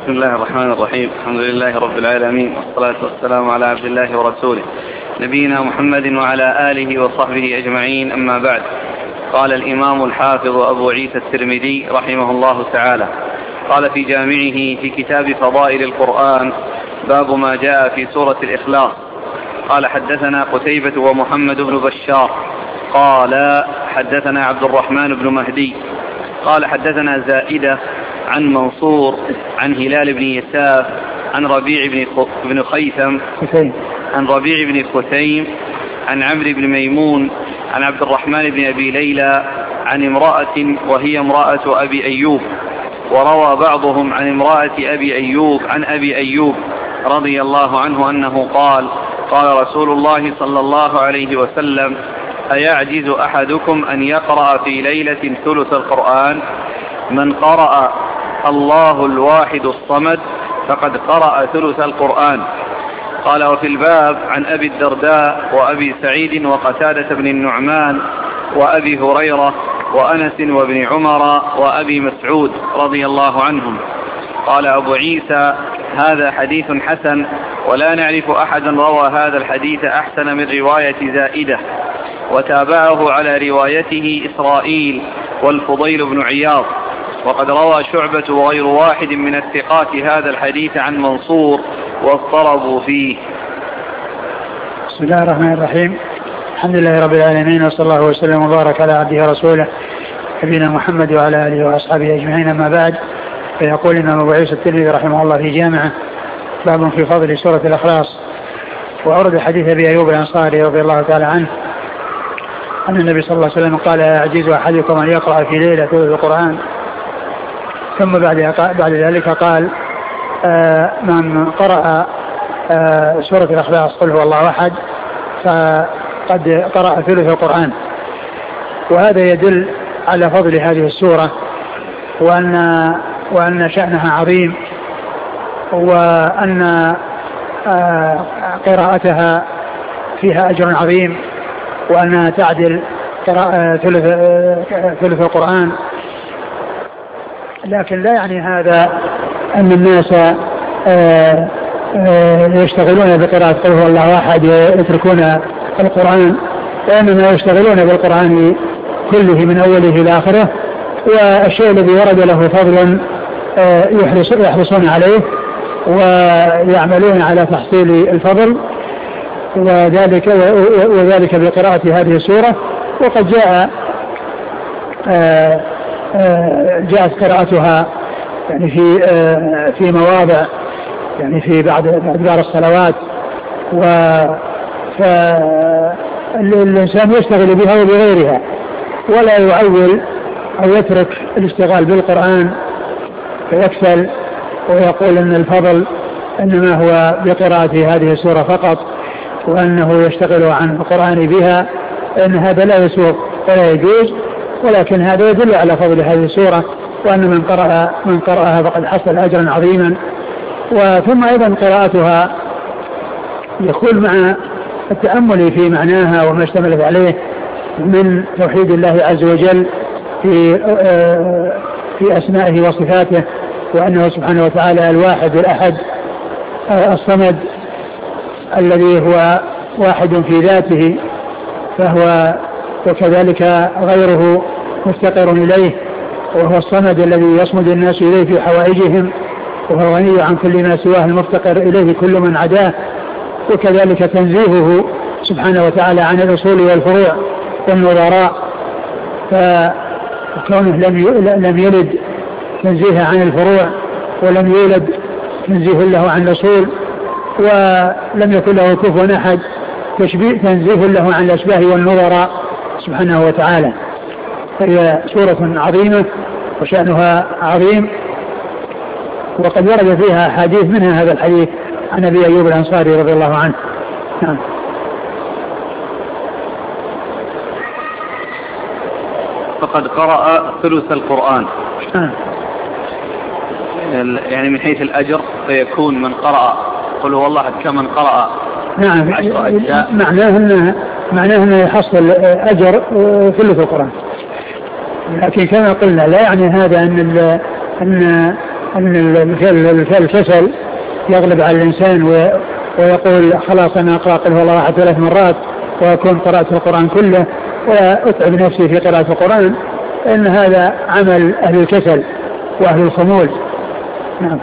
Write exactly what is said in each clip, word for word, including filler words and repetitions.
بسم الله الرحمن الرحيم. الحمد لله رب العالمين، والصلاة والسلام على عبد الله ورسوله نبينا محمد وعلى آله وصحبه أجمعين، أما بعد. قال الإمام الحافظ أبو عيسى الترمذي رحمه الله تعالى قال في جامعه في كتاب فضائل القرآن باب ما جاء في سورة الإخلاص. قال حدثنا قتيبة ومحمد بن بشار قال حدثنا عبد الرحمن بن مهدي قال حدثنا زائدة عن منصور عن هلال بن يساف عن ربيع بن خيثم عن ربيع بن خثيم عن عمرو بن ميمون عن عبد الرحمن بن أبي ليلى عن امرأة وهي امرأة أبي أيوب. وروى بعضهم عن امرأة أبي أيوب عن أبي أيوب رضي الله عنه أنه قال قال رسول الله صلى الله عليه وسلم: أيعجز أحدكم أن يقرأ في ليلة ثلث القرآن؟ من قرأ الله الواحد الصمد فقد قرأ ثلث القرآن. قال: وفي الباب عن أبي الدرداء وأبي سعيد وقتادة بن النعمان وأبي هريرة وأنس وابن عمر وأبي مسعود رضي الله عنهم. قال أبو عيسى: هذا حديث حسن، ولا نعرف أحدا روى هذا الحديث أحسن من رواية زائدة، وتابعه على روايته إسرائيل والفضيل بن عياض. وقد روى شعبة وغير واحد من الثقات هذا الحديث عن منصور واضطربوا فيه. بسم الله الرحمن الرحيم. الحمد لله رب العالمين، وصلى الله وسلم وبارك على عبده ورسوله نبينا محمد وعلى آله وأصحابه أجمعين، أما بعد. فيقول الإمام أبو عيسى الترمذي رحمه الله في جامعه باب في فضل سورة الإخلاص. وأورد حديث أبي أيوب الأنصاري رضي الله تعالى عنه أن النبي صلى الله عليه وسلم قال: يعجز أحدكم أن يقرأ في ليلة ثلث القرآن. ثم بعد بعد ذلك قال: آه من قرأ آه سورة الإخلاص قل هو الله أحد فقد قرأ ثلث القرآن. وهذا يدل على فضل هذه السورة، وأن وأن شأنها عظيم، وأن آه قراءتها فيها أجر عظيم، وأنها تعدل ثلث ثلث القرآن. لكن لا يعني هذا أن الناس آآ آآ يشتغلون بقراءة قل هو الله أحد ويتركون القرآن، وإنما يشتغلون بالقرآن كله من أوله إلى آخره، والشيء الذي ورد له فضل يحرصون عليه ويعملون على تحصيل الفضل، وذلك وذلك بقراءة هذه السورة. وقد جاء آآ آآ جاءت قراءتها يعني في في مواضع، يعني في بعد بعد الصلوات، فالإنسان يشتغل بها وبغيرها، ولا يعول أو يترك الاشتغال بالقرآن فيكسل ويقول أن الفضل إنما هو بقراءة هذه السورة فقط، وأنه يشتغل عن القرآن بها، إن هذا لا يسوق ولا يجوز. ولكن هذا يدل على فضل هذه السورة، وأن من قرأ من قرأها فقد حصل أجرا عظيما. وثم أيضا قراءتها يكون مع التأمل في معناها وما اشتملت عليه من توحيد الله عز وجل في في أسمائه وصفاته، وأنه سبحانه وتعالى الواحد الأحد الصمد الذي هو واحد في ذاته، فهو وكذلك غيره مفتقر إليه، وهو الصمد الذي يصمد الناس إليه في حوائجهم، وهو غني عن كل ما سواه المفتقر إليه كل من عداه. وكذلك تنزيهه سبحانه وتعالى عن الأصول والفروع والنظراء، فكونه لم يلد تنزيه عن الفروع، ولم يولد تنزيه له عن الأصول، ولم يكن له كفوا أحد تشبيه تنزيه له عن الأشباه والنظراء سبحانه وتعالى. فهي سورة عظيمة وشأنها عظيم، وقد ورد فيها حديث منها هذا الحديث عن أبي أيوب الأنصاري رضي الله عنه. نعم. فقد قرأ ثلث القرآن. نعم. يعني من حيث الأجر فيكون من قرأ قل هو الله كمن قرأ. نعم، معناه أنه معناه أنه يحصل أجر ثلث القرآن. لكن كما قلنا لا يعني هذا أن أن أن الكسل يغلب على الإنسان ويقول خلاص أنا أقرأ قل هو الله أحد ثلاث مرات وأكون قرأت القرآن كله وأتعب نفسي في قراءة القرآن، إن هذا عمل أهل الكسل وأهل الخمول. نعم.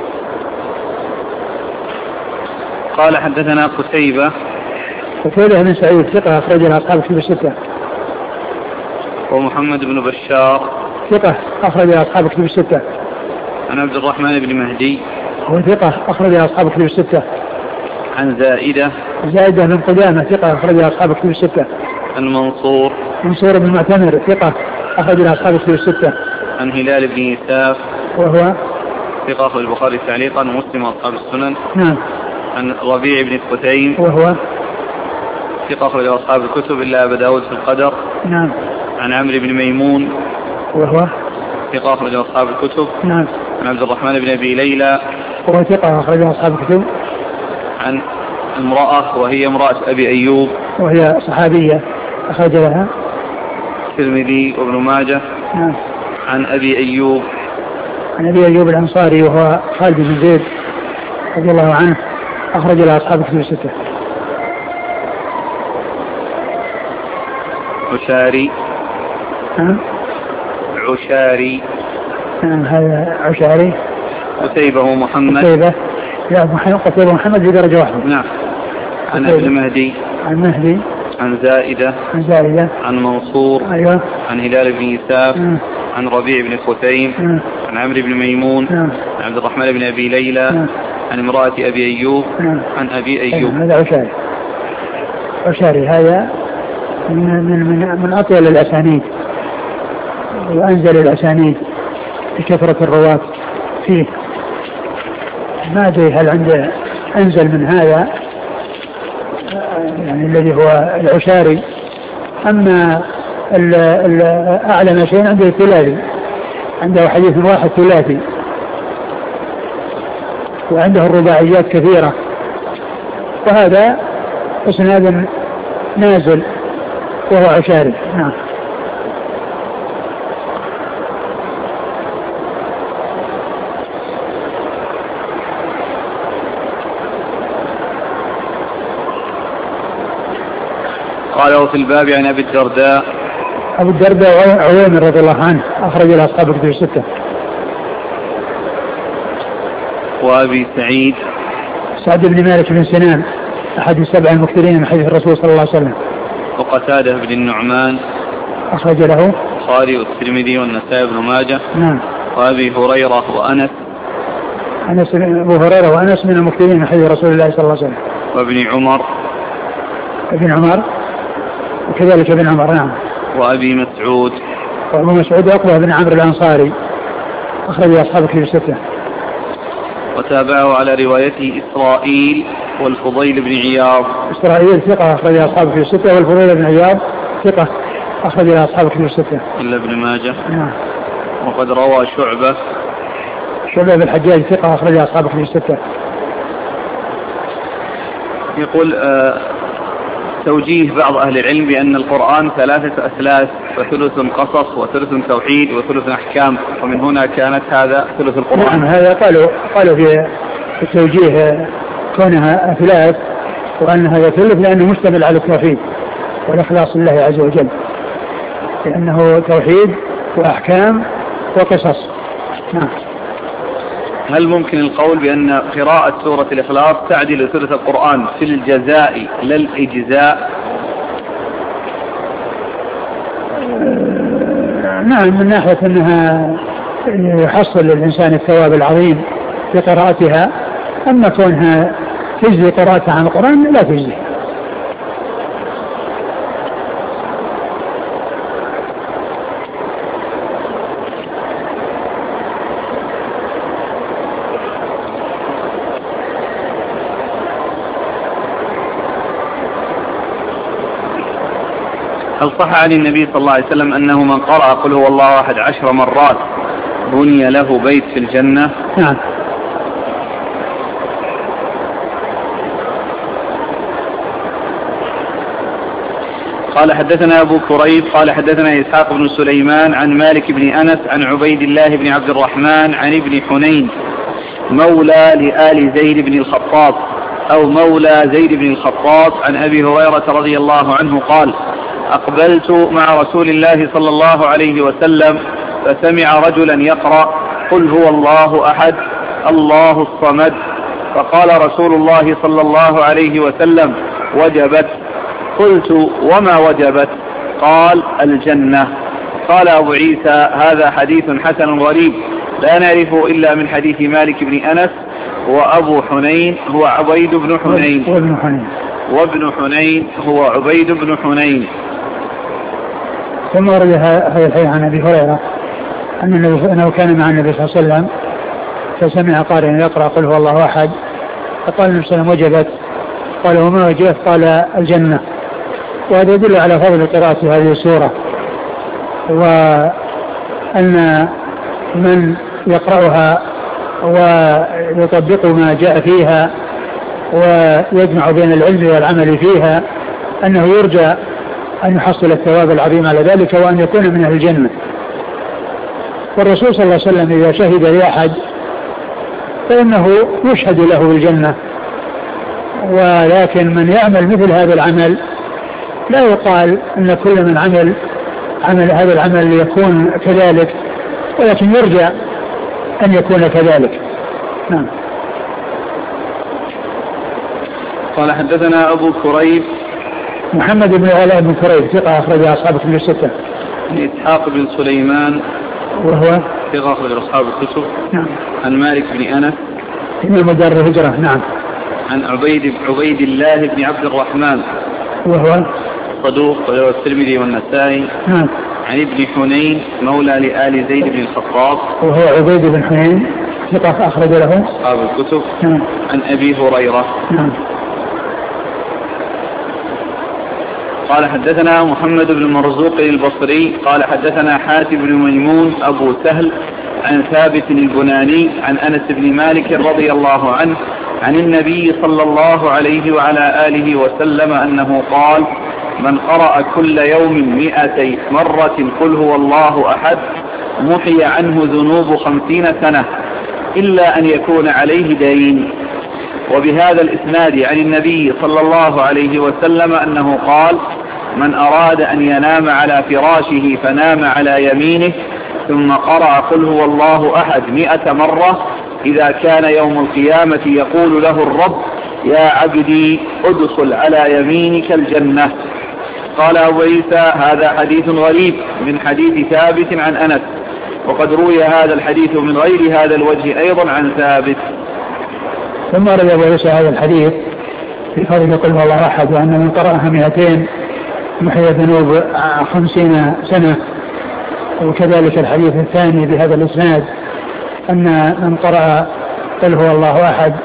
قال حدثنا قتيبة قتيبة بن سعيد ثقة أخرج له أصحاب الكتب الستة. ومحمد بن بشار ثقة أخرج له أصحاب الكتب الستة. عن عبد الرحمن بن مهدي هو ثقة أخرج له أصحاب الكتب الستة. عن زائدة زائدة بن قدامة ثقة أخرج له أصحاب الكتب الستة. عن منصور منصور بن معتمر ثقة أخرج له أصحاب الكتب الستة. عن هلال بن يساف وهو ثقة أخرج البخاري تعليقا ومسلم وأصحاب السنن. نعم. عن ربيع بن الخثيم وهو ثقة أخرج أصحاب الكتب إلا أبا داود في القدر. نعم. عن عمرو بن ميمون وهو ثقة أخرج أصحاب الكتب. نعم. عن عبد الرحمن بن أبي ليلى وهو ثقة أخرج أصحاب الكتب. عن امرأة وهي امرأة أبي أيوب وهي صحابية أخرج لها الترمذي وابن ماجه. نعم. عن أبي أيوب عن أبي أيوب الأنصاري وهو خالد بن زيد رضي الله عنه أخرج له أصحاب الكتب الستة. عشاري نعم. عشاري نعم هذا عشاري. قتيبة محمد قتيبة لا محمد قتيبة محمد في درجة واحدة. نعم. عن ابن مهدي عن مهدي عن زائدة عن زائدة عن منصور أيوة. عن هلال بن يساف نعم. عن ربيع بن خثيم نعم. عن عمرو بن ميمون نعم. عن عبد الرحمن بن أبي ليلى نعم. عن امرأة أبي أيوب نعم. عن أبي أيوب. هذا عشاري. عشاري هذا من من من, من أطول الأسانيد وأنزل الأسانيد بكثرة الرواة فيه. ما أدري هل عنده أنزل من هذا يعني الذي هو العشاري، أما أعلى شيء عنده الثلاثي، عنده حديث واحد ثلاثي، وعنده الرباعيات كثيرة، وهذا اسناد نازل وهو عشاري. نعم. قال في الباب عن أبي الدرداء أبو الدرداء عويمر رضي الله عنه أخرج له أصحاب الكتب الستة. وأبي سعيد سعد بن مالك بن سنان أحد السبع المكثرين من حديث الرسول صلى الله عليه وسلم. وقتادة بن النعمان أخرج له البخاري والترمذي والنسائي بن ماجه. نعم. وأبي هريرة وأنس أنس أبو هريرة وأنس من المكثرين من حديث رسول الله صلى الله عليه وسلم. وابن عمر ابن عمر وكذلك ابن عمر. نعم. وأبي مسعود وأبو مسعود عقبة بن عمرو الأنصاري أخرج أصحاب الكتب الستة. وتابعه على روايته إسرائيل والفضيل بن عياض. إسرائيل ثقة أخرج أصحاب الكتب الستة، والفضيل بن عياض ثقة أخرج أصحاب الكتب الستة إلا ابن ماجه. نعم. وقد روى شعبة شعبة بن الحجاج ثقة أخرج أصحاب الكتب الستة. يقول آه توجيه بعض أهل العلم بأن القرآن ثلاثة أثلاث، وثلث قصص وثلث توحيد وثلث أحكام، ومن هنا كانت هذا ثلث القرآن. نعم هذا قالوا قالوا في التوجيه كونها أثلاث، وأن هذا ثلث لأنه مشتمل على التوحيد والإخلاص لله عز وجل، لأنه توحيد وأحكام وقصص. نعم. هل ممكن القول بأن قراءة سورة الإخلاص تعدل ثلث القرآن في الجزاء لا الإجزاء؟ نعم، من ناحية أنها يحصل للإنسان الثواب العظيم في قراءتها، أما كونها تجزي قراءتها عن القرآن لا تجزي. هل صح عن النبي صلى الله عليه وسلم أنه من قرأ قل هو الله أحد عشر مرات بني له بيت في الجنة؟ نعم. قال حدثنا أبو كريب قال حدثنا إسحاق بن سليمان عن مالك بن أنس عن عبيد الله بن عبد الرحمن عن ابن حنين مولى لآل زيد بن الخطاب أو مولى زيد بن الخطاب عن أبي هريرة رضي الله عنه قال أقبلت مع رسول الله صلى الله عليه وسلم فسمع رجلا يقرأ قل هو الله أحد الله الصمد، فقال رسول الله صلى الله عليه وسلم وجبت. قلت وما وجبت؟ قال الجنة. قال أبو عيسى هذا حديث حسن غريب لا نعرفه إلا من حديث مالك بن أنس، وأبو حنين هو عبيد بن حنين وابن حنين وابن حنين هو عبيد بن حنين. ثم ورد هذا الحديث عن أبي هريرة أنه كان مع النبي صلى الله عليه وسلم فسمع قارئا يقرأ قل هو الله أحد، فقال النبي صلى الله عليه وسلم وجبت. قال وما وجبت؟ قال الجنة. وهذا يدل على فضل قراءة هذه السورة، وأن من يقرأها ويطبق ما جاء فيها ويجمع بين العلم والعمل فيها أنه يرجى أن يحصل الثواب العظيم على ذلك وأن يكون من أهل الجنة. والرسول صلى الله عليه وسلم إذا شهد لأحد فإنه يشهد له بالجنة، ولكن من يعمل مثل هذا العمل لا يقال أن كل من عمل عمل هذا العمل يكون كذلك، ولكن يرجى أن يكون كذلك. نعم. قال حدثنا أبو كريب محمد بن علاء بن كريب ثقة أخرج أصحاب الكتب الستة. عن إسحاق بن سليمان وهو ثقة أخرج أصحاب الكتب. نعم. عن مالك بن أنس إمام دار الهجرة. نعم. عن عبيد عبيد الله بن عبد الرحمن وهو صدوق وله الترمذي والنسائي. نعم. عن ابن حنين مولى لآل زيد بن الخطاب وهو عبيد بن حنين ثقة أخرج له أصحاب الكتب. نعم. عن أبي هريرة. نعم. قال حدثنا محمد بن مرزوق البصري قال حدثنا حاتم بن ميمون أبو سهل عن ثابت البناني عن أنس بن مالك رضي الله عنه عن النبي صلى الله عليه وعلى آله وسلم أنه قال من قرأ كل يوم مئتي مرة قل هو الله أحد محي عنه ذنوب خمسين سنة إلا أن يكون عليه دين. وبهذا الإسناد عن النبي صلى الله عليه وسلم أنه قال من أراد أن ينام على فراشه فنام على يمينه ثم قرأ قل هو الله أحد مئة مرة إذا كان يوم القيامة يقول له الرب يا عبدي ادخل على يمينك الجنة. قال أبو عيسى هذا حديث غريب من حديث ثابت عن أنس، وقد روي هذا الحديث من غير هذا الوجه أيضا عن ثابت. ثم رد أبو عيسى هذا الحديث في فضل قل هو الله أحد وأن من قرأها مئتين محي ذنوب خمسين سنة. وكذلك الحديث الثاني بهذا الإسناد أن من قرأ قل هو الله أحد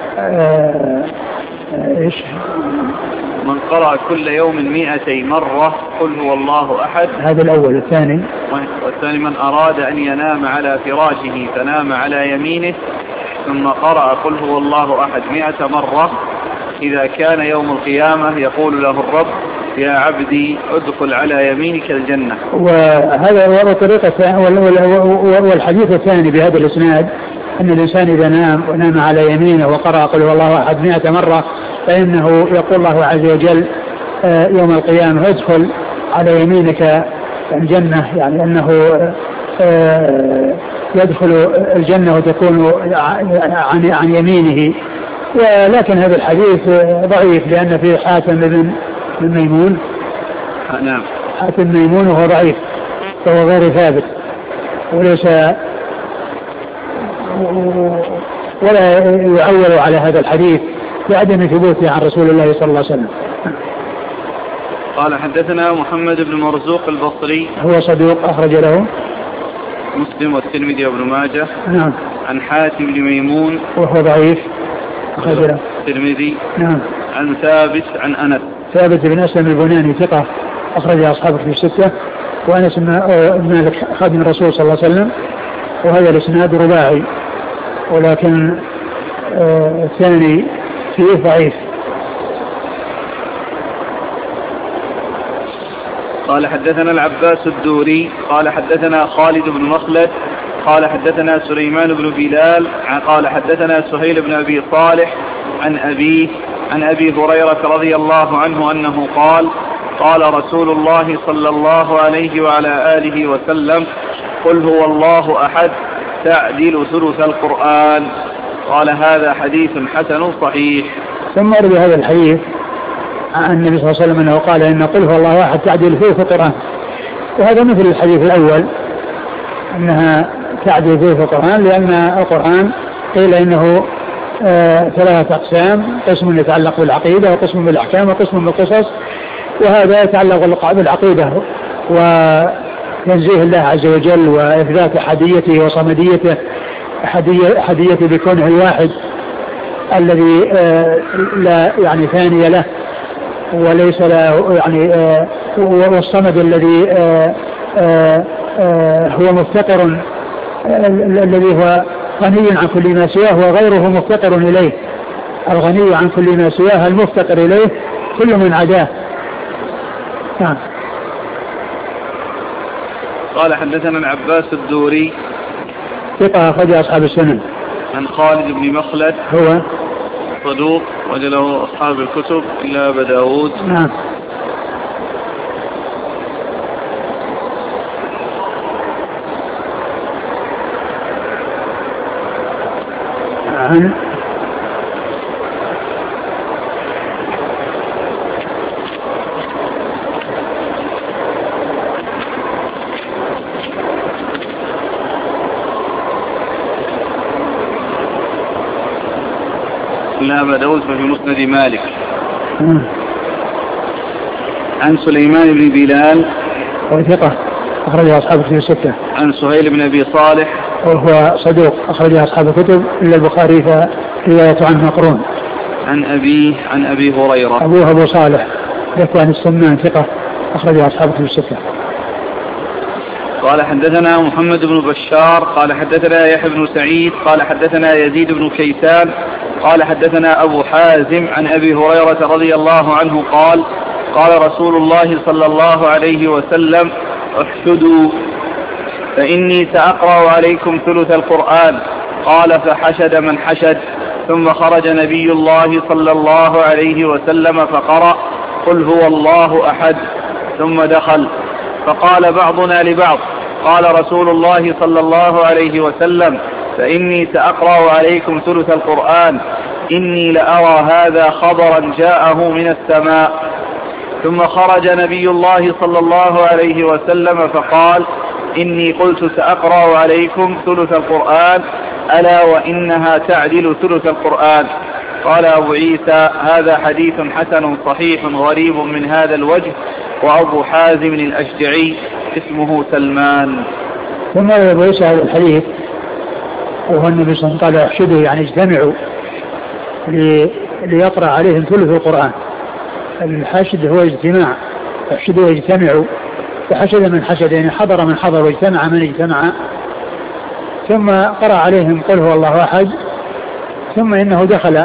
إيش من قرأ كل يوم مئتي مرة قل هو الله أحد. هذا الأول. الثاني والثاني من أراد أن ينام على فراشه فنام على يمينه ثم قرأ قل هو الله أحد مئة مرة إذا كان يوم القيامة يقول له الرب يا عبدي ادخل على يمينك الجنة. وهذا هو طريقة والحديث الثاني بهذا الإسناد أن الإنسان إذا نام ونام على يمينه وقرأ قل هو الله أحد مئة مرة فإنه يقول الله عز وجل يوم القيامة ادخل على يمينك الجنة، يعني أنه يدخل الجنة وتكون عن يمينه. ولكن هذا الحديث ضعيف لأن فيه حاتم بن ميمون. نعم. حاتم ميمون وهو ضعيف فهو غير ثابت وليس ولا يعول على هذا الحديث لعدم ثبوته عن رسول الله صلى الله عليه وسلم. قال حدثنا محمد بن مرزوق البصري هو صدوق أخرج له مسلم والترمذي وابن ماجه. نعم. عن حاتم بن ميمون وهو ضعيف أخرج له الترمذي. نعم. عن ثابت عن أنس ثابت بن أسلم البناني ثقة أخرج أصحابه في الستة، وأنس بن مالك خادم الرسول صلى الله عليه وسلم. وهذا الإسناد رباعي ولكن آه الثاني فيه ضعيف. قال حدثنا العباس الدوري قال حدثنا خالد بن مخلد قال حدثنا سليمان بن بلال قال حدثنا سهيل بن أبي صالح عن أبيه عن أبي هريرة رضي الله عنه أنه قال قال رسول الله صلى الله عليه وعلى آله وسلم قل هو الله أحد تعدل ثلث القرآن. قال هذا حديث حسن صحيح. ثم أرد هذا الحديث عن النبي صلى الله عليه وسلم أنه قال إن قل هو الله أحد تعدل ثلث القرآن، وهذا مثل الحديث الأول أنها تعدل ثلث القرآن، لأن القرآن قيل إنه آه ثلاثة أقسام، قسم يتعلق بالعقيدة وقسم بالأحكام وقسم بالقصص، وهذا يتعلق بالعقيدة وتنزيه الله عز وجل وإثبات أحديته وصمديته، أحديته بكونه الواحد الذي آه لا يعني ثاني له وليس له يعني آه والصمد الذي آه آه آه هو مفتقر آه الذي هو غني عن كل ما سواه وغيره مفتقر إليه، الغني عن كل ما سواه المفتقر إليه كل من عداه. نعم. قال حدثنا العباس الدوري ثقة أخرج أصحاب السنن. عن خالد بن مخلد هو صدوق وجله أصحاب الكتب إلا أبا داود. نعم. عن لا أبا داود ففي مسند مالك. م. عن سليمان بن بلال وثقة أخرج أصحاب الكتب الستة. عن سهيل بن أبي صالح وهو صدوق أخرج أصحاب الكتب إلا البخاري فرواية عنه مقرون. عن أبيه عن أبي هريرة أبوه أبو صالح ذكوان السمان ثقة أخرج أصحاب الكتب الستة. قال حدثنا محمد بن بشار قال حدثنا يحيى بن سعيد قال حدثنا يزيد بن كيسان قال حدثنا أبو حازم عن أبي هريرة رضي الله عنه قال قال رسول الله صلى الله عليه وسلم احشدوا فإني سأقرأ عليكم ثلث القرآن. قال فحشد من حشد، ثم خرج نبي الله صلى الله عليه وسلم فقرأ قل هو الله أحد، ثم دخل فقال بعضنا لبعض قال رسول الله صلى الله عليه وسلم فإني سأقرأ عليكم ثلث القرآن، إني لأرى هذا خبرا جاءه من السماء. ثم خرج نبي الله صلى الله عليه وسلم فقال إني قلت سأقرأ عليكم ثلث القرآن، ألا وإنها تعدل ثلث القرآن. قال أبو عيسى هذا حديث حسن صحيح غريب من هذا الوجه، وأبو حازم الأشجعي اسمه سلمان. ثم أبو عيسى هذا الحديث وهو النبي صلى الله عليه وسلم قال احشدوا يعني اجتمعوا ليقرأ عليهم ثلث القرآن. الحشد هو اجتماع، احشدوا يجتمعوا، فحشد من حشد يعني حضر من حضر واجتمع من اجتمع. ثم قرأ عليهم قل هو الله أحد، ثم إنه دخل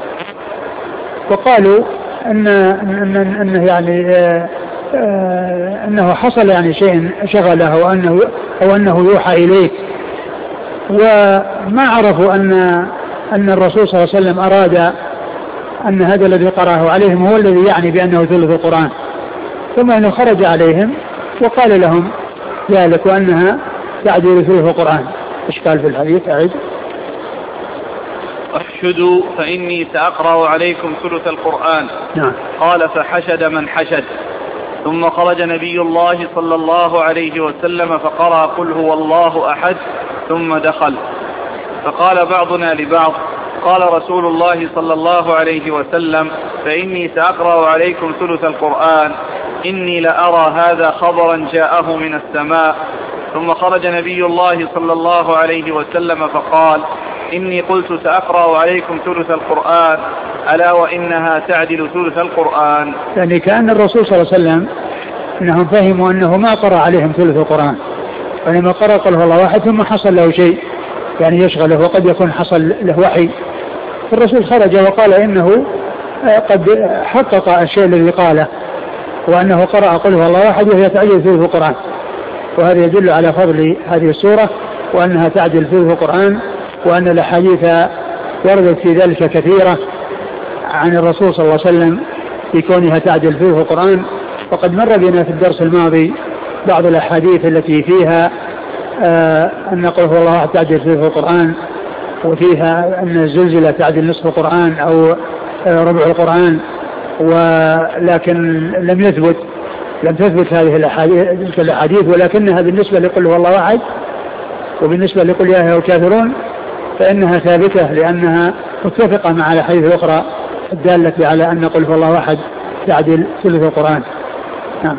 وقالوا أن أن أنه يعني آآ آآ أنه حصل يعني شيء شغله أو أنه أو أنه يوحى إليه، وما عرفوا أن أن الرسول صلى الله عليه وسلم أراد أن هذا الذي قرأه عليهم هو الذي يعني بأنه ثلث القرآن. ثم أنه خرج عليهم وقال لهم ذلك وأنها تعدل ثلث القرآن. إشكال في الحديث أعد. احشدوا فإني سأقرأ عليكم ثلث القرآن. نعم. قال فحشد من حشد، ثم خرج نبي الله صلى الله عليه وسلم فقرأ قل هو الله أحد، ثم دخل فقال بعضنا لبعض قال رسول الله صلى الله عليه وسلم فإني سأقرأ عليكم ثلث القرآن، إني لأرى هذا خبرا جاءه من السماء. ثم خرج نبي الله صلى الله عليه وسلم فقال إني قلت سأقرأ عليكم ثلث القرآن، ألا وإنها تعدل ثلث القرآن. يعني كأن الرسول صلى الله عليه وسلم أنهم فهموا أنه ما قرأ عليهم ثلث القرآن، وإنما قرأ قل هو الله واحد ثم حصل له شيء يعني يشغله، وقد يكون حصل له وحي. الرسول خرج وقال إنه قد حقق الشيء الذي قاله، وأنه قرأ قل هو الله أحد وهي تعدل ثلث القرآن، وهذا يدل على فضل هذه السورة وأنها تعدل ثلث القرآن، وأن الأحاديث وردت في ذلك كثيرة عن الرسول صلى الله عليه وسلم في كونها تعدل ثلث القرآن. وقد مر بنا في الدرس الماضي بعض الأحاديث التي فيها آه أن قل هو الله أحد تعدل ثلث القرآن، وفيها أن الزلزلة تعدل نصف القرآن أو آه ربع القرآن، ولكن لم يثبت لم تثبت هذه الأحاديث، ولكنها بالنسبة لقل هو الله أحد وبالنسبة لقل يا أيها الكافرون فإنها ثابتة، لأنها متفقة مع الأحاديث الأخرى الدالة على أن قل هو الله أحد تعدل ثلث القرآن. نعم.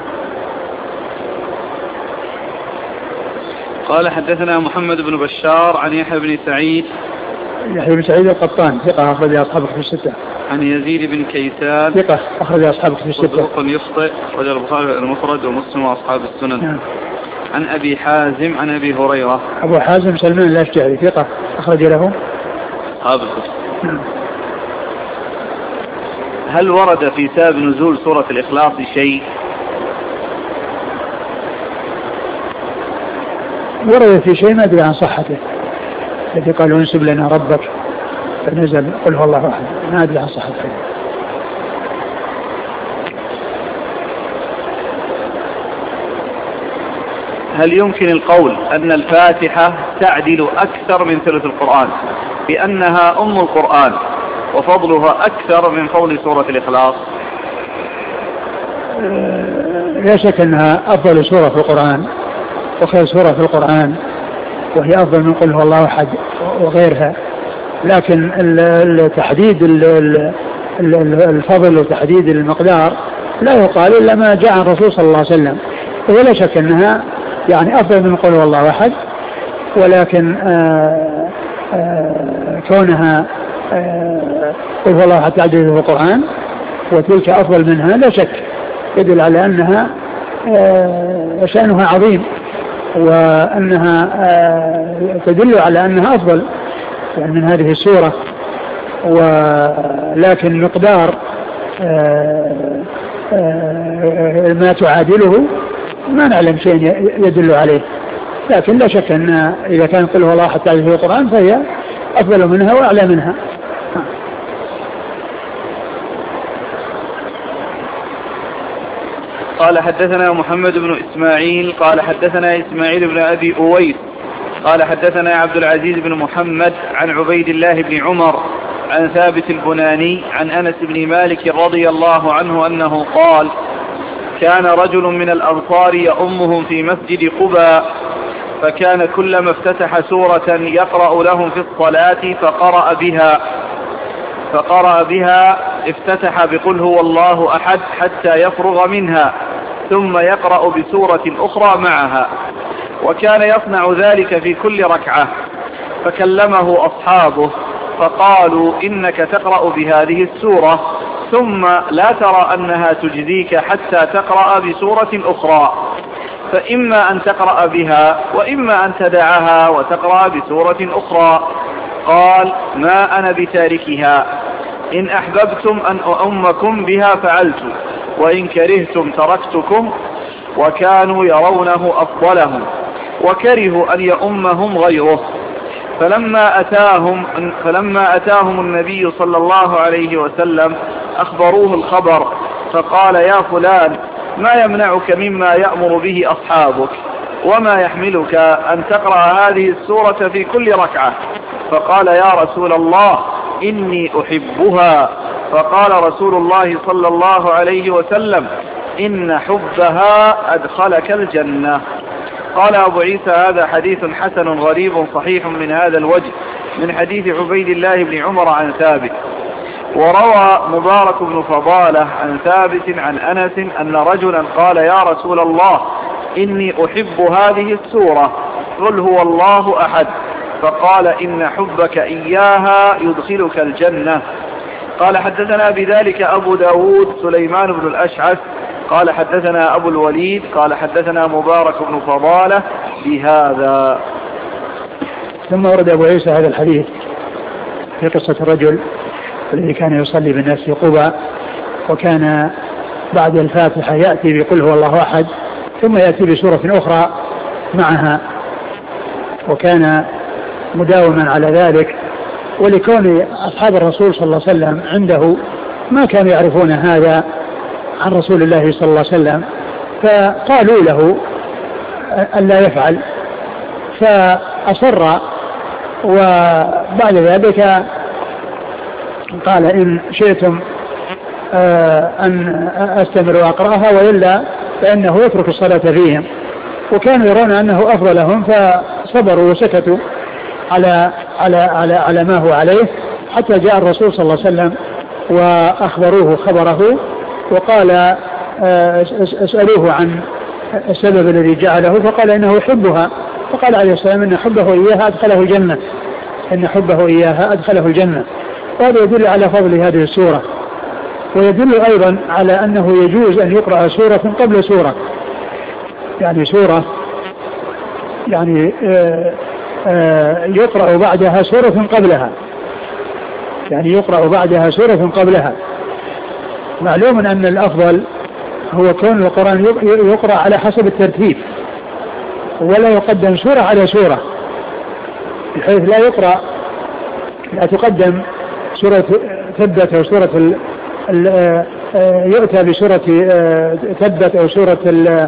قال حدثنا محمد بن بشار عن يحيى بن سعيد يحيى بن سعيد القطان ثقة أخرج أصحابه في الستة. عن يزيد بن كيسان ثقة أخرج أصحابه في الستة. صدوق يخطئ رجل البخاري المفرد ومسلم وأصحاب السنن. نعم. عن أبي حازم عن أبي هريرة. أبو حازم سلمان الأشجعي ثقة أخرج له أصحاب الكتب. نعم. هل ورد في سبب نزول سورة الإخلاص شيء؟ ورد في شيء ما أدري عن صحته، الذي قالوا انسب لنا ربك فنزل قل هو الله أحد، ما أدري عن صحته. هل يمكن القول أن الفاتحة تعدل أكثر من ثلث القرآن بأنها أم القرآن وفضلها أكثر من فضل سورة الإخلاص؟ لا شك أنها أفضل سورة في القرآن وخير سورة في القرآن، وهي أفضل من قل هو الله أحد وغيرها، لكن التحديد الفضل وتحديد المقدار لا يقال إلا ما جاء عن الرسول صلى الله عليه وسلم، ولا شك أنها يعني أفضل من قل هو الله أحد، ولكن آآ آآ كونها قل هو الله أحد تعدل في القرآن وتلك أفضل منها لا شك يدل على أنها شأنها عظيم، وأنها تدل على أنها أفضل يعني من هذه السورة، ولكن مقدار ما تعادله ما نعلم شيء يدل عليه، لكن لا شك أن إذا كان قل هو الله أحد تعدل في القرآن فهي أفضل منها وأعلى منها. قال حدثنا محمد بن إسماعيل قال حدثنا إسماعيل بن أبي أويس قال حدثنا عبد العزيز بن محمد عن عبيد الله بن عمر عن ثابت البناني عن أنس بن مالك رضي الله عنه أنه قال: كان رجل من الأنصار يؤمهم في مسجد قباء، فكان كلما افتتح سورة يقرأ لهم في الصلاة فقرأ بها فقرأ بها افتتح بقل هو الله أحد حتى يفرغ منها، ثم يقرأ بسورة أخرى معها، وكان يصنع ذلك في كل ركعة. فكلمه أصحابه فقالوا: إنك تقرأ بهذه السورة ثم لا ترى أنها تجزيك حتى تقرأ بسورة أخرى، فإما أن تقرأ بها وإما أن تدعها وتقرأ بسورة أخرى. قال: ما أنا بتاركها، إن أحببتم أن أؤمكم بها فعلت، وإن كرهتم تركتكم. وكانوا يرونه أفضلهم وكرهوا أن يؤمهم غيره. فلما أتاهم, فلما أتاهم النبي صلى الله عليه وسلم أخبروه الخبر، فقال: يا فلان، ما يمنعك مما يأمر به أصحابك، وما يحملك أن تقرأ هذه السورة في كل ركعة؟ فقال: يا رسول الله، إني أحبها. فقال رسول الله صلى الله عليه وسلم: إن حبها أدخلك الجنة. قال أبو عيسى: هذا حديث حسن غريب صحيح من هذا الوجه، من حديث عبيد الله بن عمر عن ثابت. وروى مبارك بن فضالة عن ثابت عن أنس أن رجلا قال: يا رسول الله، إني أحب هذه السورة، قل هو الله أحد. فقال: إن حبك إياها يدخلك الجنة. قال: حدثنا بذلك أبو داود سليمان بن الأشعث قال حدثنا أبو الوليد قال حدثنا مبارك بن فضالة بهذا. ثم ورد أبو عيسى هذا الحديث في قصة الرجل الذي كان يصلي بالناس في قباء، وكان بعد الفاتحة يأتي بقل هو الله أحد ثم يأتي بسورة أخرى معها، وكان مداوما على ذلك. ولكون أصحاب الرسول صلى الله عليه وسلم عنده ما كانوا يعرفون هذا عن رسول الله صلى الله عليه وسلم، فقالوا له ألا يفعل، فأصر. وبعد ذلك قال إن شئتم أن أستمر وأقرأها وإلا فإنه يترك الصلاة فيهم. وكانوا يرون أنه أفضل لهم فصبروا وسكتوا على على على على ما هو عليه، حتى جاء الرسول صلى الله عليه وسلم وأخبروه خبره، وقال اسألوه عن السبب الذي جعله، فقال إنه يحبها، فقال عليه السلام إن حبه إياها أدخله الجنة، إن حبه إياها أدخله الجنة. وهذا يدل على فضل هذه السورة، ويدل أيضا على أنه يجوز أن يقرأ سورة قبل سورة، يعني سورة يعني آآ آآ يقرأ بعدها سورة قبلها، يعني يقرأ بعدها سورة قبلها. معلوم أن الأفضل هو كون القرآن يقرأ على حسب الترتيب، ولا يقدم سورة على سورة، بحيث لا يقرأ لا تقدم سورة ثبت أو سورة ال ال يؤتى بسورة ثبت أو سورة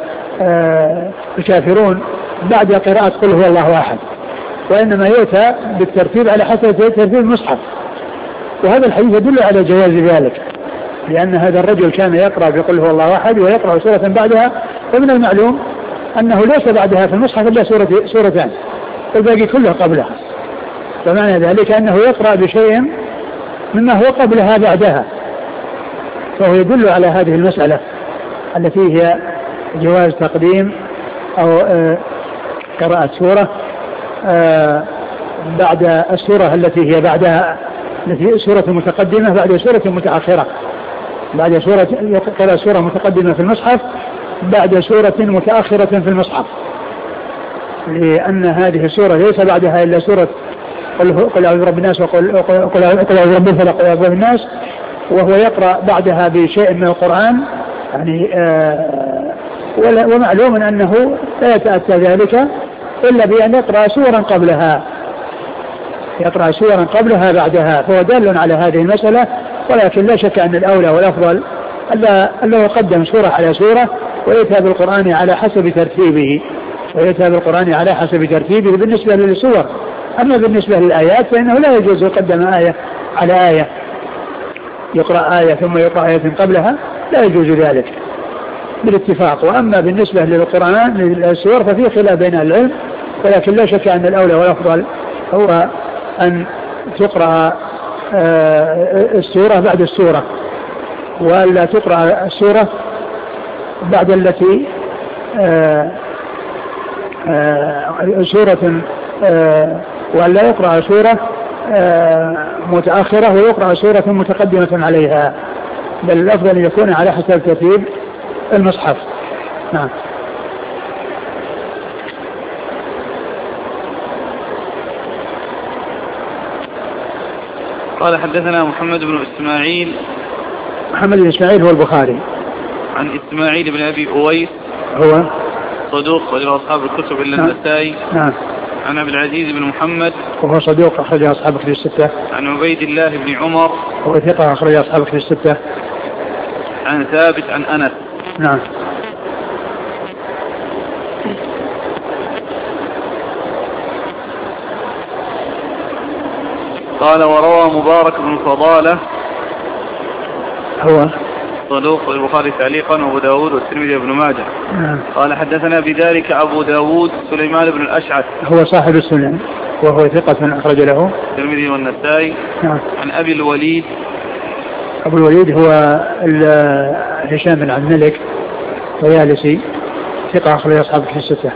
الكافرون بعد قراءة قل هو الله أحد، وإنما يؤتى بالترتيب على حسب ترتيب المصحف. وهذا الحديث يدل على جواز ذلك، لأن هذا الرجل كان يقرأ بقل هو الله أحد ويقرأ سورة بعدها، ومن المعلوم أنه ليس بعدها في المصحف إلا سورة سورتان والباقي كله قبلها، فمعنى ذلك أنه يقرأ بشيء مما هو قبلها بعدها، فهو يدل على هذه المسألة التي هي جواز تقديم أو قراءة سورة بعد السورة التي هي بعدها، التي سورة متقدمة بعد سورة متأخرة، بعد سورة قراءة سورة متقدمة في المصحف بعد سورة متأخرة في المصحف، لأن هذه السورة ليس بعدها إلا سورة قل أعوذ برب الناس وقل أعوذ برب الفلق وأعوذ برب الناس، وهو يقرأ بعدها بشيء من القرآن يعني آه ومعلوم أنه لا يتأتى ذلك إلا بأن يقرأ سورا قبلها، يقرأ سورا قبلها بعدها، فهو دال على هذه المسألة. ولكن لا شك أن الأولى والأفضل ألا يقدم سورة على سورة، ويأتى بالقرآن على حسب ترتيبه، ويأتى بالقرآن على حسب ترتيبه بالنسبة للسور. أما بالنسبة للآيات فإنه لا يجوز يقدم آية على آية، يقرأ آية ثم يقرأ آية قبلها، لا يجوز ذلك بالاتفاق. وأما بالنسبة للقرآن للسور ففي خلاف بين العلم، ولكن لا شك أن الأولى والأفضل هو أن تقرأ السورة بعد السورة، ولا تقرأ السورة بعد التي سورة، ولا يقرأ سورة متأخرة ويقرأ سورة متقدمة عليها، بل الأفضل أن يكون على حسب ترتيب المصحف. نعم. قال حدثنا محمد بن إسماعيل. محمد بن إسماعيل هو البخاري. عن إسماعيل بن أبي أويس هو صدوق وله أصحاب الكتب إلا النسائي. نعم. عن عبد العزيز بن محمد وهو صدوق أخرج أصحاب الكتب الستة. عن عبيد الله بن عمر وهو ثقة أخرج أصحاب الكتب الستة. عن ثابت عن أنس. نعم. قال وروى مبارك بن فضالة هو صدوق البخاري تعليقا وابو داود والترمذي وابن ماجه. نعم. قال حدثنا بذلك أبو داود سليمان بن الأشعث هو صاحب السنن وهو ثقة أخرج له الترمذي والنسائي. نعم. عن أبي الوليد. أبو الوليد هو هشام بن عبد الملك طيالسي ثقة أخرج أصحاب الكتب الستة.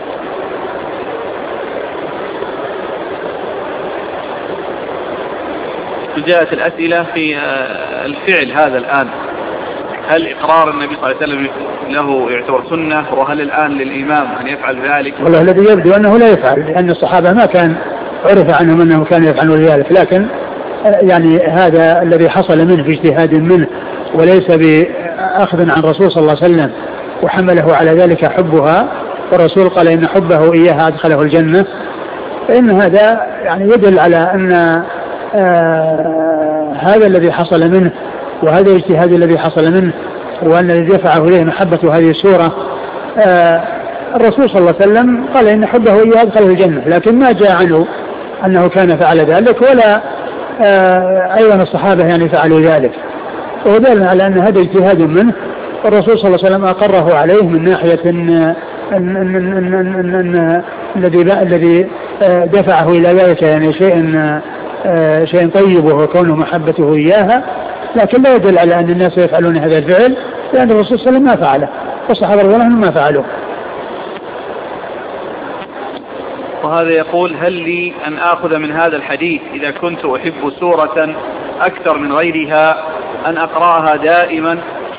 جاءت الأسئلة في الفعل هذا الآن، هل إقرار النبي صلى الله عليه وسلم له يعتبر سنة، وهل الآن للإمام أن يفعل ذلك؟ والله الذي يبدو أنه لا يفعل، لأن الصحابة ما كان عرف عنهم أنه كان يفعلون ذلك، لكن يعني هذا الذي حصل منه في اجتهاد منه وليس أخذا عن الرسول صلى الله عليه وسلم وحمله على ذلك حبها، والرسول قال إن حبه إياها أدخله الجنة، فإن هذا يعني يدل على أن آه هذا الذي حصل منه وهذا الاجتهاد الذي حصل منه وأن الذي دفعه إليه محبة هذه السورة آه الرسول صلى الله عليه وسلم قال إن حبه إياه أدخله الجنة، لكن ما جاء عنه أنه كان فعل ذلك ولا آه أيضا الصحابة يعني فعلوا ذلك، ودل على أن هذا اجتهاد منه والرسول صلى الله عليه وسلم أقره عليه من ناحية أن الذي الذي دفعه إلى ذلك يعني شيء شيء طيب وهو كونه محبته إياها، لكن لا يدل على أن الناس يفعلون هذا الفعل، لأن الرسول صلى الله عليه وسلم ما فعله والصحابة رضي الله عنهم ما فعلوه. وهذا يقول: هل لي أن آخذ من هذا الحديث إذا كنت أحب سورة أكثر من غيرها أن أقرأها دائما؟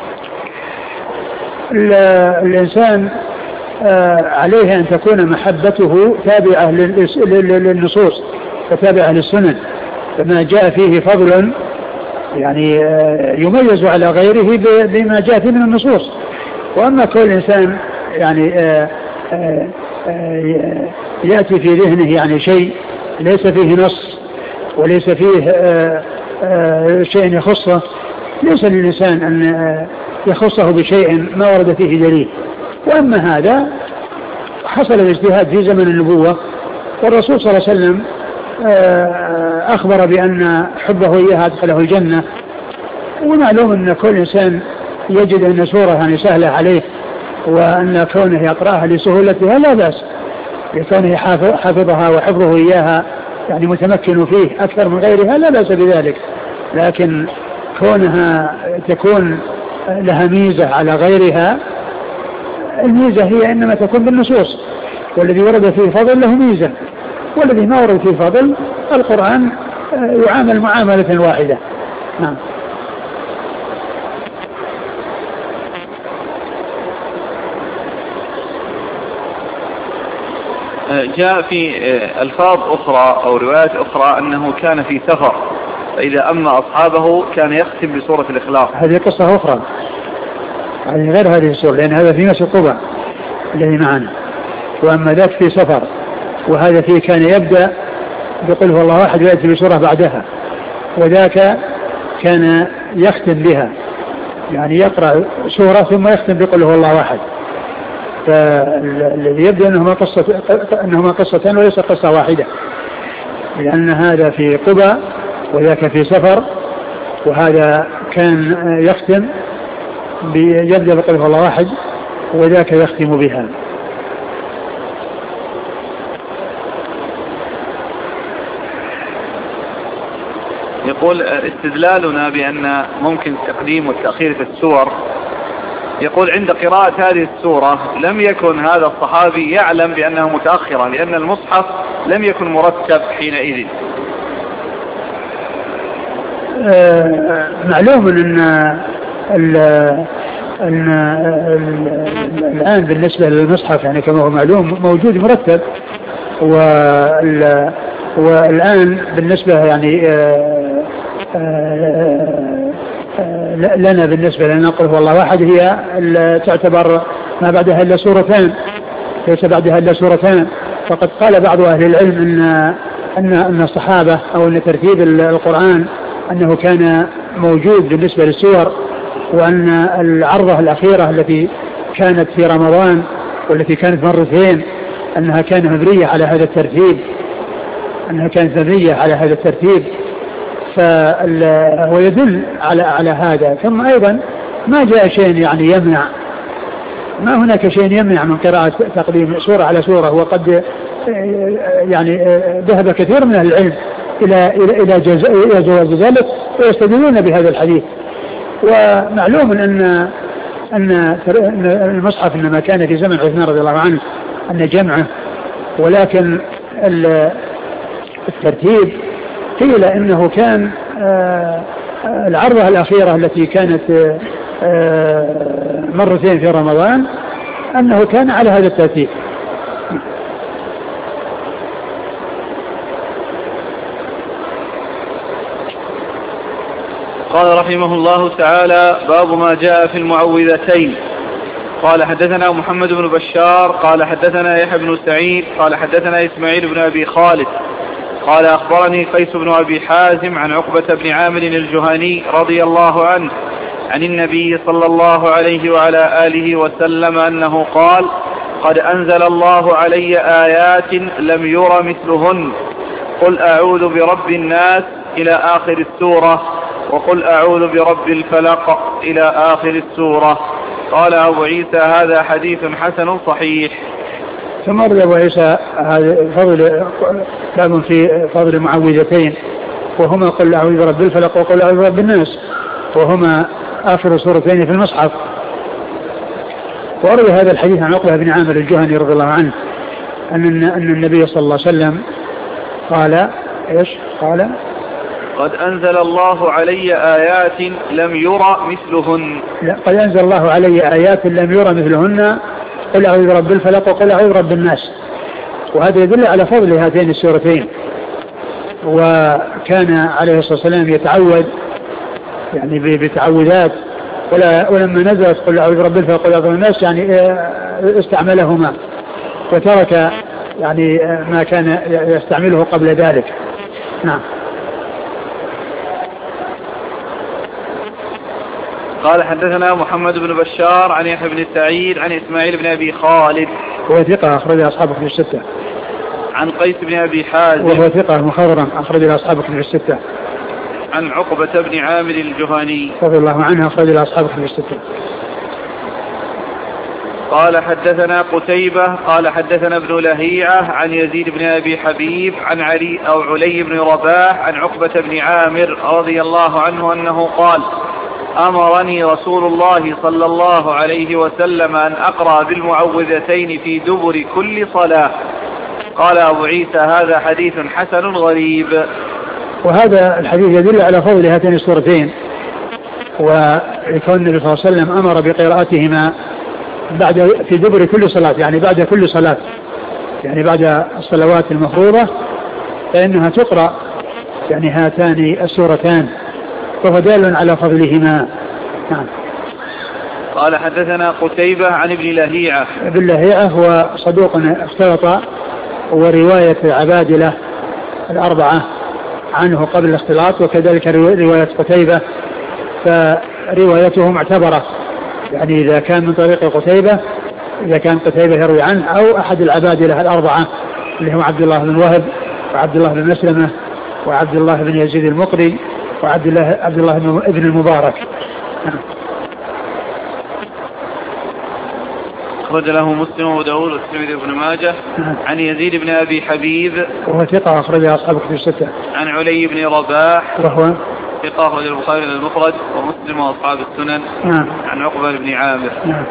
الإنسان عليه أن تكون محبته تابعة للنصوص وتابعة للسنن، فما جاء فيه فضل يعني يميز على غيره بما جاء فيه من النصوص. وأما كل إنسان يعني يأتي في ذهنه يعني شيء ليس فيه نص وليس فيه شيء يخصه، ليس للإنسان أن يخصه بشيء ما ورد فيه دليل. وأما هذا حصل الاجتهاد في زمن النبوة، والرسول صلى الله عليه وسلم أخبر بأن حبه إياها أدخله الجنة، ومعلوم أن كل إنسان يجد أن سورة يعني سهلة عليه وأن كونه يقرأها لسهولتها لا بأس، لكونه حافظها وحفظه إياها يعني متمكن فيه أكثر من غيرها لا بأس بذلك، لكن كونها تكون لها ميزة على غيرها، الميزة هي إنما تكون بالنصوص، والذي ورد فيه فضل له ميزة، والذي ما ورد فيه فضل القرآن يعامل معاملة واحدة. نعم. جاء في ألفاظ أخرى أو روايات أخرى أنه كان في سفر فإذا أما أصحابه كان يختم بسورة الإخلاص. هذه قصة أخرى، هذه غير هذه السورة، لأن هذا في مسجد قباء الذي معنا، وأما ذاك في سفر، وهذا فيه كان يبدأ بقل هو الله واحد ويأتي بسورة بعدها، وذاك كان يختم بها يعني يقرأ سورة ثم يختم بقل هو الله واحد، فالذي يبدأ أنهما قصة أنهما قصتان وليس قصة واحدة، لأن هذا في قباء وذاك في سفر، وهذا كان يختم يبدأ بقل هو الله واحد وذاك يختم بها. يقول: استدلالنا بأن ممكن التقديم والتأخير في السور، يقول عند قراءة هذه السورة لم يكن هذا الصحابي يعلم بأنه متأخرا لأن المصحف لم يكن مرتب حينئذ. آه معلوم أن ال أن الآن بالنسبة للمصحف يعني كما هو معلوم موجود مرتب، والآن بالنسبة يعني آآ آآ لنا بالنسبة لنا نقول والله واحد هي تعتبر ما بعدها إلا سورتان، ليس بعدها إلا سورتان، فقد قال بعض أهل العلم أن أن أن الصحابة أو أن ترتيب القرآن أنه كان موجود بالنسبة للسور، وأن العرضة الأخيرة التي كانت في رمضان والتي كانت مرتين أنها كانت مبنية على هذا الترتيب أنها كانت مبنية على هذا الترتيب فهو يدل على على هذا. ثم أيضا ما جاء شيء يعني يمنع، ما هناك شيء يمنع من قراءة تقديم سورة على سورة، وقد يعني ذهب كثير من العلم إلى إلى إلى جواز ذلك ويستدلون بهذا الحديث. ومعلوم أن أن المصحف إنما كان في زمن عثمان رضي الله عنه أن جمعه، ولكن الترتيب قيل إنه كان العرضة الأخيرة التي كانت مرتين في رمضان أنه كان على هذا الترتيب. قال رحمه الله تعالى: باب ما جاء في المعوذتين. قال حدثنا محمد بن بشار قال حدثنا يحيى بن سعيد قال حدثنا إسماعيل بن أبي خالد قال أخبرني قيس بن أبي حازم عن عقبة بن عامر الجهني رضي الله عنه عن النبي صلى الله عليه وعلى آله وسلم أنه قال: قد أنزل الله علي آيات لم ير مثلهن، قل أعوذ برب الناس إلى آخر السورة، وقل أعوذ برب الفلق إلى آخر السورة. قال أبو عيسى: هذا حديث حسن صحيح. ثم ورد أبو عيسى فضل باب في فضل المعوذتين، وهما قل أعوذ برب الفلق وقل أعوذ برب الناس، وهما آخر سورتين في المصحف. وأروي هذا الحديث عن عقبة بن عامر الجهني رضي الله عنه أن أن النبي صلى الله عليه وسلم قال إيش؟ قال: قد أنزل الله علي آيات لم يرى مثلهن. لا، قد أنزل الله علي آيات لم يرى مثلهن، قل أعوذ برب الفلق وقل أعوذ برب الناس. وهذا يدل على فضل هاتين السورتين. وكان عليه الصلاة والسلام يتعوذ يعني بتعوذات، ولا ولما نزلت قل أعوذ برب الفلق وقل أعوذ برب الناس يعني استعملهما، وترك يعني ما كان يستعمله قبل ذلك. نعم. قال حدثنا محمد بن بشار عن يحيى بن سعيد عن إسماعيل بن أبي خالد وهو ثقة أخرج أصحابه في الستة. عن قيس بن أبي حازم وهو ثقة مخضرم أخرج أصحابه في الستة. عن عقبة بن عامر الجهني رضي الله عنه أخرج أصحابه في الستة. قال حدثنا قتيبة قال حدثنا ابن لهيعة عن يزيد بن أبي حبيب عن علي أو علي بن رباح عن عقبة بن عامر رضي الله عنه أنه قال: أمرني رسول الله صلى الله عليه وسلم أن أقرأ بالمعوذتين في دبر كل صلاة. قال أبو عيسى: هذا حديث حسن غريب. وهذا الحديث يدل على فضل هاتين السورتين، وكون النبي صلى الله عليه وسلم أمر بقراءتهما بعد في دبر كل صلاة، يعني بعد كل صلاة، يعني بعد الصلوات المفروضة فإنها تقرأ يعني هاتان السورتان، وهو دال على فضلهما. نعم. قال حدثنا قتيبة عن ابن لهيعة. ابن لهيعة هو صدوق اختلط، ورواية عبادلة الأربعة عنه قبل الاختلاط، وكذلك رواية قتيبة فروايته معتبرة، يعني إذا كان من طريق قتيبة، إذا كان قتيبة يروي عنه أو أحد العبادلة الأربعة اللي هو عبد الله بن وهب وعبد الله بن مسلمة وعبد الله بن يزيد المقري وعبد الله عبد الله بن المبارك. أخرج له مسلم وداود والترمذي وابن ماجه. عن يزيد بن أبي حبيب وهو ثقة أخرج أصحابه في الستة. عن علي بن رباح وهو ثقة أخرج البخاري المفرد ومسلم وأصحاب السنن. نعم. عن عقبة بن عامر. نعم.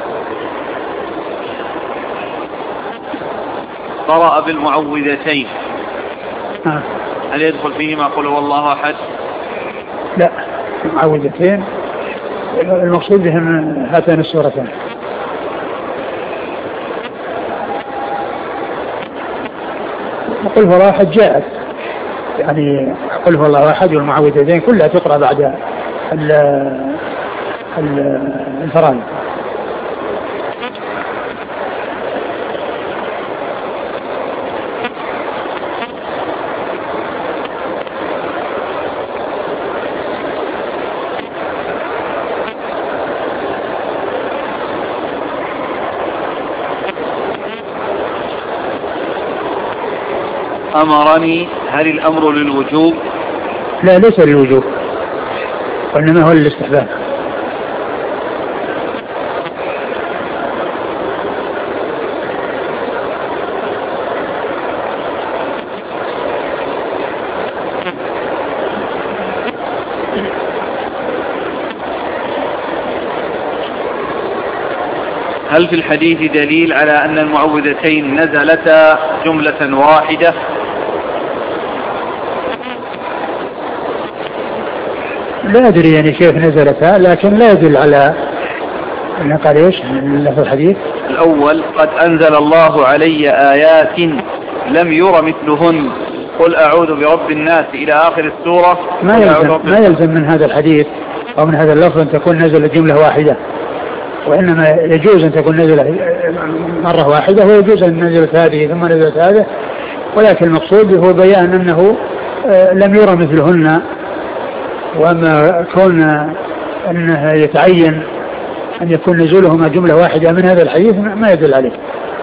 قرأ بالمعوذتين. نعم. هل يدخل فيهما قل هو الله أحد؟ لا، المعوذتين المقصود بهم هاتان السورتين. قل هو الله أحد جاءت، يعني قل هو الله أحد والمعوذتين كلها تقرأ بعد الفرائض. أمرني، هل الأمر للوجوب؟ لا، ليس للوجوب، وإنما هو للاستحباب. هل في الحديث دليل على أن المعوذتين نزلتا جملة واحدة؟ لا أدري يعني كيف نزلتها، لكن لا يدل على أنه قال إيش في الحديث الأول: قد أنزل الله علي آيات لم ير مثلهن، قل أعوذ برب الناس إلى آخر السورة ما يلزم, ما يلزم من هذا الحديث أو من هذا اللفظ أن تكون نزلت جملة واحدة، وإنما يجوز أن تكون نزلت مرة واحدة ويجوز أن نزلت هذه ثم نزلت هذه، ولكن المقصود هو بيان أنه لم يرى مثلهن، وأما كون أنه يتعين أن يكون نزولهما جملة واحدة من هذا الحديث ما يدل عليه.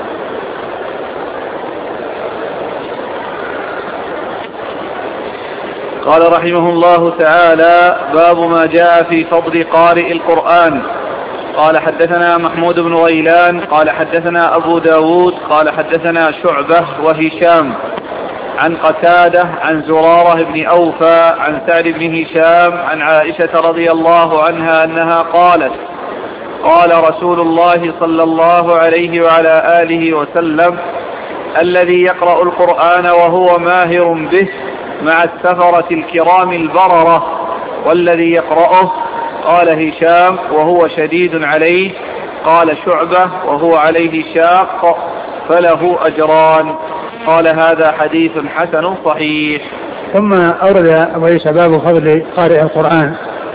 قال رحمه الله تعالى: باب ما جاء في فضل قارئ القرآن. قال حدثنا محمود بن غيلان قال حدثنا أبو داود قال حدثنا شعبة وهشام عن قتادة عن زرارة بن أوفى عن سعد بن هشام عن عائشة رضي الله عنها أنها قالت: قال رسول الله صلى الله عليه وعلى آله وسلم: الذي يقرأ القرآن وهو ماهر به مع السفرة الكرام البررة، والذي يقرأه قال هشام وهو شديد عليه، قال شعبة وهو عليه شاق، فله أجران. قال هذا حديث حسن صحيح. ثم أورد أبو عيسى باب فضل قارئ القرآن،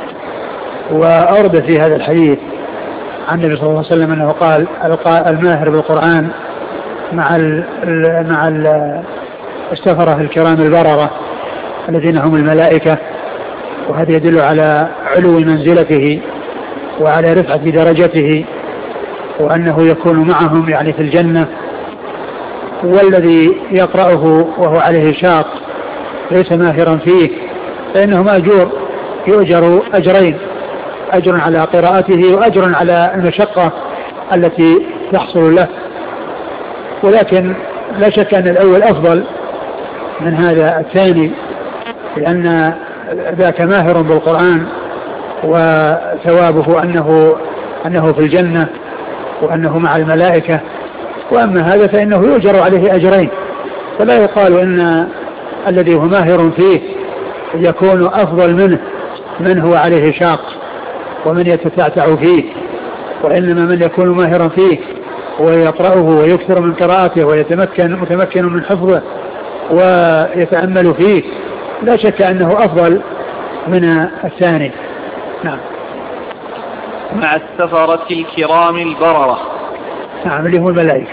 وأورد في هذا الحديث عن النبي صلى الله عليه وسلم أنه قال: الماهر بالقرآن مع ال مع ال السفرة الكرام البررة الذين هم الملائكة، وهذا يدل على علو منزلته وعلى رفعة درجته، وأنه يكون معهم يعني في الجنة. والذي يقرأه وهو عليه شاق ليس ماهرا فيه فإنه مأجور يؤجر أجرين: أجر على قراءته وأجر على المشقة التي تحصل له. ولكن لا شك أن الأول أفضل من هذا الثاني، لأن ذاك ماهر بالقرآن وثوابه أنه, أنه في الجنة وأنه مع الملائكة، وأما هذا فإنه يؤجر عليه أجرين، فلا يقال إن الذي هو ماهر فيه يكون أفضل منه من هو عليه شاق ومن يتتعتع فيه، وإنما من يكون ماهرا فيه ويقرأه ويكثر من قراءته ويتمكن متمكن من حفظه ويتأمل فيه لا شك أنه أفضل من الثاني. نعم. مع السفرة الكرام البررة. نعم، اللي هو الملائكة.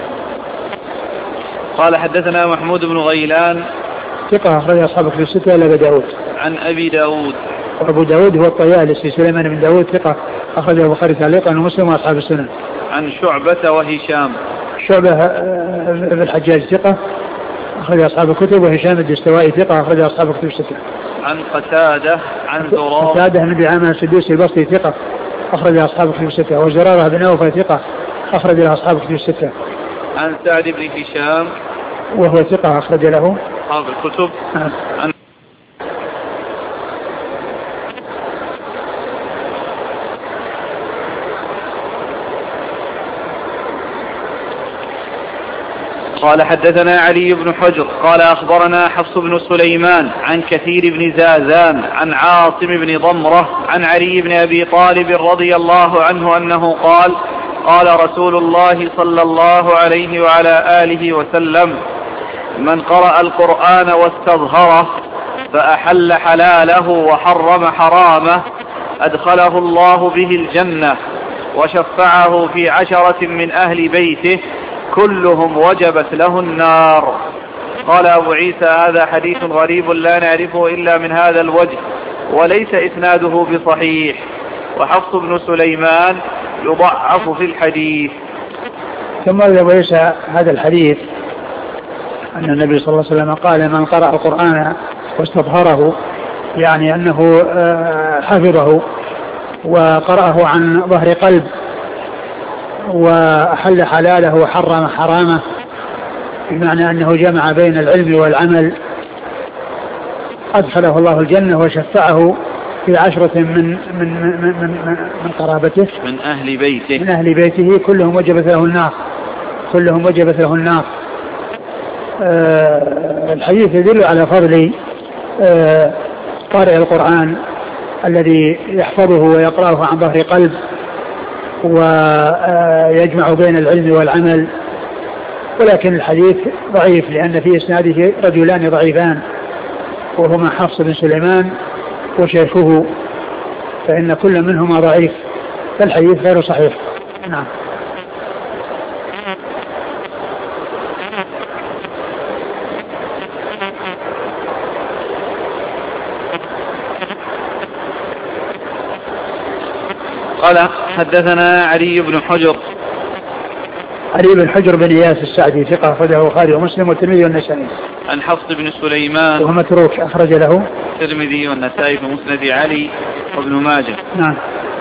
قال حدثنا محمود بن غيلان ثقة أخرج أصحاب كتب الستة إلا أبي داود. عن أبي داود. وأبو داود هو الطيالسي سليمان بن داود ثقة أخرجه البخاري تعليقا ومسلم وأصحاب السنن. عن شعبة وهشام. شعبة بن الحجاج ثقة أخرج أصحاب الكتب، وهشام الدستوائي ثقة أخرج أصحاب الكتب الستة. عن قتادة عن زرارة. قتادة بن دعامة السدوسي البصري ثقة أخرج أصحاب الكتب الستة، وزرارة بن أوفى ثقة أخرج له أصحاب الكتب الستة. عن سعد بن هشام وهو ثقة أخرج له أصحاب الكتب. نعم. عن قال حدثنا علي بن حجر قال أخبرنا حفص بن سليمان عن كثير بن زازان عن عاصم بن ضمرة عن علي بن أبي طالب رضي الله عنه أنه قال: قال رسول الله صلى الله عليه وعلى آله وسلم: من قرأ القرآن واستظهره فأحل حلاله وحرم حرامه أدخله الله به الجنة وشفعه في عشرة من أهل بيته كلهم وجبت له النار. قال أبو عيسى: هذا حديث غريب لا نعرفه إلا من هذا الوجه وليس إسناده بصحيح، وحفص بن سليمان يضعف في الحديث. ثم أبو عيسى هذا الحديث أن النبي صلى الله عليه وسلم قال: من قرأ القرآن واستظهره، يعني أنه حفظه وقرأه عن ظهر قلب وأحل حلاله وحرم حرامه، بمعنى أنه جمع بين العلم والعمل، أدخله الله الجنة وشفعه في عشرة من من من من, من قرابته من أهل بيته من أهل بيته كلهم وجبت له النار كلهم وجبت له النار. آه الحديث يدل على فضل آه قارئ القرآن الذي يحفظه ويقرأه عن ظهر قلب ويجمع بين العلم والعمل، ولكن الحديث ضعيف لأن في إسناده رجلان ضعيفان وهما حفص بن سليمان وشيخه، فإن كل منهما ضعيف، فالحديث غير صحيح. نعم. قال حدثنا علي بن حجر. علي بن حجر بن إياس السعدي ثقة أخرجه البخاري ومسلم والترمذي والنسائي. عن حفص بن سليمان وهو متروك أخرج له الترمذي والنسائي في مسند علي وابن ماجه. نعم.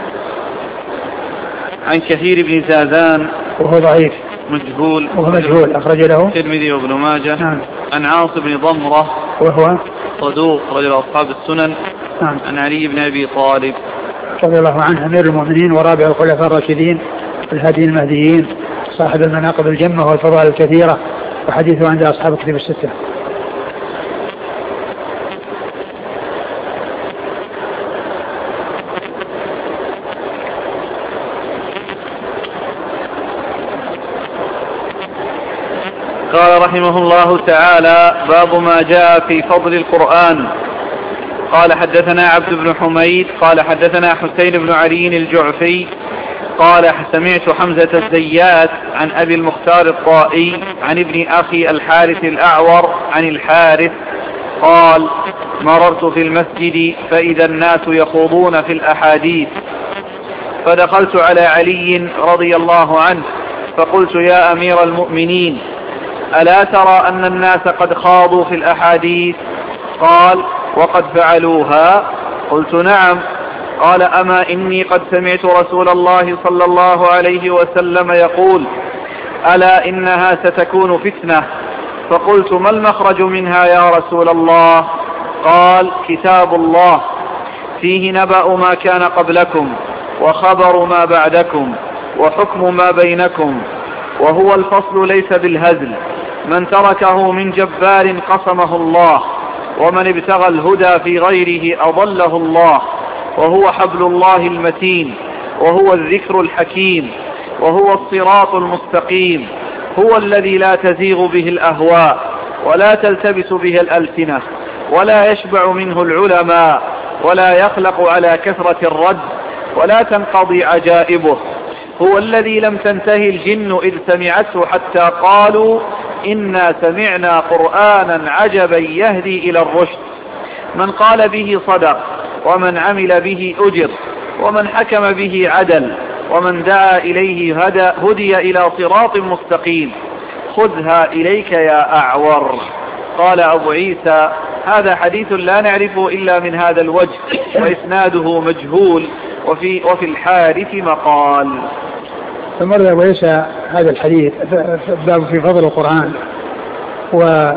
عن كثير بن زازان وهو ضعيف مجهول وهو مجهول أخرج له الترمذي وابن ماجه. نعم. عن عاصم بن ضمرة وهو صدوق رجل أصحاب السنن. نعم. عن علي بن أبي طالب رضي الله عنه أمير المؤمنين ورابع الخلفاء الراشدين الهاديين المهديين صاحب المناقب الجمة والفضائل الكثيرة، وحديثه عند أصحاب الكتب الستة. قال رحمه الله تعالى: باب ما جاء في فضل القرآن. قال حدثنا عبد بن حميد قال حدثنا حسين بن علي الجعفي قال سمعت حمزة الزيات عن أبي المختار الطائي عن ابن أخي الحارث الأعور عن الحارث قال: مررت في المسجد فإذا الناس يخوضون في الأحاديث، فدخلت على علي رضي الله عنه فقلت: يا أمير المؤمنين، ألا ترى أن الناس قد خاضوا في الأحاديث؟ قال: وقد فعلوها؟ قلت: نعم. قال: أما إني قد سمعت رسول الله صلى الله عليه وسلم يقول: ألا إنها ستكون فتنة. فقلت: ما المخرج منها يا رسول الله؟ قال: كتاب الله فيه نبأ ما كان قبلكم وخبر ما بعدكم وحكم ما بينكم، وهو الفصل ليس بالهزل، من تركه من جبار قصمه الله، ومن ابتغى الهدى في غيره أضله الله، وهو حبل الله المتين، وهو الذكر الحكيم، وهو الصراط المستقيم، هو الذي لا تزيغ به الأهواء ولا تلتبس به الألسنة ولا يشبع منه العلماء ولا يخلق على كثرة الرد ولا تنقضي عجائبه، هو الذي لم تنتهي الجن إذ سمعته حتى قالوا: إنا سمعنا قرآنا عجبا يهدي إلى الرشد، من قال به صدق، ومن عمل به أجر، ومن حكم به عدل، ومن دعا إليه هدى هدي إلى صراط مستقيم، خذها إليك يا أعور. قال أبو عيسى: هذا حديث لا نعرفه إلا من هذا الوجه، وإسناده مجهول، وفي, وفي الحارث مقال. ثم رد أبو عيسى هذا الحديث باب في فضل القرآن، و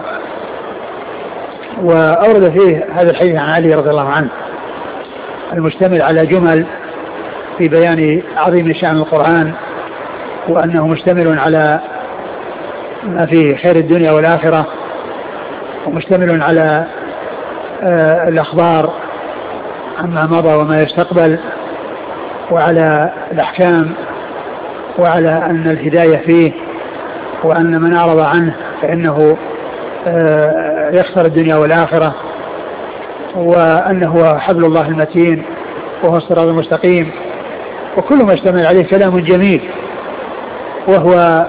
وأورد فيه هذا الحديث عن علي رضي الله عنه المشتمل على جمل في بيان عظيم شأن القرآن، وأنه مشتمل على ما فيه خير الدنيا والآخرة، ومشتمل على آه الأخبار عما مضى وما يستقبل، وعلى الأحكام، وعلى أن الهداية فيه، وأن من أعرض عنه فإنه آه يخسر الدنيا والآخرة، وأنه حبل الله المتين وهو الصراط المستقيم، وكل ما اشتمل عليه كلام جميل، وهو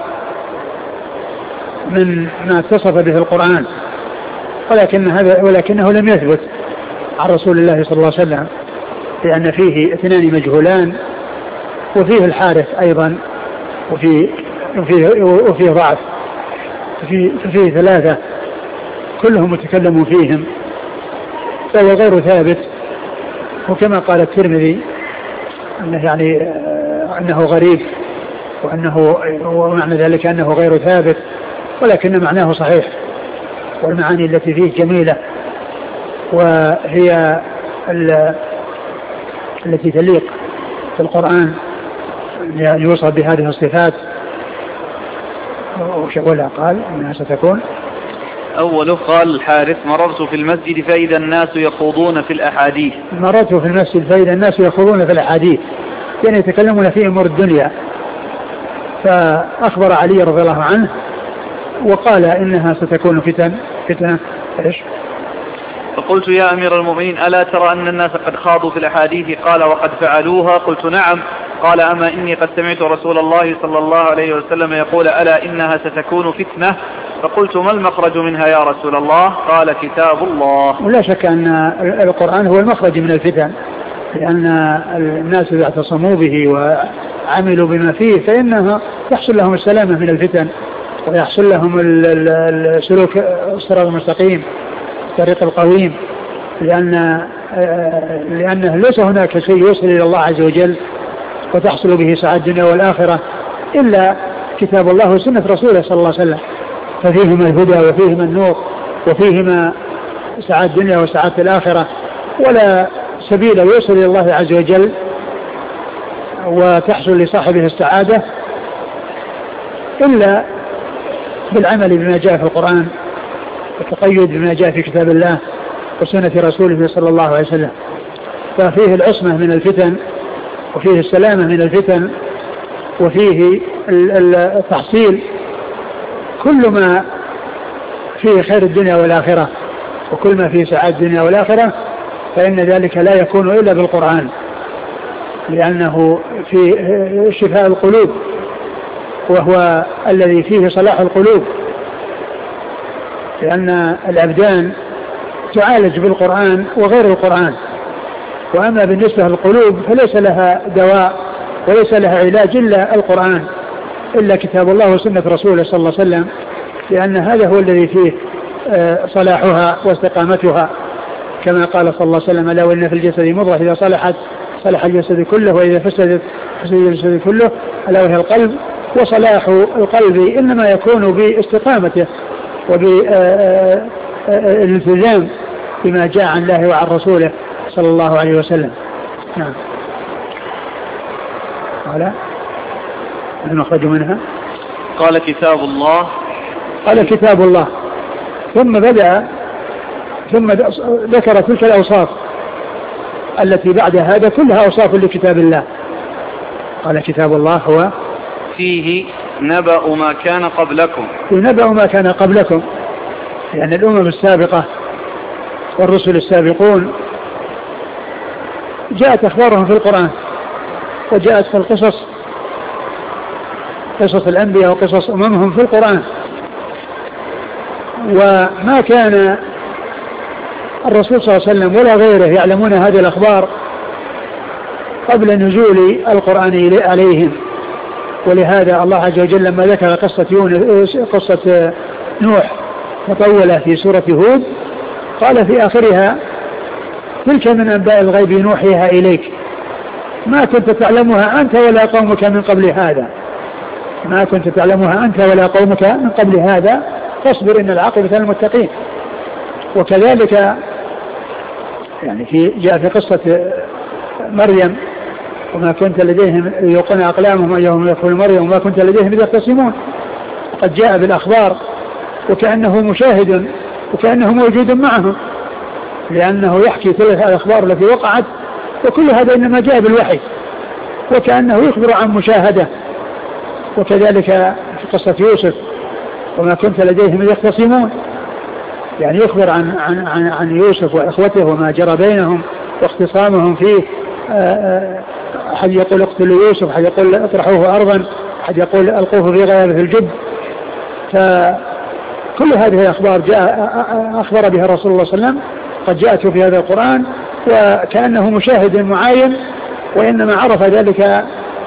من ما اتصف به القرآن، ولكن هذا ولكنه لم يثبت عن رسول الله صلى الله عليه وسلم، لأن فيه اثنان مجهولان، وفيه الحارث أيضا، وفيه, وفيه, وفيه ضعف، وفيه, وفيه ثلاثة كلهم متكلموا فيهم، فهو غير ثابت. وكما قال الترمذي أنه يعني أنه غريب، وأنه ومعنى ذلك أنه غير ثابت، ولكن معناه صحيح، والمعاني التي فيه جميلة، وهي التي تليق في القرآن أن يوصف بهذه الصفات. ولا قال أنها ستكون أوله قال الحارث: مررت في المسجد فإذا الناس يخوضون في الأحاديث. مررت في المسجد فإذا الناس يخوضون في الأحاديث، يعني يتكلمون في أمور الدنيا. فأخبر علي رضي الله عنه وقال إنها ستكون فتن فتنة إيش؟ فقلت يا أمير المؤمنين ألا ترى أن الناس قد خاضوا في الأحاديث؟ قال وقد فعلوها. قلت نعم. قال أما إني قد سمعت رسول الله صلى الله عليه وسلم يقول ألا إنها ستكون فتنة. فقلت ما المخرج منها يا رسول الله؟ قال كتاب الله. ولا شك أن القرآن هو المخرج من الفتن، لأن الناس إذا اعتصموا به وعملوا بما فيه فإنها يحصل لهم السلامة من الفتن، ويحصل لهم السلوك الصراط المستقيم الطريق القويم، لأن لأنه ليس هناك شيء يوصل إلى الله عز وجل وتحصل به سعادة الدنيا والآخرة إلا كتاب الله وسنة رسوله صلى الله عليه وسلم، ففيهما الهدى وفيهما النور وفيهما سعادة الدنيا وسعادة الآخرة، ولا سبيل يوصل إلى الله عز وجل وتحصل لصاحبه السعادة إلا بالعمل بما جاء في القرآن والتقيد بما جاء في كتاب الله وسنة رسوله صلى الله عليه وسلم. ففيه العصمة من الفتن، وفيه السلامة من الفتن، وفيه التحصيل كل ما فيه خير الدنيا والآخرة وكل ما فيه سعادة الدنيا والآخرة، فإن ذلك لا يكون إلا بالقرآن، لأنه في شفاء القلوب وهو الذي فيه صلاح القلوب، لأن الأبدان تعالج بالقرآن وغير القرآن، وأما بالنسبة للقلوب فليس لها دواء وليس لها علاج إلا القرآن، إلا كتاب الله وسنة رسوله صلى الله عليه وسلم، لأن هذا هو الذي فيه صلاحها واستقامتها، كما قال صلى الله عليه وسلم ألا وإن في الجسد مضغة إذا صلحت صلح الجسد كله وإذا فسدت فسد الجسد كله ألا وهي القلب، وصلاح القلب إنما يكون باستقامته وبالالتزام بما جاء عن الله وعن رسوله صلى الله عليه وسلم. نعم. قال المخرج منها قال كتاب الله قال كتاب الله ثم بدأ ثم ذكر تلك الأوصاف التي بعد هذا كلها أوصاف لكتاب الله. قال كتاب الله هو فيه نبأ ما كان قبلكم فيه نبأ ما كان قبلكم، يعني الأمم السابقة والرسل السابقون جاءت أخبارهم في القرآن، وجاءت في القصص قصص الأنبياء وقصص أممهم في القرآن، وما كان الرسول صلى الله عليه وسلم ولا غيره يعلمون هذه الأخبار قبل نزول القرآن عليهم. ولهذا الله عز وجل لما ذكر قصة يونس قصة نوح مطولة في سورة هود قال في آخرها تلك من أنباء الغيب نوحيها إليك ما كنت تعلمها أنت ولا قومك من قبل هذا ما كنت تعلمها أنت ولا قومك من قبل هذا فاصبر إن العاقبة للمتقين. وكذلك يعني في جاء في قصة مريم وما كنت لديهم يوقن أقلامهم أيهم يقول مريم وما كنت لديهم إذ يختصمون، قد جاء بالأخبار وكأنه مشاهد وكأنه موجود معهم، لأنه يحكي تلك الأخبار التي وقعت، وكل هذا إنما جاء بالوحي وكأنه يخبر عن مشاهدة. وكذلك في قصة يوسف وما كنت لديهم إذ يختصمون، يعني يخبر عن, عن, عن, عن يوسف وإخوته وما جرى بينهم واختصامهم فيه. أحد يقول اقتلوا يوسف، أحد يقول اطرحوه أرضا، أحد يقول ألقوه في غيابه الجب. فكل هذه الأخبار جاء أخبر بها الرسول صلى الله عليه وسلم قد جاءت في هذا القرآن وكأنه مشاهد معاين، وإنما عرف ذلك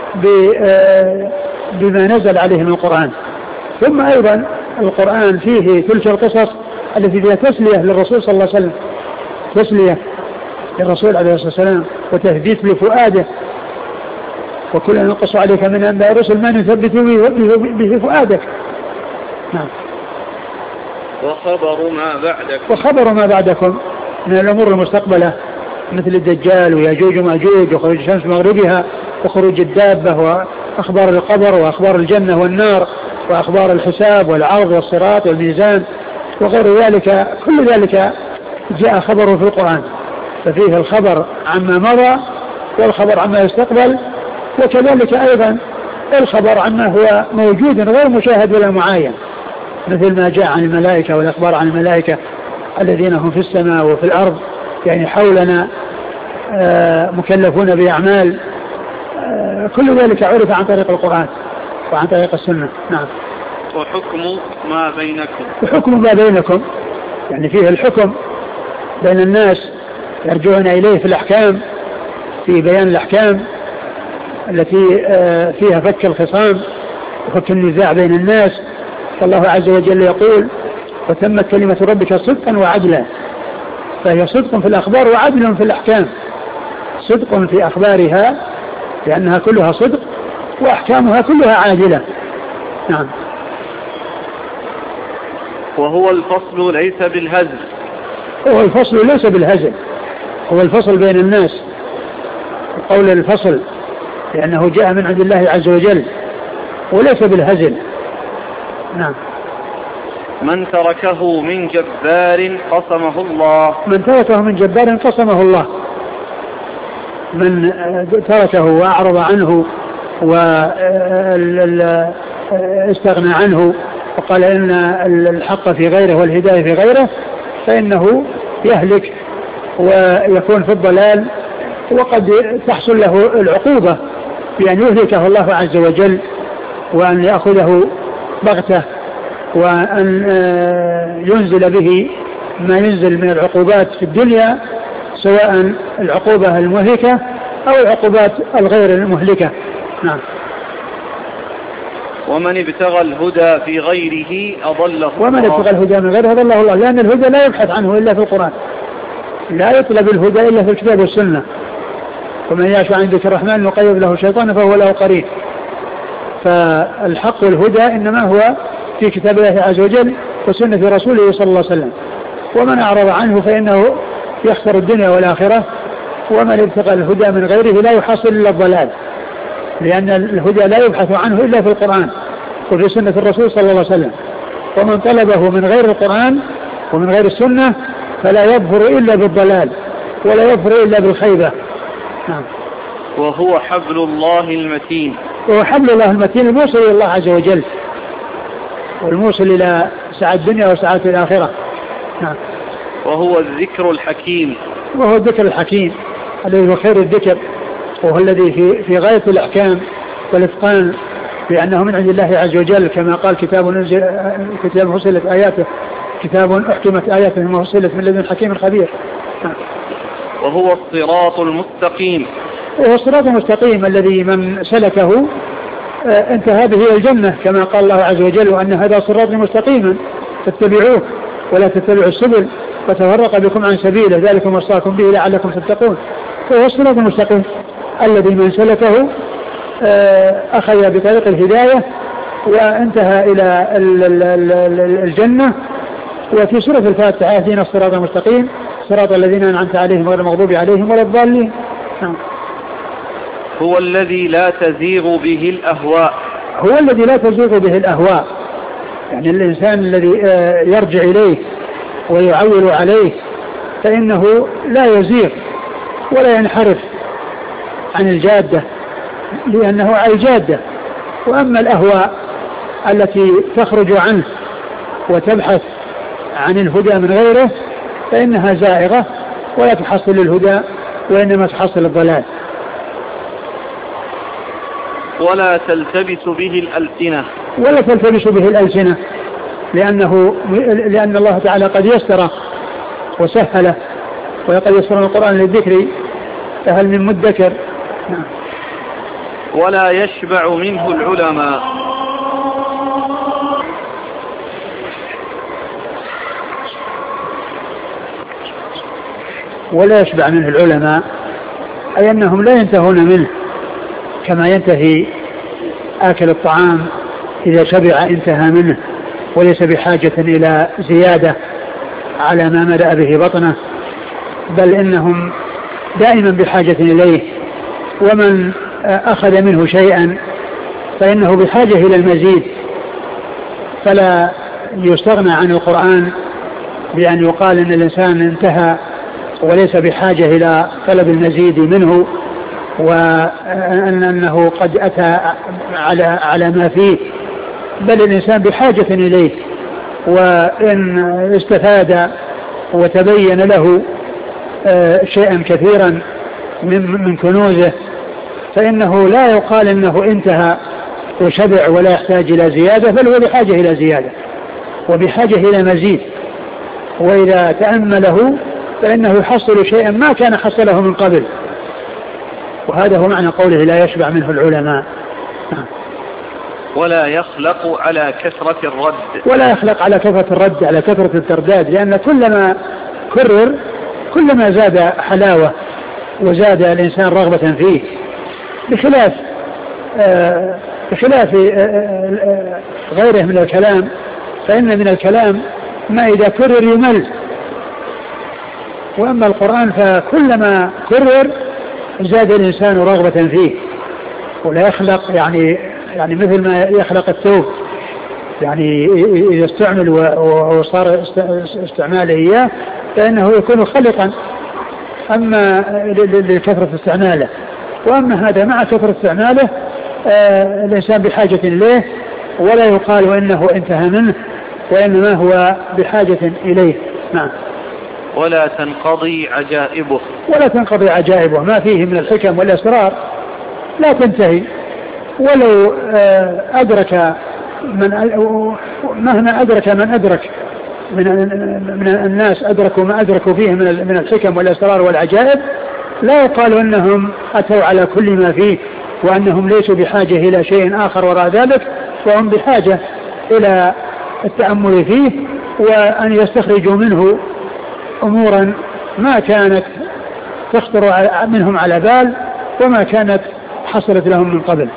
بما نزل عليه من القرآن. ثم أيضا القرآن فيه تلك القصص التي فيها تسلية للرسول صلى الله عليه وسلم، تسلية للرسول عليه الصلاة والسلام وتثبيت لفؤاده، وكلنا نقص عليك من أنباء الرسل ما نثبت به فؤادك. نعم. وخبر ما بعدكم وخبر ما بعدكم من الأمور المستقبلة مثل الدجال وياجوج وماجوج وخروج الشمس مغربها وخروج الدابة وأخبار القبر وأخبار الجنة والنار وأخبار الحساب والعرض والصراط والميزان وغير ذلك. كل ذلك جاء خبره في القرآن، ففيه الخبر عما مضى والخبر عما يستقبل، وكذلك أيضا الخبر عما هو موجود غير مشاهد ولا معاين. مثل ما جاء عن الملائكة والأخبار عن الملائكة الذين هم في السماء وفي الأرض يعني حولنا مكلفون بأعمال، كل ذلك عرف عن طريق القرآن وعن طريق السنة. نعم. وحكم ما بينكم، وحكم ما بينكم يعني فيه الحكم بين الناس يرجعون إليه في الأحكام، في بيان الأحكام التي فيها فك الخصام وفك النزاع بين الناس. فالله عز وجل يقول وتمت كلمة ربك صدقا وعدلا، فهي صدق في الأخبار وعدل في الأحكام. صدق في أخبارها لأنها كلها صدق وأحكامها كلها عادلة. نعم. وهو الفصل ليس بالهزل، هو الفصل ليس بالهزل، هو الفصل بين الناس، قول الفصل لأنه جاء من عند الله عز وجل وليس بالهزل. نعم. من تركه من جبار قسمه الله، من تركه من جبار قسمه الله، من تركه وأعرض عنه واستغنى عنه وقال إن الحق في غيره والهداية في غيره فإنه يهلك ويكون في الضلال، وقد تحصل له العقوبة بأن يهلكه الله عز وجل وأن يأخذه بغته وأن ينزل به ما ينزل من العقوبات في الدنيا، سواء العقوبة المهلكة أو العقوبات الغير المهلكة. نعم. ومن ابتغى الهدى في غيره أضله، ومن ابتغى الهدى من غيره أضله الله، لأن الهدى لا يبحث عنه إلا في القرآن، لا يطلب الهدى إلا في الكتاب والسنة. ومن يعش عن ذكر الرحمن نقيض له شيطانا فهو له قرين. فالحق والهدى إنما هو في كتاب الله عز وجل وسنة رسوله صلى الله عليه وسلم، ومن أعرض عنه فإنه يخسر الدنيا والآخرة. ومن ابتغى الهدى من غيره لا يحصل إلا الضلال، لأن الهدى لا يبحث عنه إلا في القرآن وفي سنة الرسول صلى الله عليه وسلم، ومن طلبه من غير القرآن ومن غير السنة فلا يظفر إلا بالضلال ولا يظفر إلا بالخيبة. نعم. وهو حبل الله المتين، وهو حبل الله المتين الموصل إلى الله عز وجل والموصل إلى سعادة الدنيا وسعادة الآخرة. نعم. وهو الذكر الحكيم، وهو الذكر الحكيم الذي هو خير الذكر، وهو الذي في في غاية الأحكام والإتقان، لأنه من عند الله عز وجل كما قال كتاب نزل كتاب فصلت آياته كتاب أحكمت آياته مفصلة من لدن حكيم خبير. وهو الصراط المستقيم، وهو الصراط المستقيم الذي من سلكه انتهى به إلى الجنة، كما قال الله عز وجل وأن هذا صراط مستقيما فاتبعوه ولا تتبعوا السبل فتفرق بكم عن سبيله ذلكم وصاكم به لعلكم تتقون. فهو الصراط المستقيم الذي من سلكه أخذ بطريق الهداية وانتهى إلى الجنة. وفي سورة الفاتحة اهدنا الصراط المستقيم صراط الذين أنعمت عليهم غير المغضوب عليهم ولا الضالين. هو الذي لا تزيغ به الأهواء، هو الذي لا تزيغ به الأهواء، يعني الإنسان الذي يرجع إليه ويعول عليه فإنه لا يزيغ ولا ينحرف عن الجادة لأنه على الجادة. وأما الأهواء التي تخرج عنه وتبحث عن الهدى من غيره فإنها زائغة ولا تحصل الهدى وإنما تحصل الضلال. ولا تلتبس به الألسنة، ولا تلتبس به الألسنة لأنه لأن الله تعالى قد يسر وسهله وقد يسر القرآن للذكر فهل من مدكر. نعم. ولا يشبع منه العلماء، ولا يشبع منه العلماء أي أنهم لا ينتهون منه كما ينتهي آكل الطعام إذا شبع انتهى منه وليس بحاجة إلى زيادة على ما ملأ به بطنه، بل إنهم دائما بحاجة إليه. ومن أخذ منه شيئا فإنه بحاجة إلى المزيد، فلا يستغنى عن القرآن بأن يقال إن الإنسان انتهى وليس بحاجة إلى طلب المزيد منه وأنه قد أتى على على ما فيه، بل الإنسان بحاجة إليه وإن استفاد وتبين له شيئا كثيرا من كنوزه فإنه لا يقال إنه انتهى وشبع ولا يحتاج إلى زيادة، بل هو بحاجة إلى زيادة وبحاجة إلى مزيد، وإذا تأمله فإنه يحصل شيئا ما كان حصله من قبل، وهذا هو معنى قوله لا يشبع منه العلماء. ولا يخلق على كثرة الرد ولا يخلق على كثرة الرد على كثرة الترداد، لأن كلما كرر كلما زاد حلاوة وزاد الإنسان رغبة فيه، بخلاف آه بخلاف آه غيره من الكلام، فإن من الكلام ما إذا كرر يمل، وأما القرآن فكلما كرر زاد الإنسان رغبة فيه. ولا يخلق يعني يعني مثل ما يخلق الثوب، يعني إذا استعمل وصار استعماله إياه فإنه يكون خلقا أما لكثرة استعماله، وأما هذا مع كثرة استعماله آه الإنسان بحاجة إليه، ولا يقال إنه انتهى منه، وإنما هو بحاجة إليه. نعم. ولا تنقضي عجائبه ولا تنقضي عجائبه، ما فيه من الحكم والأسرار لا تنتهي، ولو أدرك من مهما أدرك من أدرك من من الناس أدركوا ما أدركوا فيه من من الحكم والأسرار والعجائب، لا يقال أنهم أتوا على كل ما فيه، وأنهم ليسوا بحاجة إلى شيء آخر وراء ذلك، وهم بحاجة إلى التأمل فيه وأن يستخرجوا منه أمورا ما كانت تخطر منهم على بال وما كانت حصلت لهم من قبل.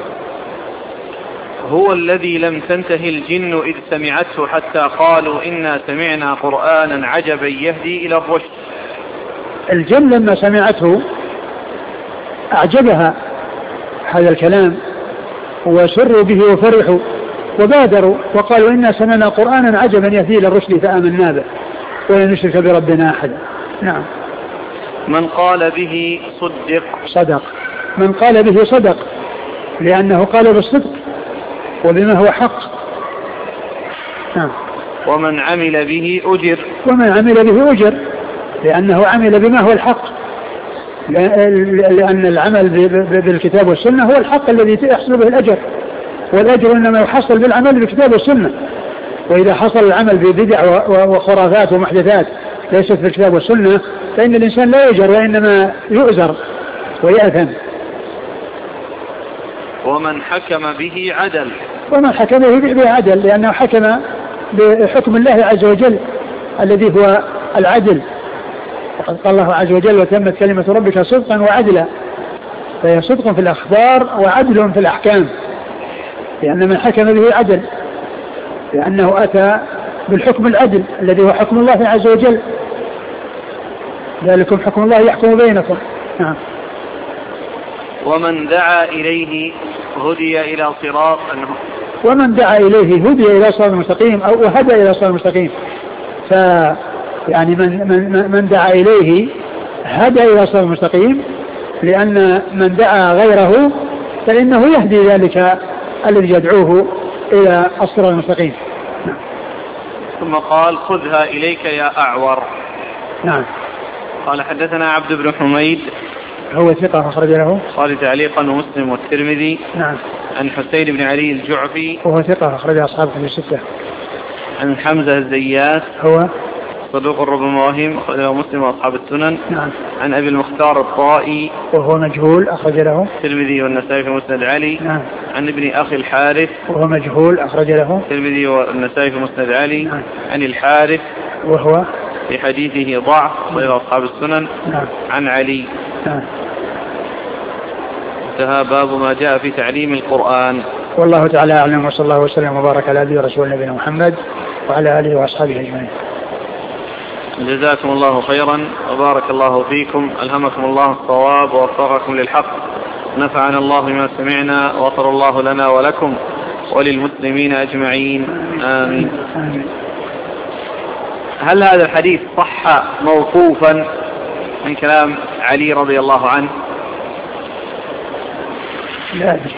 هو الذي لم تنتهي الجن إذ سمعته حتى قالوا إنا سمعنا قرآنا عجبا يهدي إلى الرشد. الجن لما سمعته أعجبها هذا الكلام وسروا به وفرحوا وبادروا وقالوا إنا سمعنا قرآنا عجبا يهدي إلى الرشد فآمنا به ولن نشرك بربنا أحدا. نعم. من قال به صدق صدق من قال به صدق، لأنه قال بالصدق وبما هو حق. نعم. ومن عمل به أجر ومن عمل به أجر، لأنه عمل بما هو الحق، لأن العمل بالكتاب والسنة هو الحق الذي يحصل به الأجر، والأجر إنما يحصل بالعمل بالكتاب والسنة. وإذا حصل العمل ببدع وخرافات ومحدثات ليست في الكتاب والسنة فإن الإنسان لا يجر وإنما يؤزر ويأثم. ومن حكم به عدل ومن حكم به عدل، لأنه حكم بحكم الله عز وجل الذي هو العدل، وقد قال الله عز وجل وتمت كلمة ربك صدقا وعدلا، فهي صدق في الأخبار وعدل في الأحكام، لأن من حكم به عدل، لأنه أتى بالحكم العدل الذي هو حكم الله عز وجل، ذلكم حكم الله يحكم بينكم. نعم. ومن دعا إليه هدي إلى صراط ومن دعا إليه هدي إلى صراط مستقيم أو هدى إلى صراط مستقيم، ف يعني من, من, من دعا إليه هدى إلى صراط مستقيم، لأن من دعا غيره فإنه يهدي ذلك الذي يدعوه إلى الصراط المستقيم. نعم. ثم قال خذها إليك يا أعور. نعم. قال حدثنا عبد بن حميد هو ثقة أخرج له قال تعليقا ومسلم والترمذي. نعم. عن حسين بن علي الجعفي وهو ثقة أخرج أصحابه في الستة. عن حمزة الزيات هو صدوق ربما وهم أخرج له مسلم وأصحاب السنن. نعم. عن أبي المختار الطائي وهو مجهول أخرج له الترمذي والنسائي في مسند علي. نعم. عن ابن أخي الحارث وهو مجهول أخرج له الترمذي والنسائي في مسند علي. نعم. عن الحارث وهو في حديثه ضعف غير أصحاب السنن. نعم. عن علي. نعم. انتهى باب ما جاء في تعليم القرآن. والله تعالى أعلم، وصلى الله وسلم وبارك على عبده ورسوله نبينا محمد وعلى آله وأصحابه أجمعين. جزاكم الله خيرا وبارك الله فيكم، ألهمكم الله الصواب ووفقكم للحق، نفعنا الله بما سمعنا وغفر الله لنا ولكم وللمسلمين أجمعين، آمين. آمين. هل هذا الحديث صح موقوفا من كلام علي رضي الله عنه؟ لا أدري.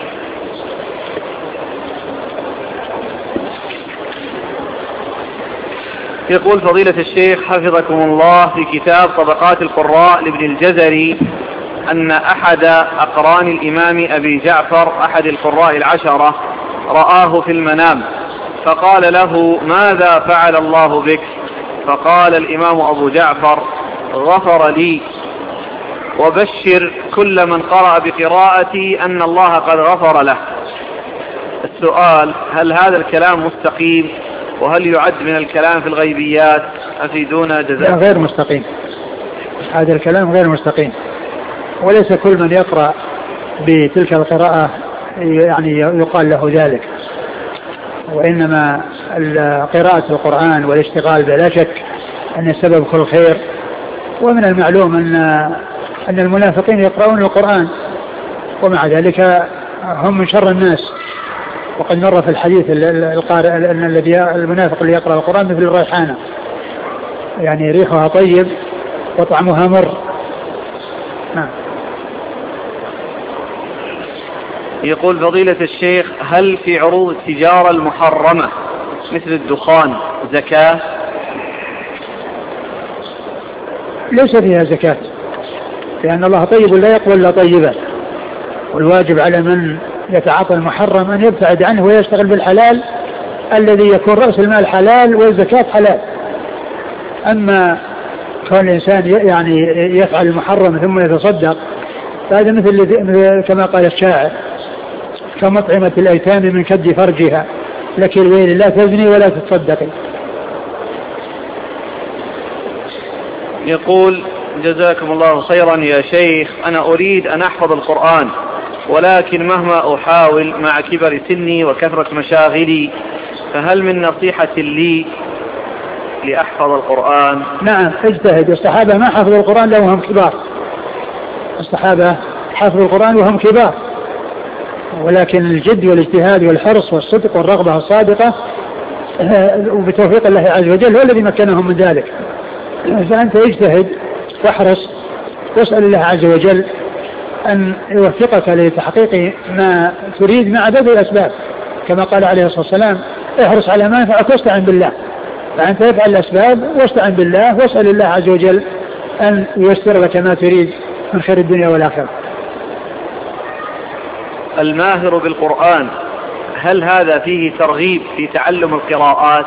يقول فضيلة الشيخ حفظكم الله في كتاب طبقات القراء لابن الجزري أن أحد أقران الإمام أبي جعفر أحد القراء العشرة رآه في المنام فقال له ماذا فعل الله بك؟ فقال الإمام أبو جعفر غفر لي وبشر كل من قرأ بقراءتي أن الله قد غفر له. السؤال هل هذا الكلام مستقيم وهل يعد من الكلام في الغيبيات؟ أفيدونا جزاء. غير مستقيم، هذا الكلام غير مستقيم، وليس كل من يقرأ بتلك القراءة يعني يقال له ذلك، وإنما قراءة القرآن والاشتغال بلا شك أن سبب كل خير. ومن المعلوم أن أن المنافقين يقرؤون القرآن ومع ذلك هم من شر الناس، وقد مر في الحديث القارئ أن الذي المنافق اللي يقرأ القرآن مثل الريحانة، يعني ريحها طيب وطعمها مر. نعم. يقول فضيلة الشيخ هل في عروض التجارة المحرمة مثل الدخان زكاة؟ ليس فيها زكاة، لأن الله طيب لا يقبل إلا طيبا، والواجب على من يتعاطى المحرم أن يبتعد عنه ويشتغل بالحلال الذي يكون رأس المال حلال والزكاة حلال. أما كون الإنسان يعني يفعل المحرم ثم يتصدق فهذا مثل كما قال الشاعر كمطعمة الأيتام من كد فرجها لك الويل لا تزني ولا تتصدقي. يقول جزاكم الله خيرا يا شيخ، أنا أريد أن أحفظ القرآن ولكن مهما أحاول مع كبر سني وكثرة مشاغلي فهل من نصيحة لي لأحفظ القرآن؟ نعم اجتهد. الصحابة ما حفظوا القرآن لو هم كبار، الصحابة حفظوا القرآن وهم كبار، ولكن الجد والاجتهاد والحرص والصدق والرغبة الصادقة وبتوفيق الله عز وجل هو الذي مكنهم من ذلك. فأنت اجتهد واحرص واسأل الله عز وجل أن يوفقك لتحقيق ما تريد مع بذل الأسباب، كما قال عليه الصلاة والسلام احرص على ما ينفعك واستعن بالله. فأنت افعل الأسباب واستعن بالله واسأل الله عز وجل أن ييسر لك ما تريد من خير الدنيا والآخرة. الماهر بالقرآن هل هذا فيه ترغيب في تعلم القراءات؟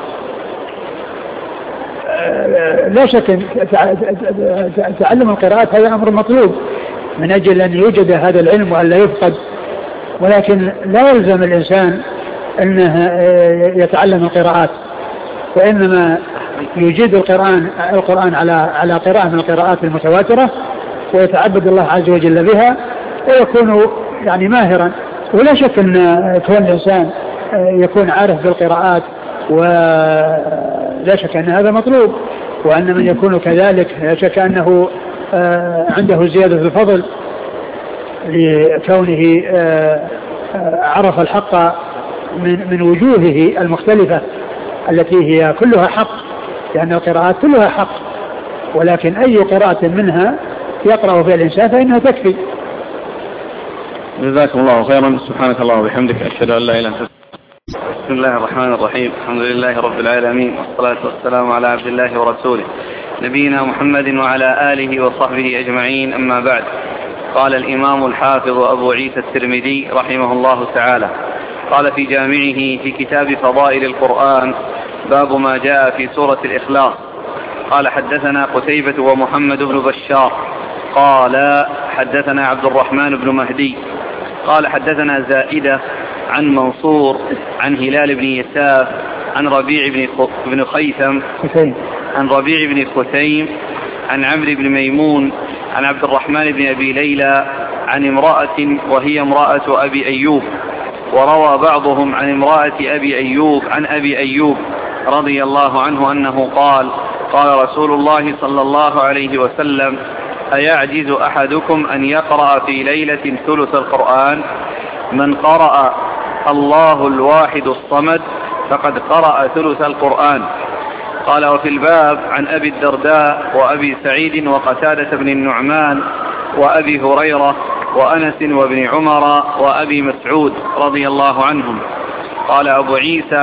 لا شك تعلم القراءات هذا أمر مطلوب من أجل أن يوجد هذا العلم وأن لا يفقد، ولكن لا يلزم الإنسان أنه يتعلم القراءات، وإنما يجيد القرآن القرآن على على قراءة من القراءات المتواترة ويتعبد الله عز وجل بها ويكون يعني ماهرا. ولا شك أن كون الإنسان يكون عارف بالقراءات ولا شك أن هذا مطلوب، وأن من يكون كذلك لا شك أنه عنده زيادة الفضل لكونه عرف الحق من من وجوهه المختلفة التي هي كلها حق، لأن القراءات كلها حق، ولكن أي قراءة منها يقرأ فيها الإنسان فإنها تكفي. جزاكم الله خيرا. سبحانك الله وبحمدك أشهد أن لا إله إلا أنت. بسم الله الرحمن الرحيم. الحمد لله رب العالمين والصلاة والسلام على عبد الله ورسوله نبينا محمد وعلى آله وصحبه أجمعين، أما بعد. قال الإمام الحافظ أبو عيسى الترمذي رحمه الله تعالى قال في جامعه في كتاب فضائل القرآن باب ما جاء في سورة الإخلاص قال حدثنا قتيبة ومحمد بن بشار قال حدثنا عبد الرحمن بن مهدي قال حدثنا زائدة عن منصور عن هلال بن يساف عن ربيع بن خيثم عن ربيع بن خثيم عن عمرو بن ميمون عن عبد الرحمن بن أبي ليلى عن امرأة وهي امرأة أبي أيوب، وروى بعضهم عن امرأة أبي أيوب عن أبي أيوب رضي الله عنه أنه قال قال رسول الله صلى الله عليه وسلم أيعجز أحدكم أن يقرأ في ليلة ثلث القرآن؟ من قرأ الله الواحد الصمد فقد قرأ ثلث القرآن. قال وفي الباب عن أبي الدرداء وأبي سعيد وقتادة بن النعمان وأبي هريرة وأنس وابن عمر وأبي مسعود رضي الله عنهم. قال أبو عيسى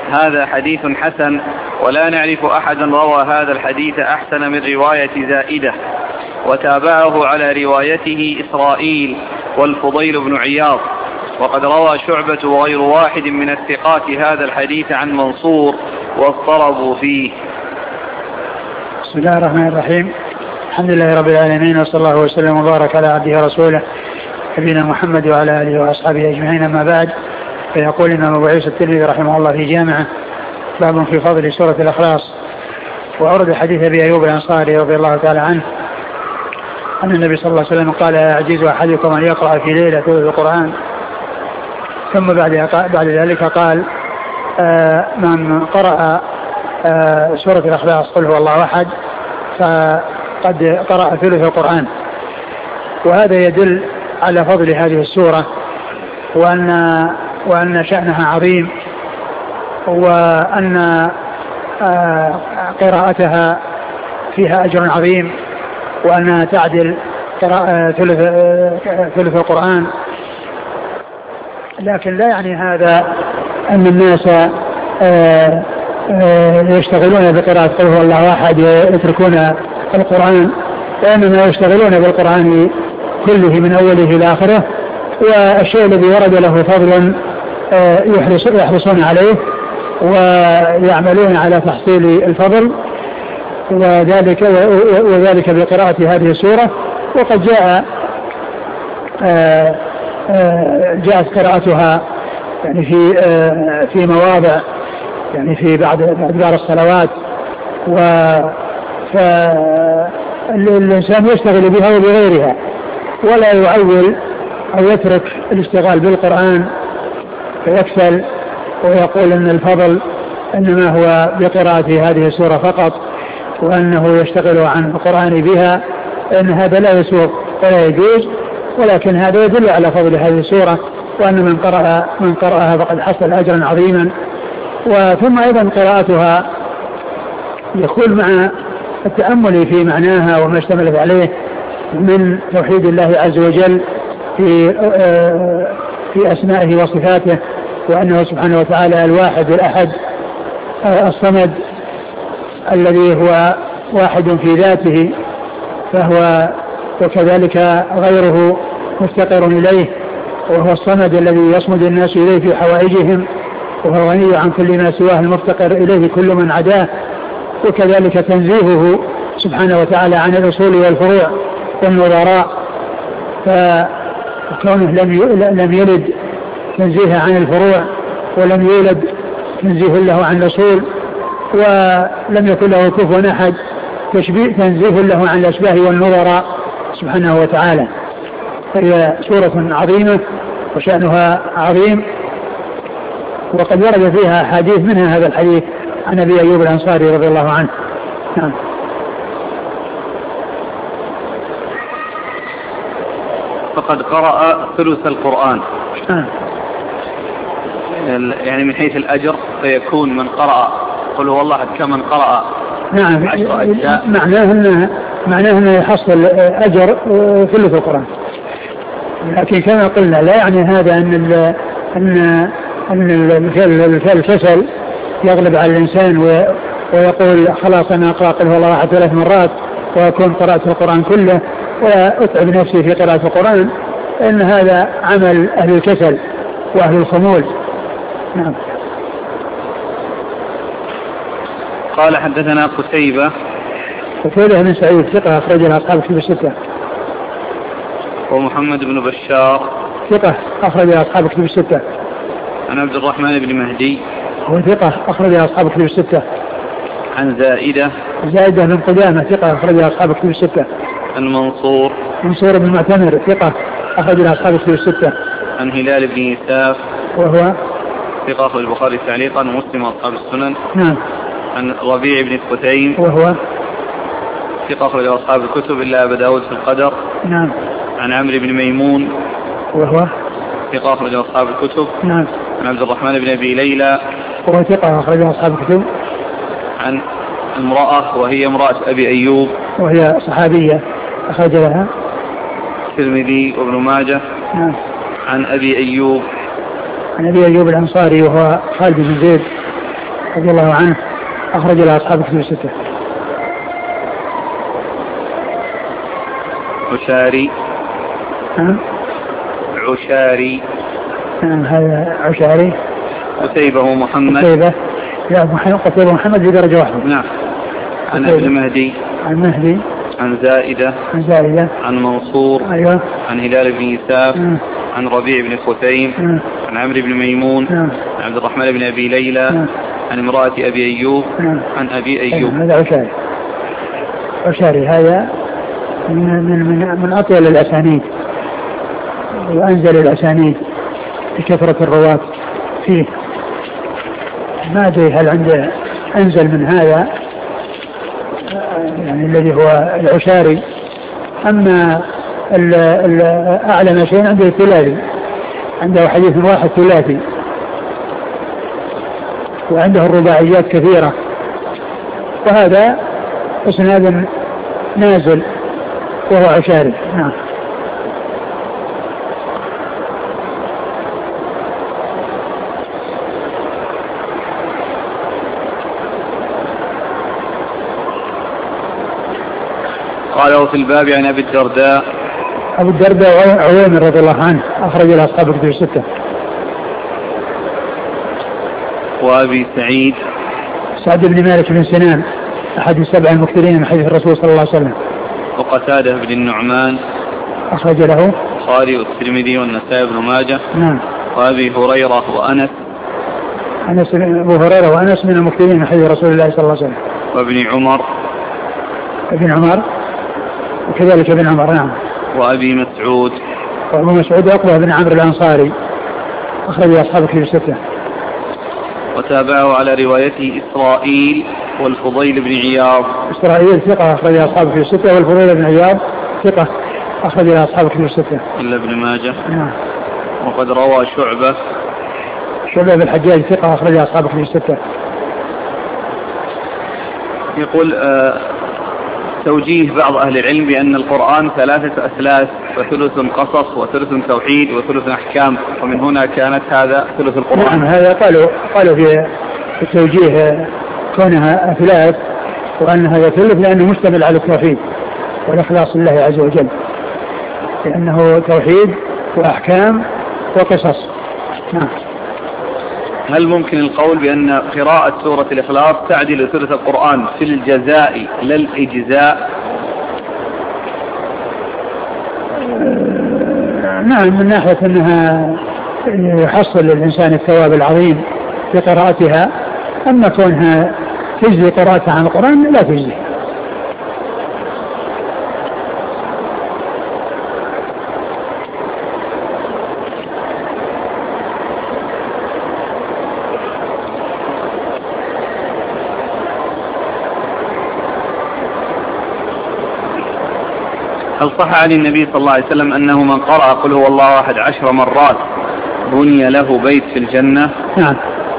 هذا حديث حسن، ولا نعرف أحدا روى هذا الحديث أحسن من رواية زائدة، وتابعه على روايته إسرائيل والفضيل بن عياض. وقد روى شعبة وغير واحد من الثقات هذا الحديث عن منصور واضطربوا فيه. بسم الله الرحمن الرحيم. الحمد لله رب العالمين، وصلى الله وسلم وبارك على عبده ورسوله نبينا محمد وعلى آله وأصحابه أجمعين، أما بعد. فيقول إمام أبو عيسى الترمذي رحمه الله في جامعه باب في فضل سورة الإخلاص، وأورد حديث أبي أيوب الأنصاري رضي الله تعالى عنه أن النبي صلى الله عليه وسلم قال: يعجز أحدكم أن يقرأ في ليلة القرآن. ثم بعد بعد ذلك قال: آه من قرأ آه سورة الإخلاص قل هو الله أحد فقد قرأ ثلث القرآن. وهذا يدل على فضل هذه السورة، وأن وأن شأنها عظيم، وأن آه قراءتها فيها أجر عظيم، وأنها تعدل قراءة ثلث آه ثلث القرآن. لكن لا يعني هذا أن الناس آه آه يشتغلون بقراءة قل هو الله أحد ويتركون القرآن، وإنما يشتغلون بالقرآن كله من أوله إلى آخره، والشيء الذي ورد له فضل آه يحرصون عليه ويعملون على تحصيل الفضل، وذلك وذلك بقراءة هذه السورة. وقد جاء آه جاءت قراءتها يعني في في مواضع، يعني في بعد بعد الصلوات، فالإنسان يشتغل بها وبغيرها، ولا يعول أو يترك الاشتغال بالقرآن فيكسل ويقول أن الفضل إنما هو بقراءة هذه السورة فقط، وأنه يشتغل عن القرآن بها، إن هذا لا يسوق ولا يجوز. ولكن هذا يدل على فضل هذه السورة، وأن من قرأ من قرأها فقد حصل أجرا عظيما. وثم أيضا قراءتها يكون مع التأمل في معناها وما اشتملت عليه من توحيد الله عز وجل في في أسمائه وصفاته، وأنه سبحانه وتعالى الواحد الأحد الصمد الذي هو واحد في ذاته، فهو وكذلك غيره مفتقر إليه، وهو الصمد الذي يصمد الناس إليه في حوائجهم، وهو غني عن كل ما سواه المفتقر إليه كل من عداه. وكذلك تنزيهه سبحانه وتعالى عن الأصول والفروع والنظراء، فكونه لم يلد تنزيه عن الفروع، ولم يولد تنزيه له عن الأصول، ولم يكن له كفوا أحد تشبيه تنزيه له عن الأشباه والنظراء سبحانه وتعالى. فهي سورة عظيمة وشأنها عظيم، وقد ورد فيها حديث منها هذا الحديث عن أبي أيوب الأنصاري رضي الله عنه. نعم. فقد قرأ ثلث القرآن. نعم. يعني من حيث الأجر فيكون من قرأ قل هو الله كمن قرأ. نعم، معناه أنه معناه أنه يحصل أجر ثلث القرآن. لكن كما قلنا لا يعني هذا أن ال أن أن الكسل يغلب على الإنسان ويقول خلاص أنا أقرأ قل هو الله أحد ثلاث مرات وأكون قرأت القرآن كله وأتعب نفسي في قراءة القرآن، إن هذا عمل أهل الكسل وأهل الخمول. نعم. قال حدثنا قتيبة قتيبة بن سعيد ثقة أخرج له أصحاب الكتب الستة. ومحمد بن بشار ثقة أخرج له أصحاب الكتب الستة. عن عبد الرحمن بن مهدي هو ثقة أخرج له أصحاب الكتب الستة. عن زائدة زائدة بن قدامة ثقة أخرج له أصحاب الكتب الستة. عن منصور منصور بن معتمر ثقة أخرج له أصحاب الكتب الستة. عن هلال بن يساف وهو ثقة أخرج البخاري تعليقا ومسلم وأصحاب السنن. نعم. عن ربيع بن الخثيم وهو ثقة أخرج أصحاب الكتب إلا أبا داود في القدر. نعم. عن عمرو بن ميمون وهو ثقة أخرج أصحاب الكتب. نعم. عن عبد الرحمن بن أبي ليلى وهو ثقة أخرج أصحاب الكتب. عن امرأة وهي امرأة أبي أيوب وهي صحابية أخرج لها الترمذي وابن ماجه. نعم. عن أبي أيوب عن أبي أيوب الأنصاري وهو خالد بن زيد رضي الله عنه أخرج له أصحاب كتب الستة. عشاري أه؟ عشاري أه هذا عشاري. قتيبة محمد. قتيبة لا محمد قتيبة محمد في درجة واحدة. نعم. عن ابن مهدي. عن مهدي. عن زائدة. عن زائدة. عن منصور. أيوة. عن هلال بن يساف. أه. عن ربيع بن خثيم. أه. عن عمرو بن ميمون. أه. عن عبد الرحمن بن أبي ليلى. أه. عن امرأة أبي أيوب. أه. عن أبي أيوب. هذا عشاري. عشاري هذا من من من, من أطول الأسانيد وأنزل الأسانيد بكثرة الرواة فيه. ما أدري هل عنده أنزل من هذا يعني الذي هو العشاري. أما أعلى شيء عنده الثلاثي، عنده حديث واحد ثلاثي، وعنده الرباعيات كثيرة، وهذا اسناد نازل وهو عشاري. نعم. قاله في الباب عن أبي الدرداء. أبو الدرداء عويمر رضي الله عنه أخرج له أصحاب كتب الستة. وأبي سعيد. سعد بن مالك بن سنان أحد السبع المكثرين من حديث الرسول صلى الله عليه وسلم. وقتادة بن النعمان أخرج له البخاري والترمذي والنسائي بن ماجه. نعم. وأبي هريرة وأنس. أنس أبو هريرة وأنس من المكثرين من حديث رسول الله صلى الله عليه وسلم. وابن عمر. ابن عمر وكذلك ابن عمر. نعم. وأبي مسعود. وأبو مسعود عقبة بن عمرو الأنصاري أخرج أصحاب كتب الستة. وتابعه على روايته إسرائيل والفضيل بن عياض. إسرائيل ثقة أخرج أصحاب كتب الستة، والفضيل بن عياض ثقة أخرج أصحاب كتب الستة إلا ابن ماجه. نعم. وقد روى شعبة. شعبة بن الحجاج ثقة أخرج أصحاب كتب الستة. يقول آه توجيه بعض أهل العلم بأن القرآن ثلاثة أثلاث، وثلث قصص وثلث توحيد وثلث أحكام، ومن هنا كانت هذا ثلث القرآن. نعم هذا قالوا قالوا في التوجيه كونها أثلاث، وأن هذا ثلث لأنه مشتمل على التوحيد والإخلاص لله عز وجل، لأنه توحيد وأحكام وقصص. نعم. هل ممكن القول بأن قراءة سورة الإخلاص تعدل ثلث القرآن في الجزاء لا الإجزاء؟ نعم، من ناحية أنها يحصل للإنسان الثواب العظيم في قراءتها، أما كونها تجزي قراءتها عن القرآن لا تجزي. هل صح عن النبي صلى الله عليه وسلم أنه من قرأ قل هو الله أحد عشر مرات بني له بيت في الجنة؟ نعم.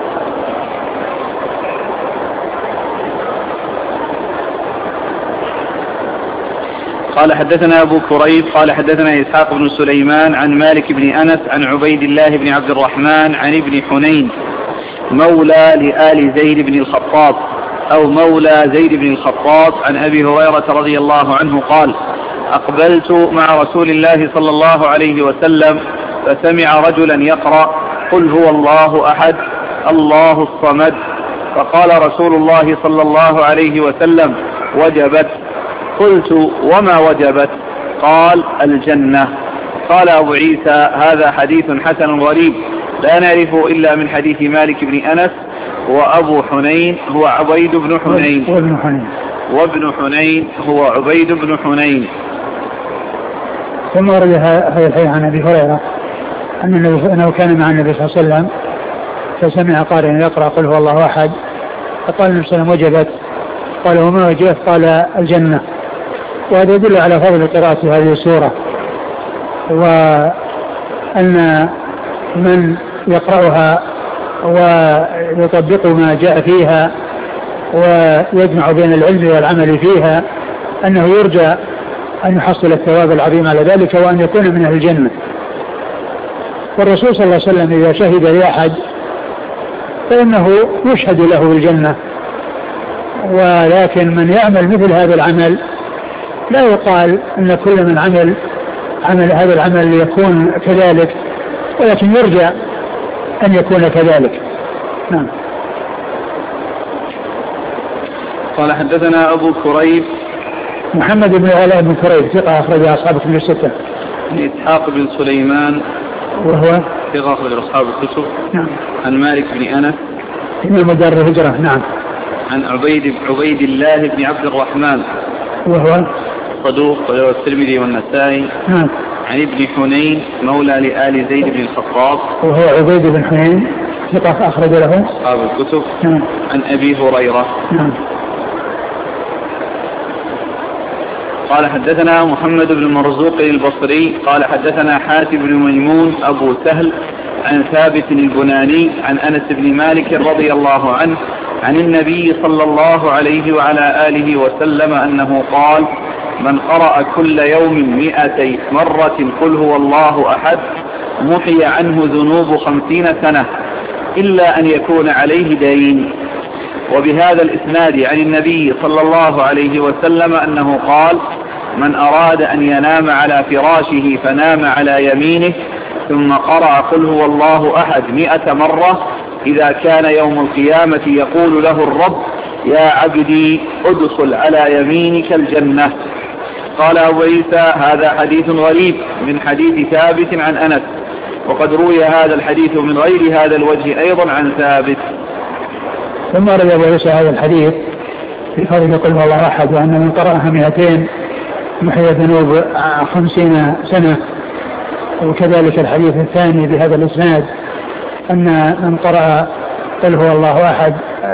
قال حدثنا أبو كريب قال حدثنا إسحاق بن سليمان عن مالك بن أنس عن عبيد الله بن عبد الرحمن عن ابن حنين مولى لآل زيد بن الخطاب أو مولى زيد بن الخطاب عن أبي هريرة رضي الله عنه قال: أقبلت مع رسول الله صلى الله عليه وسلم فسمع رجلا يقرأ قل هو الله أحد الله الصمد، فقال رسول الله صلى الله عليه وسلم: وجبت. قلت: وما وجبت؟ قال: الجنة. قال أبو عيسى: هذا حديث حسن غريب لا نعرفه إلا من حديث مالك بن أنس، وأبو حنين هو عبيد بن حنين وابن حنين وابن حنين هو عبيد بن حنين. ثم ورد هذا الحديث عن أبي هريرة أنه كان مع النبي صلى الله عليه وسلم فسمع قارئا يقرأ قل هو الله أحد، فقال النبي صلى الله عليه وسلم: وجبت. قال: وما وجبت؟ قال: الجنة. وهذا يدل على فضل قراءة هذه السورة، وأن من يقرأها ويطبق ما جاء فيها ويجمع بين العلم والعمل فيها أنه يرجى أن يحصل الثواب العظيم على ذلك وأن يكون من أهل الجنة. والرسول صلى الله عليه وسلم إذا شهد لأحد فإنه يشهد له بالجنة. ولكن من يعمل مثل هذا العمل لا يقال أن كل من عمل عمل هذا العمل يكون كذلك، ولكن يرجى أن يكون كذلك. نعم. قال حدثنا أبو كريب محمد بن علاء بن كريب ثقة أخرج أصحاب الكتب الستة. عن إسحاق بن سليمان وهو ثقة أخرج أصحاب الكتب. نعم. عن مالك بن أنس إمام دار الهجرة. نعم. عن عبيد عبيد الله بن عبد الرحمن وهو صدوق وله الترمذي والنسائي. نعم. عن ابن حنين مولى لآل زيد بن الخطاب وهو عبيد بن حنين ثقة أخرج له أصحاب الكتب. نعم. عن أبي هريرة. نعم. قال حدثنا محمد بن مرزوق البصري قال حدثنا حاتم بن ميمون أبو سهل عن ثابت البناني عن أنس بن مالك رضي الله عنه عن النبي صلى الله عليه وعلى آله وسلم أنه قال: من قرأ كل يوم مئتي مرة قل هو الله أحد محي عنه ذنوب خمسين سنة إلا أن يكون عليه دين. وبهذا الإسناد عن النبي صلى الله عليه وسلم أنه قال: من أراد أن ينام على فراشه فنام على يمينه ثم قرأ قل هو الله أحد مئة مرة إذا كان يوم القيامة يقول له الرب: يا عبدي ادخل على يمينك الجنة. قال أبو عيسى: هذا حديث غريب من حديث ثابت عن أنس، وقد روي هذا الحديث من غير هذا الوجه أيضا عن ثابت. ثم روي أبو عيسى هذا الحديث في فضل قل هو الله أحد وأن من قرأها مئتين محي ذنوب خمسين سنة. وكذلك الحديث الثاني بهذا الإسناد أن من قرأ قل هو الله أحد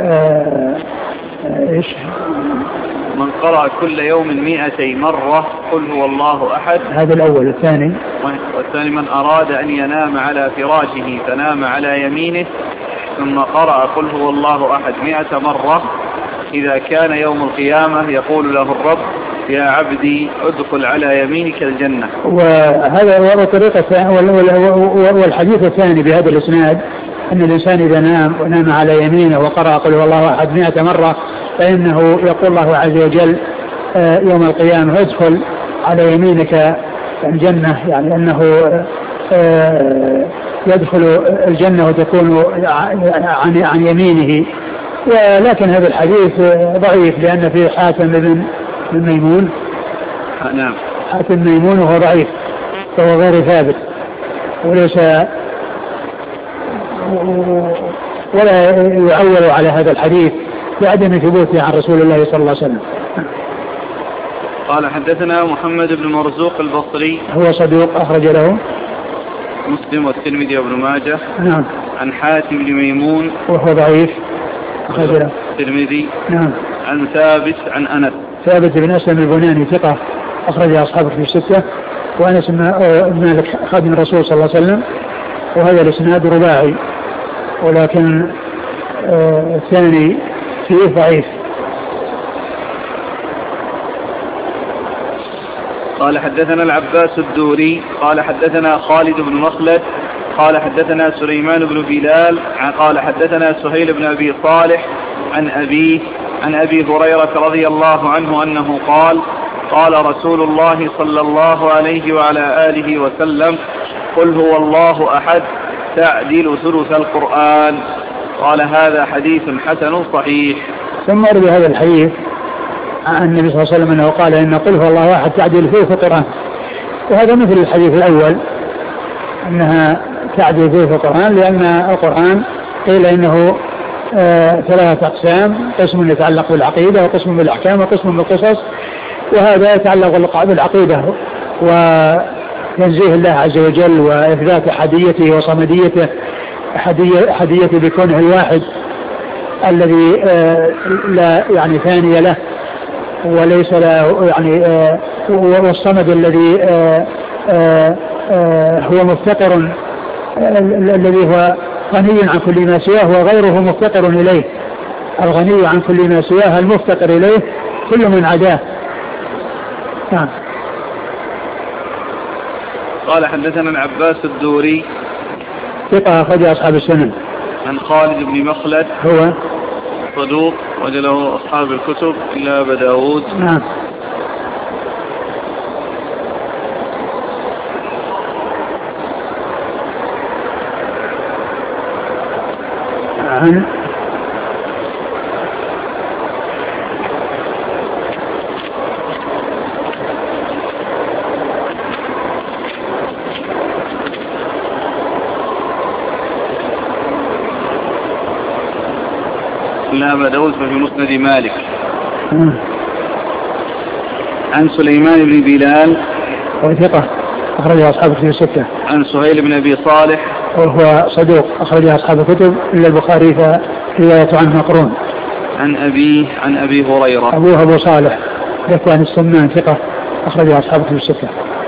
إيش من قرأ كل يوم مئتي مرة قل هو الله أحد. هذا الأول. الثاني والثاني: من أراد أن ينام على فراشه فنام على يمينه ثم قرأ قل هو الله أحد مئة مرة إذا كان يوم القيامة يقول له الرب: يا عبدي ادخل على يمينك الجنة. وهذا هو طريقة والحديث الثاني بهذا الإسناد أن الإنسان إذا نام ونام على يمينه وقرأ قل هو الله أحد مئة مرة فإنه يقول الله عز وجل يوم القيامة: ادخل على يمينك الجنة، يعني أنه يدخل الجنة وتكون عن, عن يمينه. ولكن هذا الحديث ضعيف لأن فيه حاتم بن ميمون. نعم. حاتم ميمون وهو ضعيف فهو غير ثابت وليس ولا يعول على هذا الحديث لعدم ثبوته عن رسول الله صلى الله عليه وسلم. قال حدثنا محمد بن مرزوق البصري هو صدوق أخرج له مسلم والترمذي وابن ماجه. نعم. عن حاتم بن ميمون وهو ضعيف أخرج له الترمذي. نعم. عن ثابت عن أنس ثابت بن أسلم البناني ثقة أخرج أصحابه في الستة. وأنس بن مالك خادم الرسول صلى الله عليه وسلم. وهذا الإسناد رباعي ولكن آه الثاني فيه ضعيف. قال حدثنا العباس الدوري قال حدثنا خالد بن مخلد قال حدثنا سليمان بن بلال قال حدثنا سهيل بن أبي صالح عن أبيه عن أبي هريرة رضي الله عنه أنه قال: قال رسول الله صلى الله عليه وعلى آله وسلم: قل هو الله أحد تعدل ثلث القرآن. قال: هذا حديث حسن صحيح. ثم أرد هذا الحديث عن النبي صلى الله عليه وسلم أنه قال: إن قل هو الله أحد تعدل ثلث القرآن. وهذا مثل الحديث الأول أنها تعدل ثلث القرآن، لأن القرآن قيل إنه آه ثلاثة أقسام: قسم يتعلق بالعقيدة وقسم بالأحكام وقسم بالقصص. وهذا يتعلق بالعقيدة وتنزيه الله عز وجل وإثبات أحديته وصمديته، أحديته بكونه الواحد الذي آه لا يعني ثاني له وليس له يعني آه والصمد الذي آه آه آه هو مفتقر آه الذي هو غني عن كل ما سواه وغيره مفتقر إليه. الغني عن كل ما سواه المفتقر إليه كل من عداه. نعم. قال حدثنا العباس الدوري ثقة أخرج أصحاب السنن. عن خالد بن مخلد هو صدوق وجله أصحاب الكتب إلا أبا داود. نعم. عن إلا أبا داود ففي مسند مالك. م. عن سليمان بن بلال وثقة أخرجها أصحاب الكتب الستة. عن سهيل بن أبي صالح وهو صدوق أخرجها أصحاب الكتب إلا البخاري فرواية عنه مقرون. عن أبيه عن أبي هريرة أبوه أبو صالح ذكوان السمان ثقة أخرجها أصحاب الكتب الستة.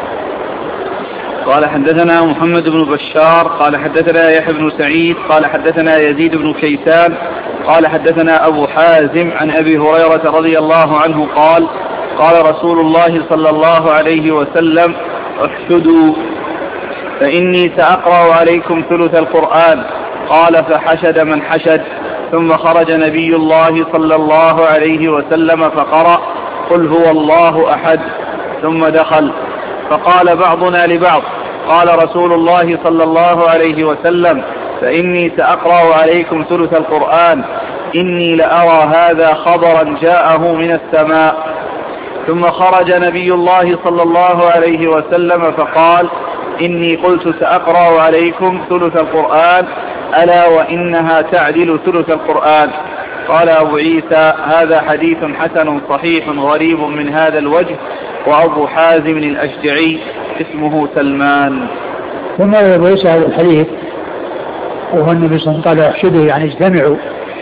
قال حدثنا محمد بن بشار قال حدثنا يحيى بن سعيد قال حدثنا يزيد بن كيسان قال حدثنا أبو حازم عن أبي هريرة رضي الله عنه قال قال رسول الله صلى الله عليه وسلم احشدوا فإني سأقرأ عليكم ثلث القرآن. قال فحشد من حشد. ثم خرج نبي الله صلى الله عليه وسلم فقرأ قل هو الله أحد ثم دخل. فقال بعضنا لبعض قال رسول الله صلى الله عليه وسلم فإني سأقرأ عليكم ثلث القرآن إني لأرى هذا خبرا جاءه من السماء. ثم خرج نبي الله صلى الله عليه وسلم فقال إني قلت سأقرأ عليكم ثلث القرآن ألا وإنها تعدل ثلث القرآن. قال أبو عيسى هذا حديث حسن صحيح غريب من هذا الوجه. وأبو حازم الأشجعي اسمه سلمان. ثم أبو عيسى هذا الحديث وهو النبي صلى الله عليه وسلم قال احشدوا يعني اجتمعوا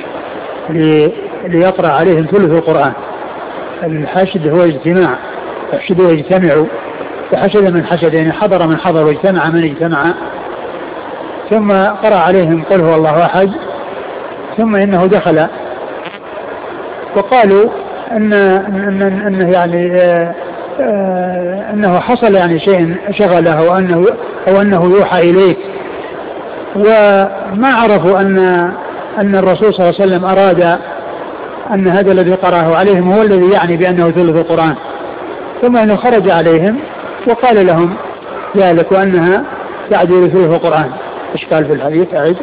ليقرأ عليهم ثلث القرآن. الحشد هو اجتماع، احشدوا يجتمعوا، فحشد من حشد يعني حضر من حضر واجتمع من اجتمع. ثم قرأ عليهم قل هو الله أحد ثم إنه دخل. وقالوا أن أن أنه يعني آه آه أنه حصل يعني شيء شغله أو أنه أو أنه يوحى إليه، وما عرفوا أن أن الرسول صلى الله عليه وسلم أراد أن هذا الذي قرأه عليهم هو الذي يعني بأنه ثلث القرآن. ثم أنه خرج عليهم وقال لهم ذلك وأنها تعدل ثلث القرآن. إيش قال في الحديث؟ أعيد.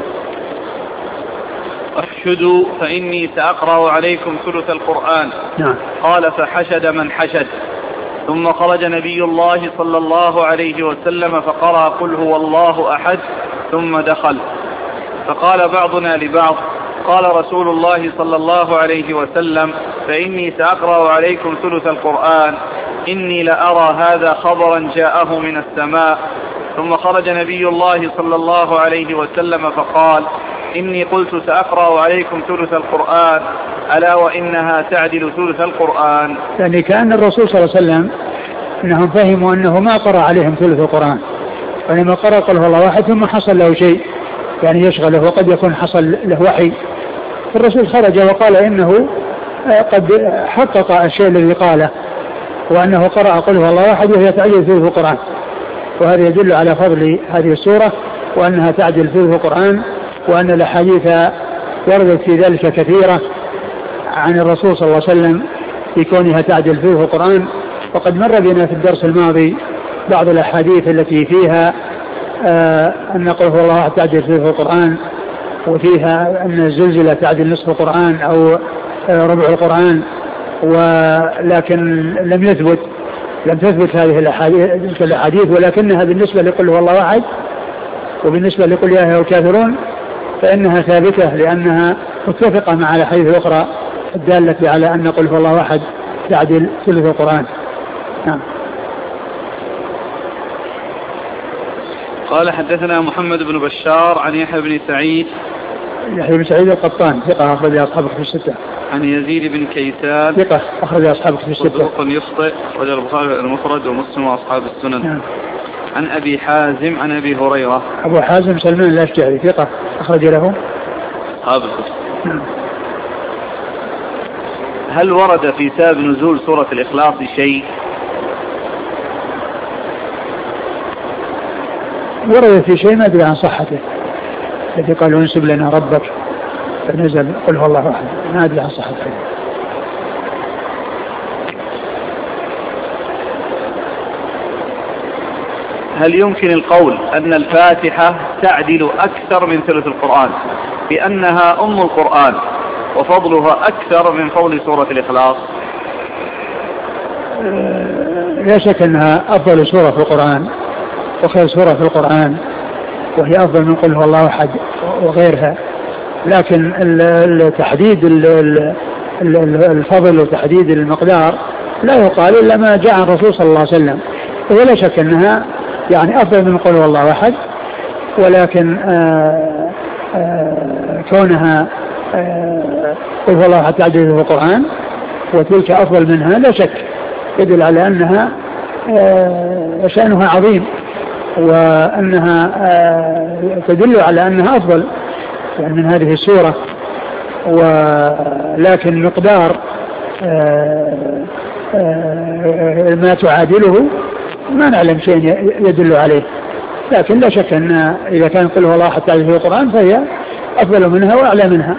احشدوا فإني سأقرأ عليكم ثلث القرآن. نعم. قال فحشد من حشد. ثم خرج نبي الله صلى الله عليه وسلم فقرأ قل هو الله أحد ثم دخل. فقال بعضنا لبعض قال رسول الله صلى الله عليه وسلم فإني سأقرأ عليكم ثلث القرآن إني لأرى هذا خبرا جاءه من السماء. ثم خرج نبي الله صلى الله عليه وسلم فقال إني قلت سأقرأ عليكم ثلث القرآن ألا وإنها تعدل ثلث القرآن. يعني كأن الرسول صلى الله عليه وسلم أنهم فهموا أنه ما قرأ عليهم ثلث القرآن، وإنما قرأ قل هو الله واحد ثم حصل له شيء يعني يشغله وقد يكون حصل له وحي. الرسول خرج وقال إنه قد حقق الشيء الذي قاله وأنه قرأ قل هو الله واحد وهي تعدل ثلث القرآن. وهذا يدل على فضل هذه السورة وأنها تعدل ثلث القرآن، وأن الأحاديث وردت في ذلك كثيرة عن الرسول صلى الله عليه وسلم في كونها تعدل ثلث القرآن. وقد مر بنا في الدرس الماضي بعض الأحاديث التي فيها آه أن قل هو الله تعدل ثلث القرآن، وفيها أن الزلزلة تعدل نصف القرآن أو آه ربع القرآن، ولكن لم يثبت لم تثبت هذه الأحاديث، ولكنها بالنسبة لقل هو الله واحد وبالنسبة لقل يا أيها الكافرون فإنها ثابتة لأنها متفقة مع الأحاديث الأخرى الدالة على أن قل هو الله واحد تعدل ثلث القرآن. نعم. قال حدثنا محمد بن بشار عن يحيى بن سعيد يحيى بن سعيد القطان ثقة أخرج أصحابه في الستة. عن يزيد بن كيسان ثقة أخرج أصحابه في الستة. صدوق يخطئ وجه البخاري المفرد ومسلم وأصحاب السنن. نعم. عن أبي حازم عن أبي هريرة أبو حازم سلمان الأشجعي ثقة أخرج له أصحاب الكتب. نعم. هل ورد في سبب نزول سورة الإخلاص شيء؟ ورد في شيء ما أدري عن صحته، الذي قال انسب لنا ربك فنزل قل هو الله أحد. ما أدري عن صحة الحديث. هل يمكن القول أن الفاتحة تعدل أكثر من ثلث القرآن بأنها أم القرآن وفضلها أكثر من فضل سورة الإخلاص؟ لا شك أنها أفضل سورة في القرآن وخير سورة في القرآن، وهي أفضل من قل هو الله أحد وغيرها، لكن التحديد الفضل وتحديد المقدار لا يقال إلا ما جاء عن الرسول صلى الله عليه وسلم. ولا شك أنها يعني أفضل من قل هو الله أحد، ولكن آآ آآ كونها قل هو الله أحد تعدل في القرآن وتلك أفضل منها لا شك يدل على أنها شأنها عظيم، وأنها تدل على أنها أفضل يعني من هذه السورة. ولكن مقدار ما تعادله ما نعلم شيء يدل عليه، لكن لا شك أن إذا كان قل هو الله أحد تعدل في القرآن فهي أفضل منها وأعلى منها.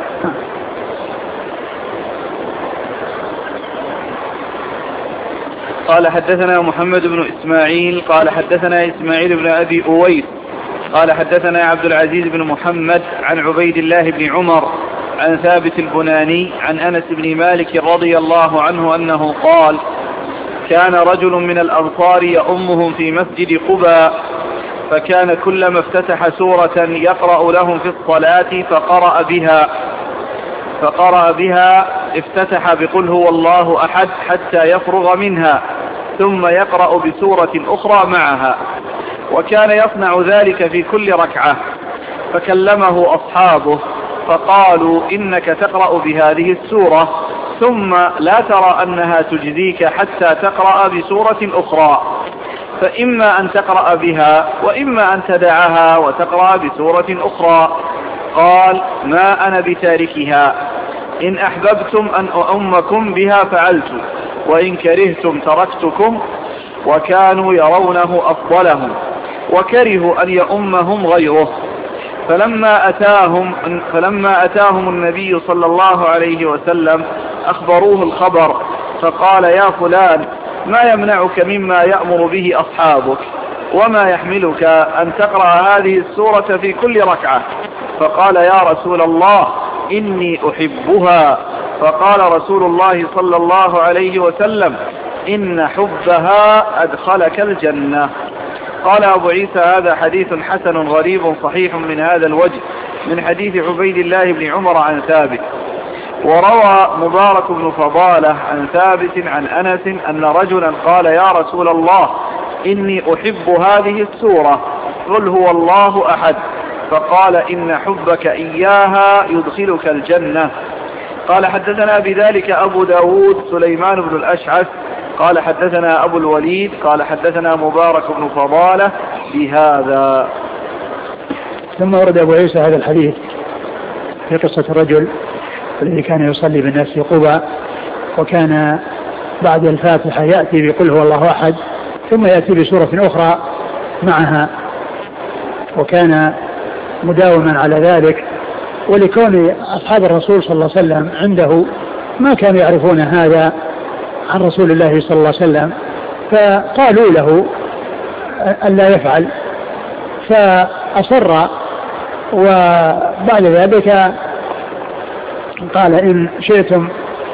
قال حدثنا محمد بن إسماعيل قال حدثنا إسماعيل بن أبي أويس قال حدثنا عبد العزيز بن محمد عن عبيد الله بن عمر عن ثابت البناني عن أنس بن مالك رضي الله عنه أنه قال: كان رجل من الأنصار يؤمهم في مسجد قباء، فكان كلما افتتح سورة يقرأ لهم في الصلاة فقرأ بها فقرأ بها افتتح بقل هو الله أحد حتى يفرغ منها، ثم يقرأ بسورة أخرى معها، وكان يصنع ذلك في كل ركعة. فكلمه أصحابه فقالوا: إنك تقرأ بهذه السورة ثم لا ترى أنها تجزيك حتى تقرأ بسورة أخرى، فإما أن تقرأ بها وإما أن تدعها وتقرأ بسورة أخرى. قال: ما أنا بتاركها، إن أحببتم أن أؤمكم بها فعلت، وإن كرهتم تركتكم. وكانوا يرونه أفضلهم وكرهوا أن يؤمهم غيره. فلما أتاهم, فلما أتاهم النبي صلى الله عليه وسلم أخبروه الخبر، فقال: يا فلان، ما يمنعك مما يأمر به أصحابك، وما يحملك أن تقرأ هذه السورة في كل ركعة؟ فقال: يا رسول الله، إني أحبها. فقال رسول الله صلى الله عليه وسلم: إن حبها أدخلك الجنة. قال أبو عيسى: هذا حديث حسن غريب صحيح من هذا الوجه، من حديث عبيد الله بن عمر عن ثابت. وروى مبارك بن فضالة عن ثابت عن أنس أن رجلا قال: يا رسول الله، إني أحب هذه السورة، قل هو الله أحد. فقال: إن حبك إياها يدخلك الجنة. قال: حدثنا بذلك أبو داود سليمان بن الأشعث قال حدثنا أبو الوليد قال حدثنا مبارك بن فضالة بهذا. ثم ورد أبو عيسى هذا الحديث في قصة الرجل الذي كان يصلي بالناس في قباء، وكان بعد الفاتحة يأتي بقل هو الله أحد، ثم يأتي بسورة أخرى معها، وكان مداوما على ذلك. ولكون أصحاب الرسول صلى الله عليه وسلم عنده ما كانوا يعرفون هذا عن رسول الله صلى الله عليه وسلم، فقالوا له ألا يفعل، فأصر. وبعد ذلك قال: إن شئتم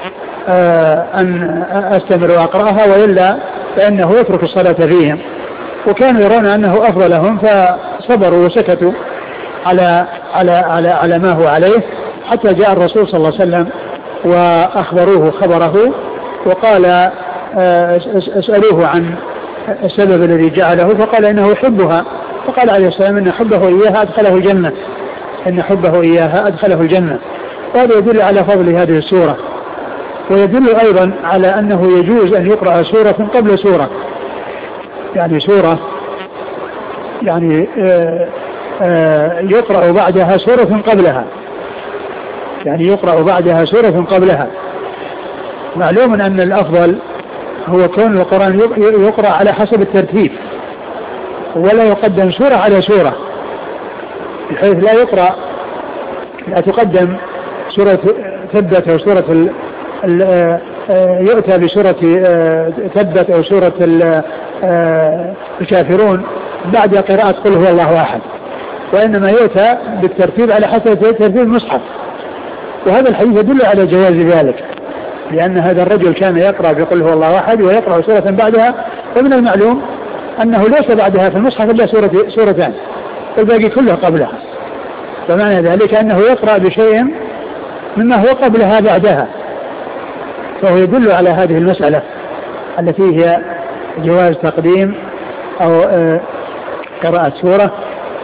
أن أستمر وأقرأها وإلا فإنه يترك الصلاة فيهم. وكانوا يرون أنه أفضلهم، فصبروا وسكتوا على على على على ما هو عليه، حتى جاء الرسول صلى الله عليه وسلم وأخبروه خبره، وقال: اسألوه عن السبب الذي جعله، فقال: إنه يحبها. فقال عليه السلام: إن حبه إياها أدخله الجنة، إن حبه إياها أدخله الجنة. وهذا يدل على فضل هذه السورة، ويدل أيضا على أنه يجوز أن يقرأ سورة قبل سورة، يعني سورة يعني آآ آآ يقرأ بعدها سورة قبلها، يعني يقرأ بعدها سورة قبلها. معلوم أن الأفضل هو كون القرآن يقرأ على حسب الترتيب، ولا يقدم سورة على سورة، بحيث لا يقرأ لا تقدم سورة ثبت أو سورة ال ال يؤتى بسورة ثبت أو سورة الكافرون بعد قراءة قل هو الله أحد، وإنما يؤتى بالترتيب على حسب ترتيب المصحف. وهذا الحديث يدل على جواز ذلك، لأن هذا الرجل كان يقرأ بقل هو الله أحد ويقرأ سورة بعدها، ومن المعلوم أنه ليس بعدها في المصحف إلا سورة سورتان والباقي كله قبلها، فمعنى ذلك أنه يقرأ بشيء مما هو قبلها بعدها، فهو يدل على هذه المسألة التي هي جواز تقديم أو قراءة سورة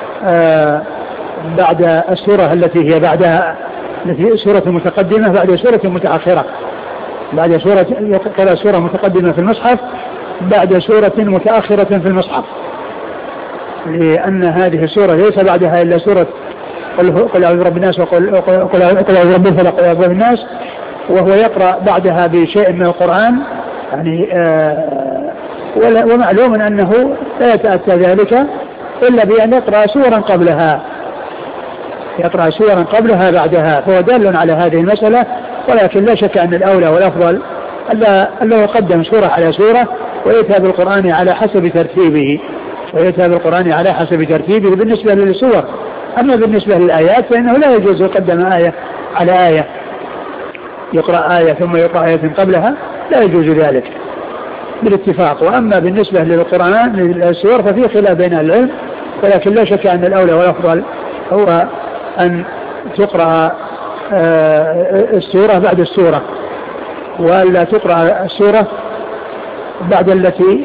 بعد السورة التي هي بعدها، التي سورة متقدمة بعد سورة متأخرة، بعد سورة قراءة سورة متقدمة في المصحف بعد سورة متأخرة في المصحف، لأن هذه السورة ليس بعدها إلا سورة قل أعوذ برب الناس وقل أعوذ برب الفلق وقل أعوذ برب الناس، وهو يقرأ بعدها بشيء من القرآن يعني آه ومعلوم أنه لا يتأتى ذلك إلا بأن يقرأ سورا قبلها يقرأ سورا قبلها بعدها، فهو دال على هذه المسألة. ولكن لا شك أن الأولى والأفضل ألا يقدم سورة على سورة، ويأتى بالقرآن على حسب ترتيبه ويأتى بالقرآن على حسب ترتيبه بالنسبة للسور. أما بالنسبة للآيات فإنه لا يجوز يقدم آية على آية، يقرأ آية ثم يقرأ آية قبلها، لا يجوز ذلك بالاتفاق. وأما بالنسبة للقرآن للسور ففي خلاف بين العلم، ولكن لا شك أن الأولى والأفضل هو أن تقرأ السورة بعد السورة، ولا تقرأ السورة بعد التي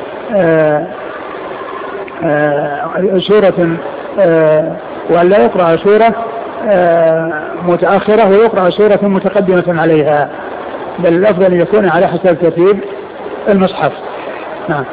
سورة ولا يقرأ سورة متأخرة ويقرأ سورة متقدمة عليها، بل الأفضل أن يكون على حسب ترتيب المصحف. نعم.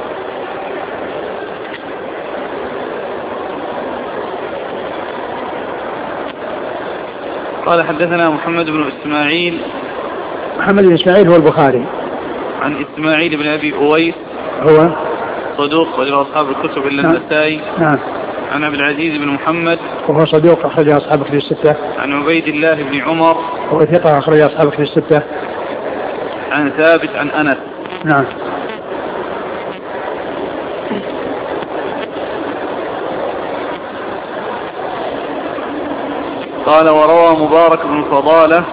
قال حدثنا محمد بن إسماعيل. محمد بن إسماعيل هو البخاري. عن إسماعيل بن أبي أويس هو صدوق وله أصحاب الكتب إلا النسائي. نعم. عن عبد العزيز بن محمد وهو صدوق أخرج أصحاب الكتب الستة. عن عبيد الله بن عمر وهو ثقة أخرج أصحاب الكتب الستة. عن ثابت عن أنس. نعم. قال وروى مبارك بن فضالة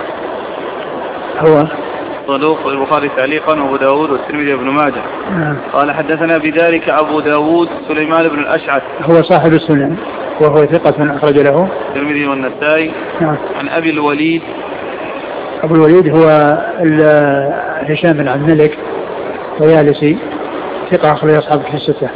هو صدوق البخاري تعليقا وابو داود والترمذي وابن ماجه. نعم. قال حدثنا بذلك ابو داود سليمان بن الاشعث هو صاحب السنن وهو ثقة أخرج له الترمذي والنسائي. نعم. عن ابي الوليد. ابو الوليد هو هشام بن عبد الملك ويالسي ثقة أخرج أصحاب الكتب الستة.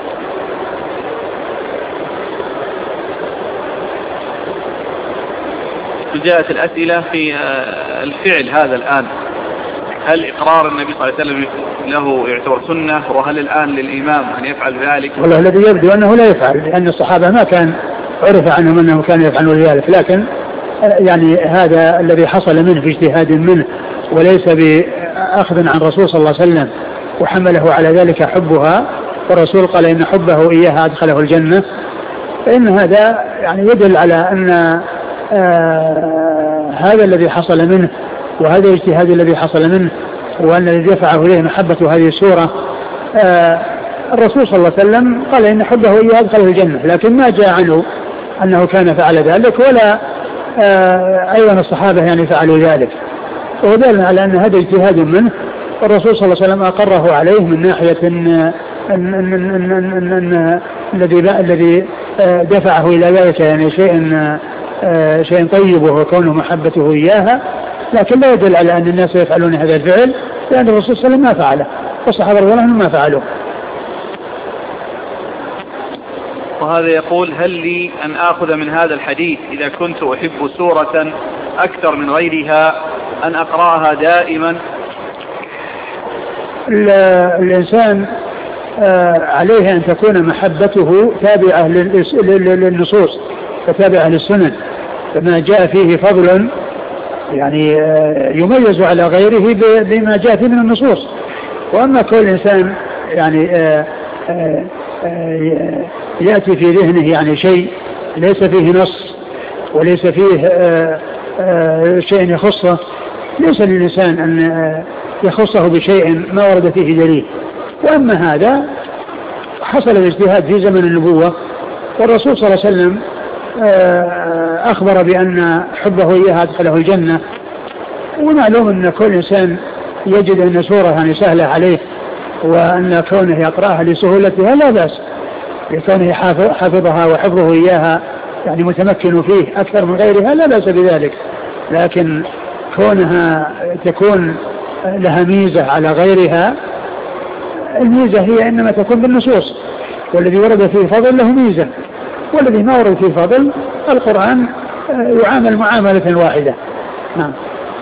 جاءت الأسئلة في الفعل هذا الآن، هل إقرار النبي صلى الله عليه وسلم له يعتبر سنة، وهل الآن للإمام أن يفعل ذلك؟ والله الذي يبدو أنه لا يفعل، لأن الصحابة ما كان عرف عنهم أنه كان يفعلون ذلك، لكن يعني هذا الذي حصل منه في اجتهاد منه وليس بأخذ عن رسول صلى الله عليه وسلم وحمله على ذلك حبها، والرسول قال إن حبه إياها أدخله الجنة، فإن هذا يعني يدل على أن آه هذا الذي حصل منه وهذا الاجتهاد الذي حصل منه وأن الذي دفعه إليه محبة هذه السورة آه الرسول صلى الله عليه وسلم قال إن حبه إياه أدخله الجنة، لكن ما جاء عنه أنه كان فعل ذلك ولا آه أيضا الصحابة يعني فعلوا ذلك، ودل على أن هذا اجتهاد منه والرسول صلى الله عليه وسلم أقره عليه من ناحية أن أن أن أن أن أن الذي الذي دفعه إلى ذلك يعني شيء شيء طيب وهو كونه محبته إياها، لكن لا يدل على أن الناس يفعلون هذا الفعل، لأن الرسول صلى الله عليه وسلم ما فعله والصحابة رضي الله عنهم ما فعلوا. وهذا يقول هل لي أن آخذ من هذا الحديث إذا كنت أحب سورة أكثر من غيرها أن أقرأها دائما؟ الإنسان عليه أن تكون محبته تابعة للنصوص وتابعة للسنن، فما جاء فيه فضل يعني يميز على غيره بما جاء فيه من النصوص. وأما كل إنسان يعني يأتي في ذهنه يعني شيء ليس فيه نص وليس فيه آآ آآ شيء يخصه، ليس للإنسان أن يخصه بشيء ما ورد فيه دليل. وأما هذا حصل الاجتهاد في زمن النبوة، والرسول صلى الله عليه وسلم أخبر بأن حبه إياها أدخله الجنة. ومعلوم أن كل إنسان يجد أن سورة يعني سهلة عليه، وأن كونه يقرأها لسهولتها لا بأس، لكونه حافظها وحفظه إياها يعني متمكن فيه أكثر من غيرها لا بأس بذلك. لكن كونها تكون لها ميزة على غيرها، الميزة هي إنما تكون بالنصوص، والذي ورد فيه فضل له ميزة، والذي ما ورد فيه فضل القرآن يعامل معاملة واحدة. نعم.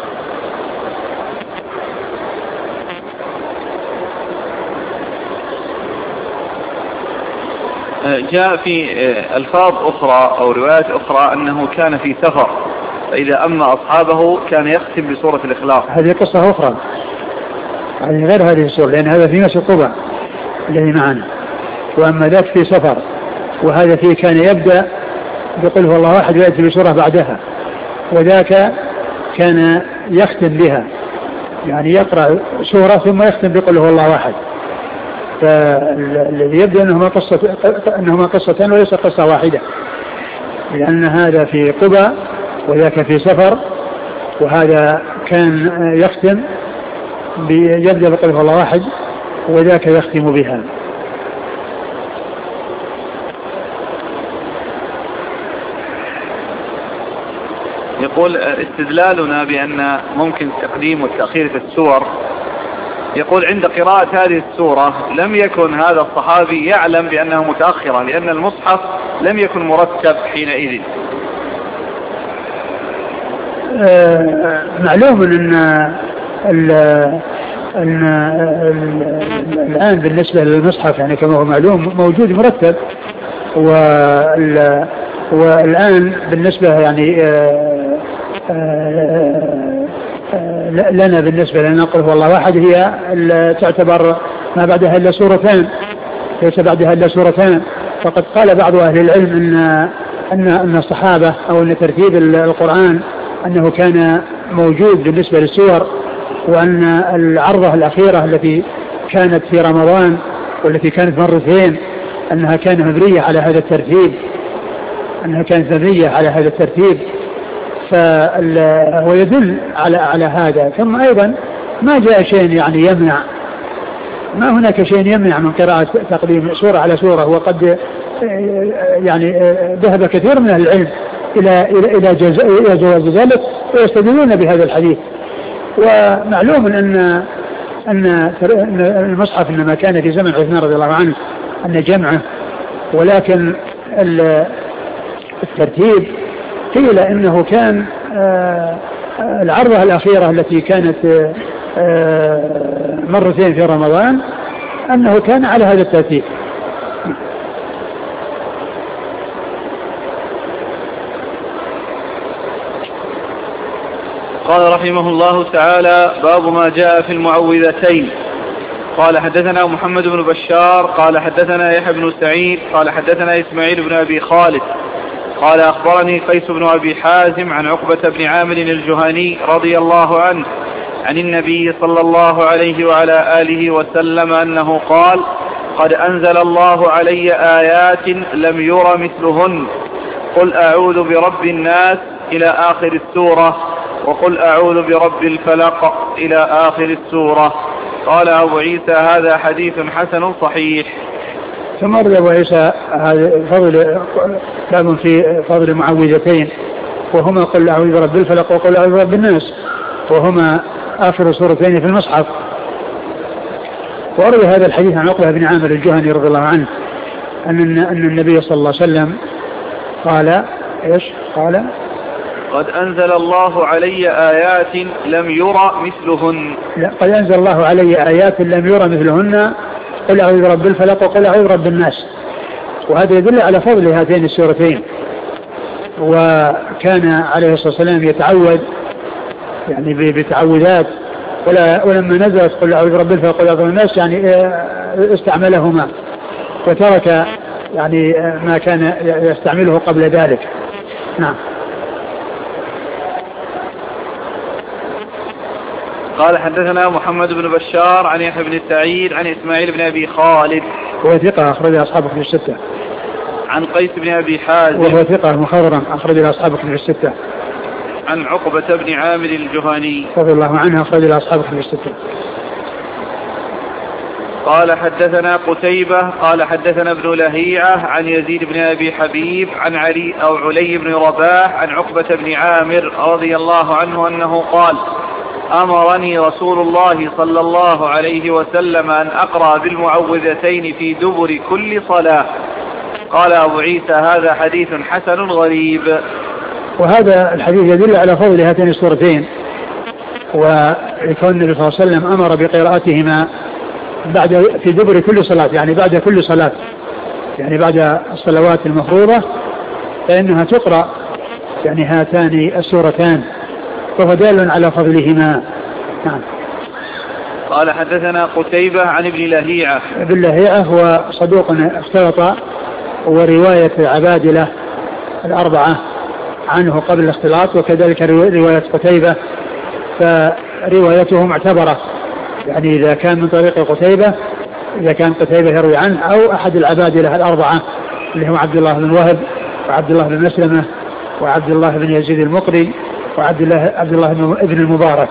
جاء في ألفاظ أخرى أو روايات أخرى أنه كان في سفر، فإذا أما أصحابه كان يختم بسورة الإخلاص. هذه قصة أخرى، هذه غير هذه السورة، لأن هذا في مسجد قباء الذي معنا، وأما ذاك في سفر، وهذا فيه كان يبدأ بقل هو الله واحد ويأتي بسورة بعدها، وذاك كان يختم بها، يعني يقرأ سورة ثم يختم بقل هو الله واحد. فالذي يبدأ أنهما قصة أنهما قصتان وليس قصة واحدة، لأن هذا في قباء وذاك في سفر، وهذا كان يختم يبدأ بقل هو الله واحد وذاك يختم بها. يقول استدلالنا بأن ممكن تقديم والتأخير في السور، يقول عند قراءة هذه السورة لم يكن هذا الصحابي يعلم بأنها متأخرة، لأن المصحف لم يكن مرتب حينئذ. آه معلوم أن ال أن الآن بالنسبة للمصحف يعني كما هو معلوم موجود مرتب، والآن بالنسبة يعني آه آه آه لنا بالنسبة لنا نقول هو الله واحد هي تعتبر ما بعدها إلا سورتان، ليس بعدها إلا سورتان. فقد قال بعض أهل العلم أن أن أن الصحابة أو أن ترتيب القرآن أنه كان موجود بالنسبة للسور، وأن العرضة الأخيرة التي كانت في رمضان والتي كانت مرتين أنها كانت مبنية على هذا الترتيب، أنها كانت مبنية على هذا الترتيب، فهو يدل على على هذا. ثم أيضا ما جاء شيء يعني يمنع، ما هناك شيء يمنع من قراءة تقديم سورة على سورة، وقد يعني ذهب كثير من العلم إلى إلى إلى جواز ذلك ويستدلون بهذا الحديث. ومعلوم أن أن المصحف إنما كان في زمن عثمان رضي الله عنه أن جمعه، ولكن الترتيب قيل إنه كان العرضة الأخيرة التي كانت مرتين في رمضان أنه كان على هذا الترتيب. قال رحمه الله تعالى: باب ما جاء في المعوذتين. قال حدثنا محمد بن بشار قال حدثنا يحيى بن سعيد قال حدثنا إسماعيل بن أبي خالد قال أخبرني قيس بن أبي حازم عن عقبة بن عامر الجهني رضي الله عنه عن النبي صلى الله عليه وعلى آله وسلم أنه قال: قد أنزل الله علي آيات لم ير مثلهن، قل أعوذ برب الناس إلى آخر السورة، وقل أعوذ برب الفلق إلى آخر السورة. قال أبو عيسى: هذا حديث حسن صحيح. ثم رد أبو عيسى هذا فضل باب في فضل المعوذتين، وهما قل أعوذ برب الفلق وقل أعوذ برب الناس، وهما آخر سورتين في المصحف. وأروي هذا الحديث عن عقبة بن عامر الجهني رضي الله عنه أن أن النبي صلى الله عليه وسلم قال إيش؟ قال: قد أنزل الله علي آيات لم يرى مثلهن. لا، قد أنزل الله علي آيات لم يرى مثلهن، قل أعوذ برب الفلق وقل أعوذ برب الناس. وهذا يدل على فضل هاتين السورتين. وكان عليه الصلاة والسلام يتعوذ يعني بتعوذات، ولا ولما نزلت قل أعوذ برب الفلق وقل أعوذ برب الناس يعني استعملهما، وترك يعني ما كان يستعمله قبل ذلك. نعم. قال حدثنا محمد بن بشار عن يحيى بن سعيد عن إسماعيل بن أبي خالد وهو ثقة أخرج أصحابه في الستة. عن قيس بن أبي حازم وهو ثقة مخضرم أخرج أصحابه في الستة. عن عقبة بن عامر الجهني رضي الله عنه أخرج أصحابه في الستة. قال حدثنا قتيبة قال حدثنا ابن لهيعة عن يزيد بن أبي حبيب عن علي أو علي بن رباح عن عقبة بن عامر رضي الله عنه أنه قال أمرني رسول الله صلى الله عليه وسلم أن أقرأ بالمعوذتين في دبر كل صلاة. قال أبو عيسى هذا حديث حسن غريب. وهذا الحديث يدل على فضل هاتين السورتين، ويكون النبي صلى الله عليه وسلم أمر بقراءتهما بعد في دبر كل صلاة، يعني بعد كل صلاة، يعني بعد الصلوات المفروضة فإنها تقرأ يعني هاتان السورتان، وهو دال على فضلهما. نعم. قال حدثنا قتيبة عن ابن لهيعة. ابن لهيعة هو صدوق اختلط، ورواية عبادلة الأربعة عنه قبل الاختلاط، وكذلك رواية قتيبة فروايته معتبرة، يعني إذا كان من طريق قتيبة، إذا كان قتيبة يروي عنه أو أحد العبادلة الأربعة اللي هو عبد الله بن وهب وعبد الله بن مسلمة وعبد الله بن يزيد المقري وعبد الله عبد الله بن المبارك.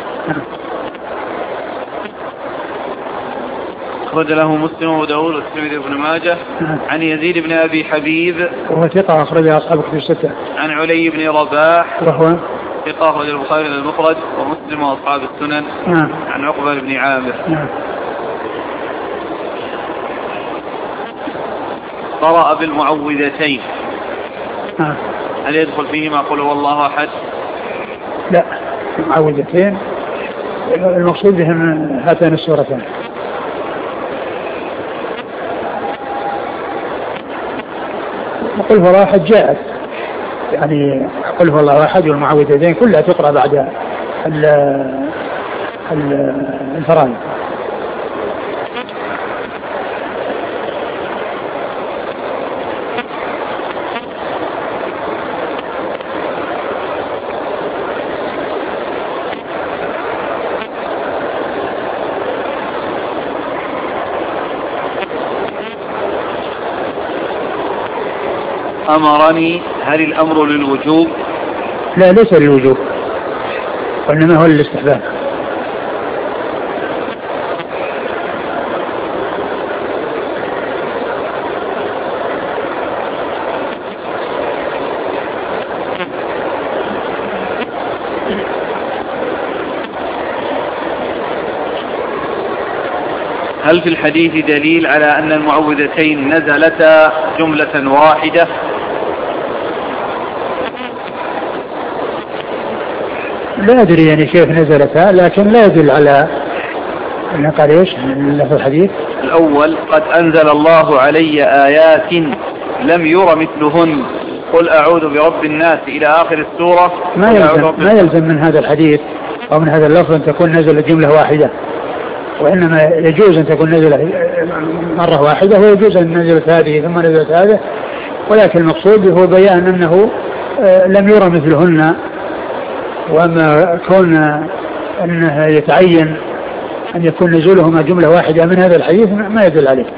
أخرج له مسلم وداود والترمذي وابن ماجه. عن يزيد بن أبي حبيب وهو ثقة أخرج أصحابه في الستة. عن علي بن رباح وهو ثقة أخرج البخاري المفرد ومسلم وأصحاب السنن. نعم. عن عقبة بن عامر. نعم. قرأ بالمعوذتين. نعم. هل يدخل فيهما قل هو الله أحد؟ لا، المعوذتين المقصود بهم هاتان السورتان. قل هو الله أحد جاءت، يعني قل هو الله أحد والمعوذتين كلها تقرأ بعد الفرائض. أمرني، هل الأمر للوجوب؟ لا، ليس للوجوب، وإنما هو للاستحباب. هل في الحديث دليل على أن المعوذتين نزلتا جملة واحدة؟ لا أدري يعني كيف نزلتها، لكن لا يدل على أنه قال إيش في الحديث. الأول قد أنزل الله علي آيات لم ير مثلهن قل أعوذ برب الناس إلى آخر السورة. ما يلزم, ما يلزم من هذا الحديث أو من هذا اللفظ أن تكون نزلت جملة واحدة، وإنما يجوز أن تكون نزلت مرة واحدة، ويجوز أن نزلت هذه ثم نزلت هذه، ولكن المقصود هو بيان أنه لم ير مثلهن، وأما كون أنه يتعين أن يكون نزولهما جملة واحدة من هذا الحديث ما يدل عليه.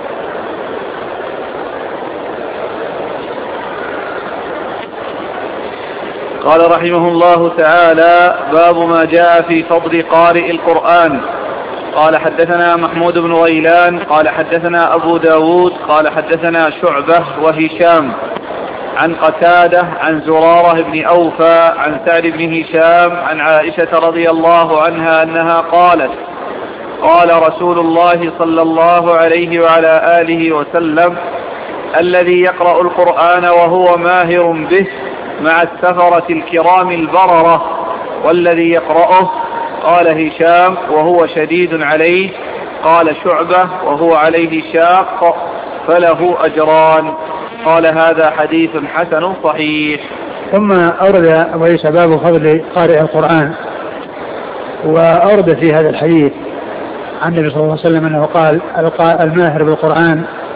قال رحمه الله تعالى: باب ما جاء في فضل قارئ القرآن. قال حدثنا محمود بن غيلان قال حدثنا أبو داود قال حدثنا شعبة وهشام عن قتادة عن زرارة بن أوفى عن سعد بن هشام عن عائشة رضي الله عنها أنها قالت: قال رسول الله صلى الله عليه وعلى آله وسلم: الذي يقرأ القرآن وهو ماهر به مع السفرة الكرام البررة، والذي يقرأه قال هشام وهو شديد عليه، قال شعبة وهو عليه شاق، فله أجران. قال هذا حديث حسن صحيح. ثم أورد أبو عيسى باب فضل قارئ القرآن، وأورد في هذا الحديث عن النبي صلى الله عليه وسلم أنه قال: الماهر بالقرآن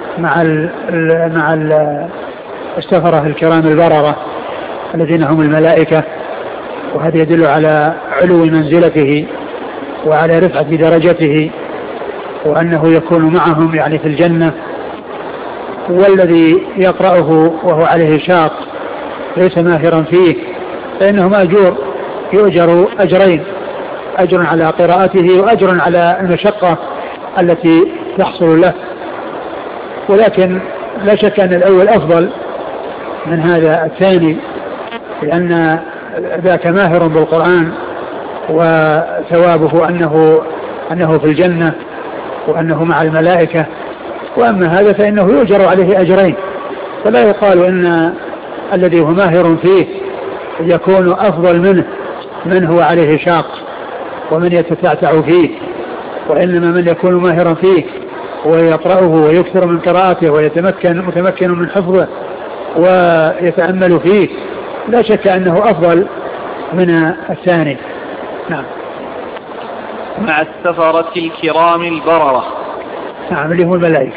مع ال مع ال السفرة الكرام البررة الذين هم الملائكة، وهذا يدل على علو منزلته وعلى رفعة درجته، وأنه يكون معهم يعني في الجنة. والذي يقرأه وهو عليه شاق ليس ماهرا فيه فإنه مأجور، يؤجر أجرين، أجر على قراءته وأجر على المشقة التي تحصل له. ولكن لا شك أن الأول أفضل من هذا الثاني، لأن ذاك ماهر بالقرآن وثوابه أنه أنه في الجنة وأنه مع الملائكة، وأما هذا فإنه يؤجر عليه أجرين، فلا يقال إن الذي هو ماهر فيه يكون أفضل منه من هو عليه شاق ومن يتتعتع فيه، وإنما من يكون ماهرا فيه ويقرأه ويكثر من قراءته ويتمكن متمكن من حفظه ويتأمل فيه لا شك أنه أفضل من الثاني. نعم. مع السفرة الكرام البررة. نعم اللي هم الملائكة.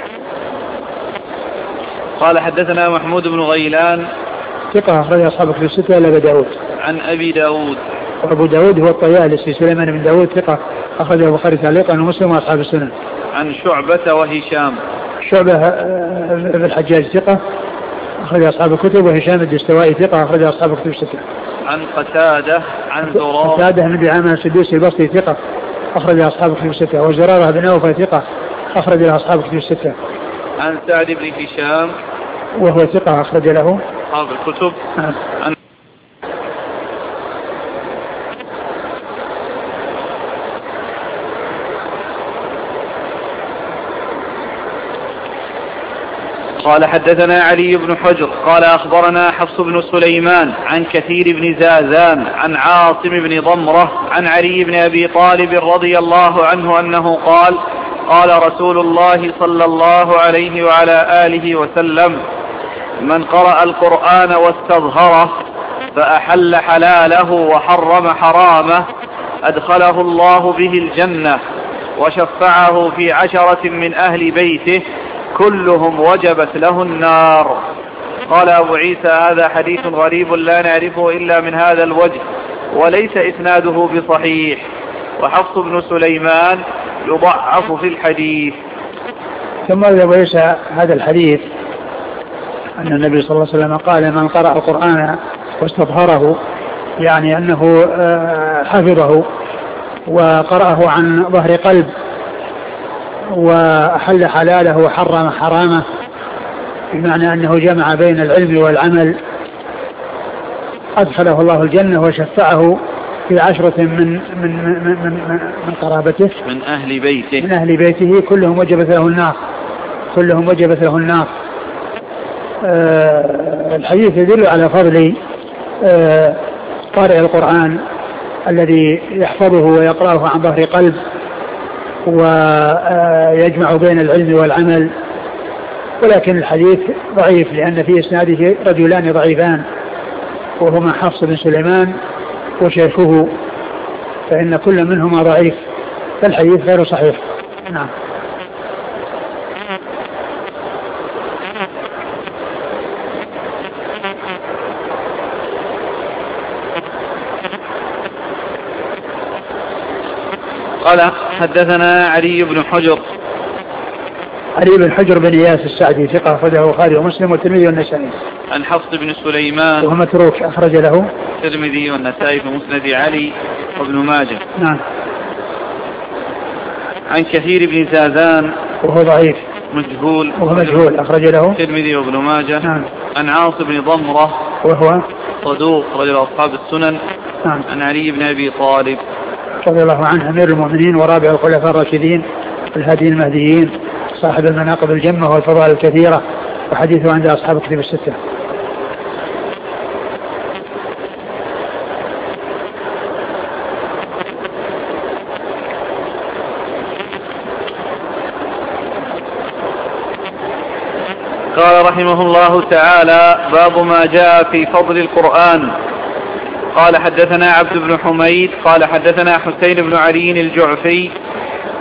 قال حدثنا محمود بن غيلان ثقة أخرج أصحاب الكتب الستة إلا أبي داود. عن أبي داود. وأبو داود هو الطيالسي سليمان بن داود ثقة أخرجه البخاري تعليقا ومسلم وأصحاب السنن. عن شعبة وهشام. شعبة بن الحجاج ثقة أخرج أصحاب الكتب، وهشام الدستوائي ثقة أخرج أصحاب الكتب الستة. عن قتادة عن زرارة. قتادة بن دعامة السدوسي البصري ثقة أخرج أصحاب الكتب الستة، وزرارة بن أوفى ثقة أخرج أصحاب الكتب الستة. عن سعد بن هشام وهو ثقة أخرج له أصحاب الكتب. عن قال حدثنا علي بن حجر قال أخبرنا حفص بن سليمان عن كثير بن زازان عن عاصم بن ضمرة عن علي بن أبي طالب رضي الله عنه أنه قال قال رسول الله صلى الله عليه وعلى آله وسلم: من قرأ القرآن واستظهره فأحل حلاله وحرم حرامه أدخله الله به الجنة وشفعه في عشرة من أهل بيته كلهم وجبت له النار. قال أبو عيسى: هذا حديث غريب لا نعرفه إلا من هذا الوجه وليس إسناده بصحيح، وحفص بن سليمان يضعف في الحديث. ثم أبو عيسى هذا الحديث أن النبي صلى الله عليه وسلم قال: من قرأ القرآن واستظهره، يعني أنه حفظه وقرأه عن ظهر قلب وأحل حلاله وحرم حرامه، بمعنى أنه جمع بين العلم والعمل، أدخله الله الجنة وشفعه في عشرة من من من من, من قرابته من أهل بيته من أهل بيته كلهم وجبت له النار كلهم وجبت له النار. آه الحديث يدل على فضل آه قارئ القرآن الذي يحفظه ويقرأه عن ظهر قلب ويجمع بين العلم والعمل، ولكن الحديث ضعيف لأن في إسناده رجلان ضعيفان وهما حفص بن سليمان وشيخه، فإن كل منهما ضعيف، فالحديث غير صحيح. نعم. قال حدثنا علي بن حجر. علي بن حجر بن إياس السعدي ثقة أخرجه البخاري ومسلم والترمذي والنسائي. عن حفص بن سليمان وهو متروك أخرج له الترمذي والنسائي في مسند علي وابن ماجه. نعم. عن كثير بن زازان وهو ضعيف مجهول وهو مجهول أخرج له الترمذي وابن ماجه. نعم. عن عاصم بن ضمرة وهو صدوق رجل أصحاب السنن. نعم. عن علي بن أبي طالب رضي الله عنه أمير المؤمنين ورابع الخلفاء الراشدين الهاديين المهديين صاحب المناقب الجمة والفضائل الكثيرة، وحديثه عند أصحاب الكتب الستة. قال رحمه الله تعالى: باب ما جاء في فضل القرآن. قال حدثنا عبد بن حميد قال حدثنا حسين بن علي الجعفي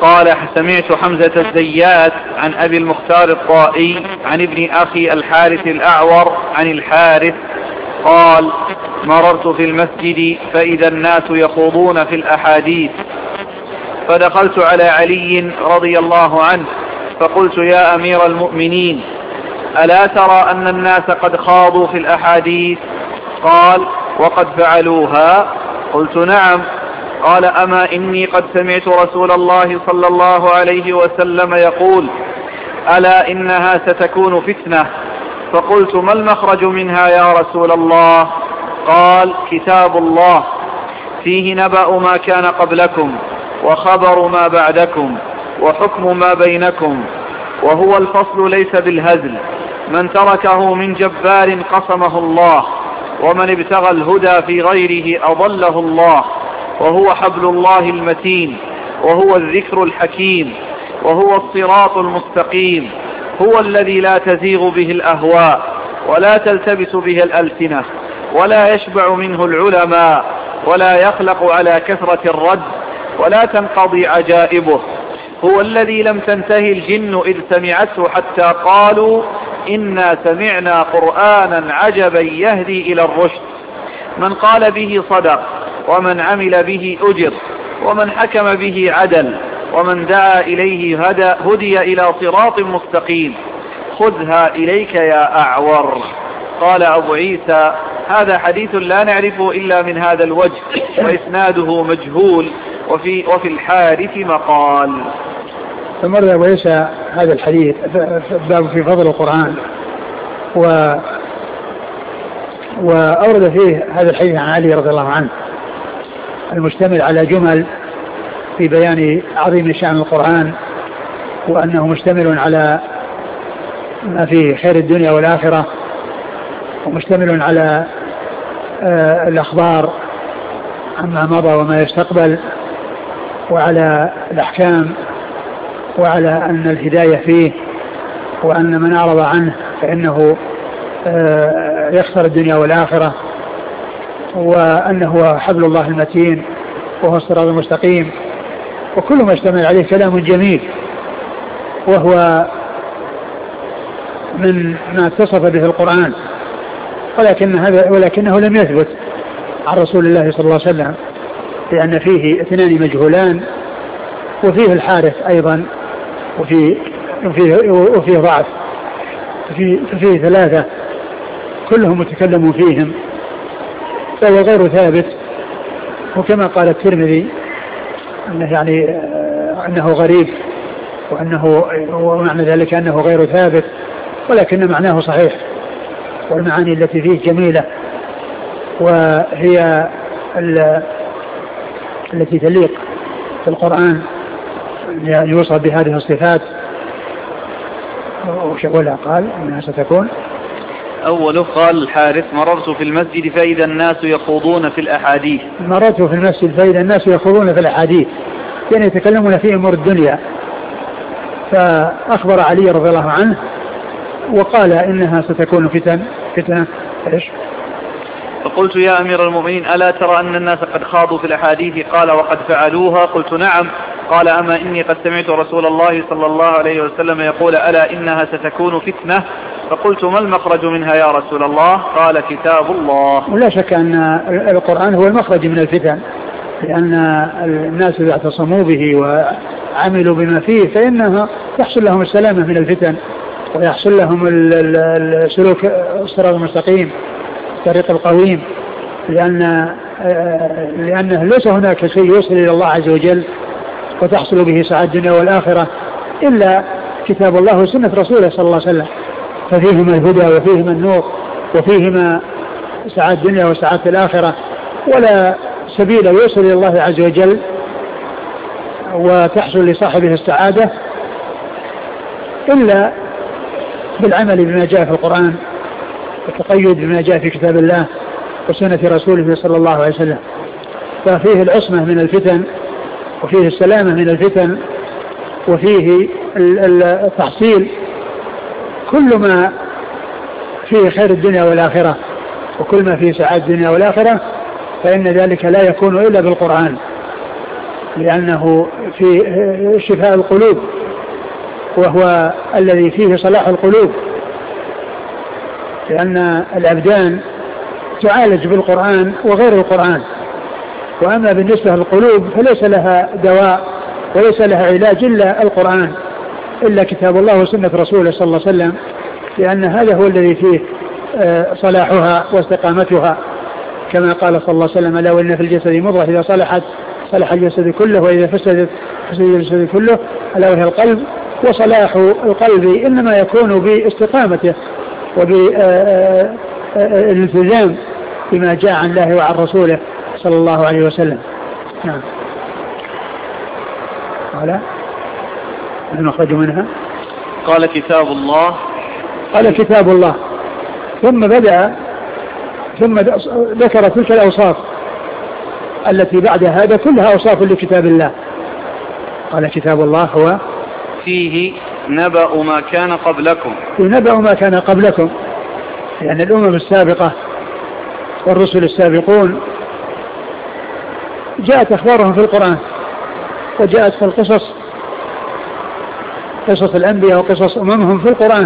قال سمعت حمزة الزيات عن أبي المختار الطائي عن ابن أخي الحارث الأعور عن الحارث قال مررت في المسجد فإذا الناس يخوضون في الأحاديث فدخلت على علي رضي الله عنه فقلت يا أمير المؤمنين ألا ترى أن الناس قد خاضوا في الأحاديث؟ قال وقد فعلوها. قلت نعم. قال أما إني قد سمعت رسول الله صلى الله عليه وسلم يقول ألا إنها ستكون فتنة. فقلت ما المخرج منها يا رسول الله؟ قال كتاب الله فيه نبأ ما كان قبلكم وخبر ما بعدكم وحكم ما بينكم وهو الفصل ليس بالهزل من تركه من جبار قصمه الله ومن ابتغى الهدى في غيره أضله الله وهو حبل الله المتين وهو الذكر الحكيم وهو الصراط المستقيم هو الذي لا تزيغ به الأهواء ولا تلتبس به الألسنة ولا يشبع منه العلماء ولا يخلق على كثرة الرد ولا تنقضي عجائبه هو الذي لم تنتهي الجن إذ سمعته حتى قالوا إنا سمعنا قرآنا عجبا يهدي إلى الرشد من قال به صدق ومن عمل به أجر ومن حكم به عدل ومن دعا إليه هدى هدي إلى صراط مستقيم خذها إليك يا أعور. قال أبو عيسى هذا حديث لا نعرفه إلا من هذا الوجه وإسناده مجهول وفي, وفي الحارث مقال. فمر أبو عيسى هذا الحديث باب في فضل القرآن و وأورد فيه هذا الحديث عن علي رضي الله عنه المشتمل على جمل في بيان عظيم شأن القرآن وأنه مشتمل على ما فيه خير الدنيا والآخرة ومشتمل على آه الأخبار عما مضى وما يستقبل وعلى الأحكام وعلى أن الهداية فيه وأن من أعرض عنه فإنه آه يخسر الدنيا والآخرة وأنه حبل الله المتين وهو الصراط المستقيم وكل ما اشتمل عليه كلام جميل وهو من ما اتصف به القرآن ولكن هذا ولكنه لم يثبت عن رسول الله صلى الله عليه وسلم لأن فيه اثنان مجهولان وفيه الحارث أيضا وفيه, وفيه, وفيه ضعف وفيه, وفيه ثلاثة كلهم متكلمون فيهم فهو غير ثابت وكما قال الترمذي أنه يعني أنه غريب وأنه ومعنى ذلك أنه غير ثابت ولكن معناه صحيح والمعاني التي فيه جميلة وهي التي تليق في القرآن أن يوصف بهذه الصفات. ولا قال أنها ستكون أوله قال الحارث مررت في المسجد فإذا الناس يخوضون في الأحاديث مررت في المسجد فإذا الناس يخوضون في الأحاديث يعني يتكلمون في أمور الدنيا فأخبر علي رضي الله عنه وقال إنها ستكون فتن فتنة إيش؟ فقلت يا أمير المؤمنين ألا ترى أن الناس قد خاضوا في الأحاديث؟ قال وقد فعلوها. قلت نعم. قال أما إني قد سمعت رسول الله صلى الله عليه وسلم يقول ألا إنها ستكون فتنة. فقلت ما المخرج منها يا رسول الله؟ قال كتاب الله. ولا شك أن القرآن هو المخرج من الفتن لأن الناس إذا اعتصموا به وعملوا بما فيه فإنها يحصل لهم السلامة من الفتن ويحصل لهم السلوك الصراط المستقيم الطريق القويم لأن لأنه ليس هناك شيء يوصل إلى الله عز وجل وتحصل به سعادة الدنيا والآخرة إلا كتاب الله وسنة رسوله صلى الله عليه وسلم ففيهما الهدى وفيهما النور وفيهما سعادة الدنيا وسعادة الآخرة ولا سبيل يوصل إلى الله عز وجل وتحصل لصاحبه السعادة إلا بالعمل بما جاء في القرآن والتقيد بما جاء في كتاب الله وسنة رسوله صلى الله عليه وسلم ففيه العصمة من الفتن وفيه السلامة من الفتن وفيه التحصيل كل ما فيه خير الدنيا والآخرة وكل ما فيه سعادة الدنيا والآخرة فإن ذلك لا يكون إلا بالقرآن لأنه في شفاء القلوب، وهو الذي فيه صلاح القلوب، لأن الأبدان تعالج بالقرآن وغير القرآن. وأما بالنسبة للقلوب فليس لها دواء وليس لها علاج إلا القرآن، إلا كتاب الله وسنة رسوله صلى الله عليه وسلم، لأن هذا هو الذي فيه صلاحها واستقامتها، كما قال صلى الله عليه وسلم: ألا وإن في الجسد مضغة إذا صلحت صلح الجسد كله وإذا فسدت فسد الجسد كله، ألا وهي القلب. وصلاح القلب إنما يكون باستقامته وبالالتزام بما جاء عن الله وعن رسوله صلى الله عليه وسلم. نعم. قال المخرج منها قال كتاب الله قال كتاب الله ثم بدأ ثم ذكر تلك الأوصاف التي بعد هذا كلها أوصاف لكتاب الله. قال كتاب الله هو فيه نبأ ما كان قبلكم فيه نبأ ما كان قبلكم، يعني الأمم السابقة والرسل السابقون جاءت أخبارهم في القرآن، وجاءت في القصص قصص الأنبياء وقصص أممهم في القرآن.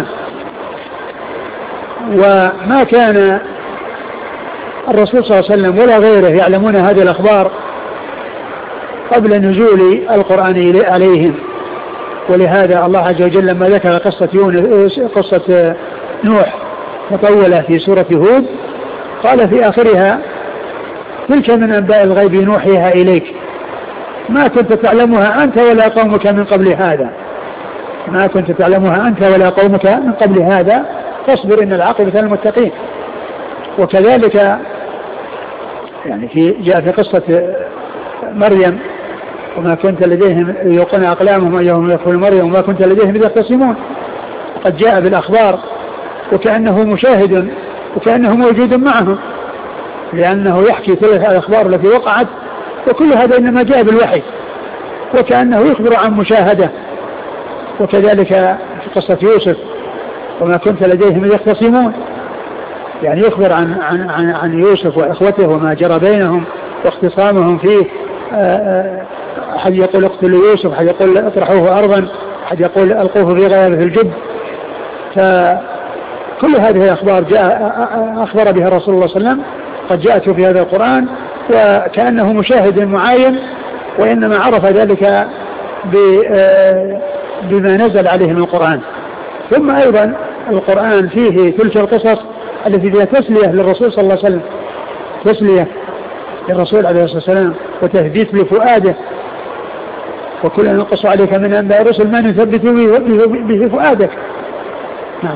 وما كان الرسول صلى الله عليه وسلم ولا غيره يعلمون هذه الأخبار قبل نزول القرآن عليهم. ولهذا الله عز وجل لما ذكر قصة يونس قصة نوح مطولة في سورة هود قال في آخرها: تلك من أنباء الغيب نوحيها إليك ما كنت تعلمها أنت ولا قومك من قبل هذا ما كنت تعلمها أنت ولا قومك من قبل هذا فاصبر إن العاقبة للمتقين. وكذلك يعني في جاء في قصة مريم: وما كنت لديهم يوقن أقلامهم أيهم يكفل مريم وما كنت لديهم إذ يختصمون. قد جاء بالأخبار وكأنه مشاهد وكأنه موجود معهم، لأنه يحكي تلك الأخبار التي وقعت، وكل هذا إنما جاء بالوحي وكأنه يخبر عن مشاهدة. وكذلك في قصة يوسف: وما كنت لديهم إذ يختصمون، يعني يخبر عن, عن, عن, عن يوسف وإخوته وما جرى بينهم واختصامهم فيه. أحد يقول اقتلوا يوسف، أحد يقول اطرحوه أرضا، أحد يقول ألقوه في غيابه الجب. فكل هذه الأخبار جاء أخبر بها الرسول صلى الله عليه وسلم، قد جاءت في هذا القرآن وكأنه مشاهد معاين، وإنما عرف ذلك بما نزل عليه من القرآن. ثم أيضا القرآن فيه تلك القصص التي فيها تسلية للرسول صلى الله عليه وسلم، تسلية للرسول عليه الصلاة والسلام وتثبيت لفؤاده. وكلنا نقص عليك من أنباء الرسل ما نثبت به فؤادك. نعم.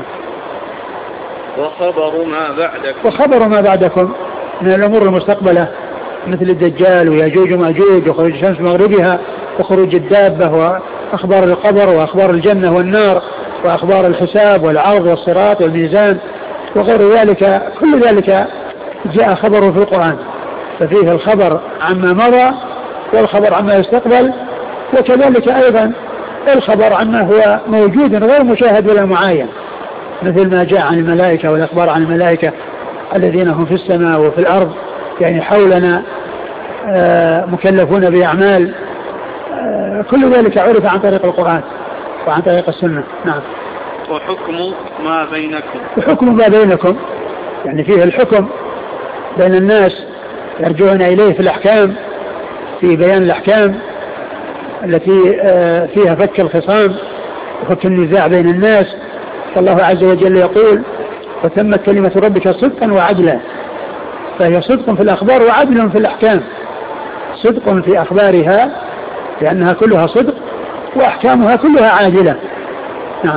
وخبر ما بعدكم وخبر ما بعدكم من الأمور المستقبلة مثل الدجال وياجوج وماجوج وخروج الشمس مغربها وخروج الدابة وأخبار القبر وأخبار الجنة والنار وأخبار الحساب والعرض والصراط والميزان وغير ذلك. كل ذلك جاء خبره في القرآن، ففيه الخبر عما مضى والخبر عما يستقبل، وكذلك أيضا الخبر عما هو موجود غير مشاهد ولا معاين، مثل ما جاء عن الملائكة والأخبار عن الملائكة الذين هم في السماء وفي الأرض، يعني حولنا مكلفون بأعمال. كل ذلك عرف عن طريق القرآن وعن طريق السنة. نعم. وحكم ما بينكم وحكم ما بينكم يعني فيه الحكم بين الناس يرجعون إليه في الأحكام، في بيان الأحكام التي فيها فك الخصام وفك النزاع بين الناس. فالله عز وجل يقول: وتمت كلمة ربك صدقا وعدلا. فهي صدق في الأخبار وعدل في الأحكام. صدق في أخبارها لأنها كلها صدق وأحكامها كلها عادلة. نعم.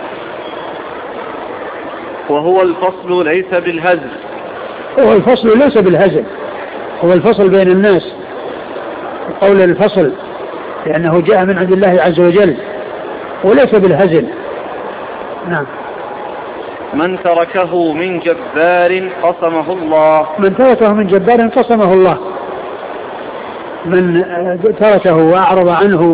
وهو الفصل ليس بالهزل وهو الفصل ليس بالهزل هو الفصل بين الناس. قول الفصل لأنه جاء من عند الله عز وجل وليس بالهزل. نعم. من تركه من جبار قسمه الله من تركه من جبار قسمه الله من تركه وأعرض عنه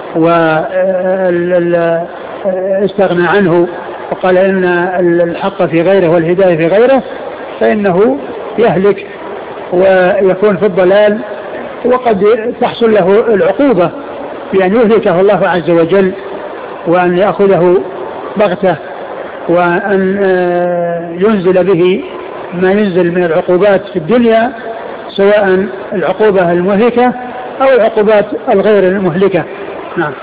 واستغنى عنه وقال إن الحق في غيره والهداية في غيره فإنه يهلك ويكون في الضلال وقد تحصل له العقوبة بأن يهلكه الله عز وجل وأن يأخذه بغتة وأن ينزل به ما ينزل من العقوبات في الدنيا، سواء العقوبة المهلكة أو العقوبات الغير المهلكة. نعم.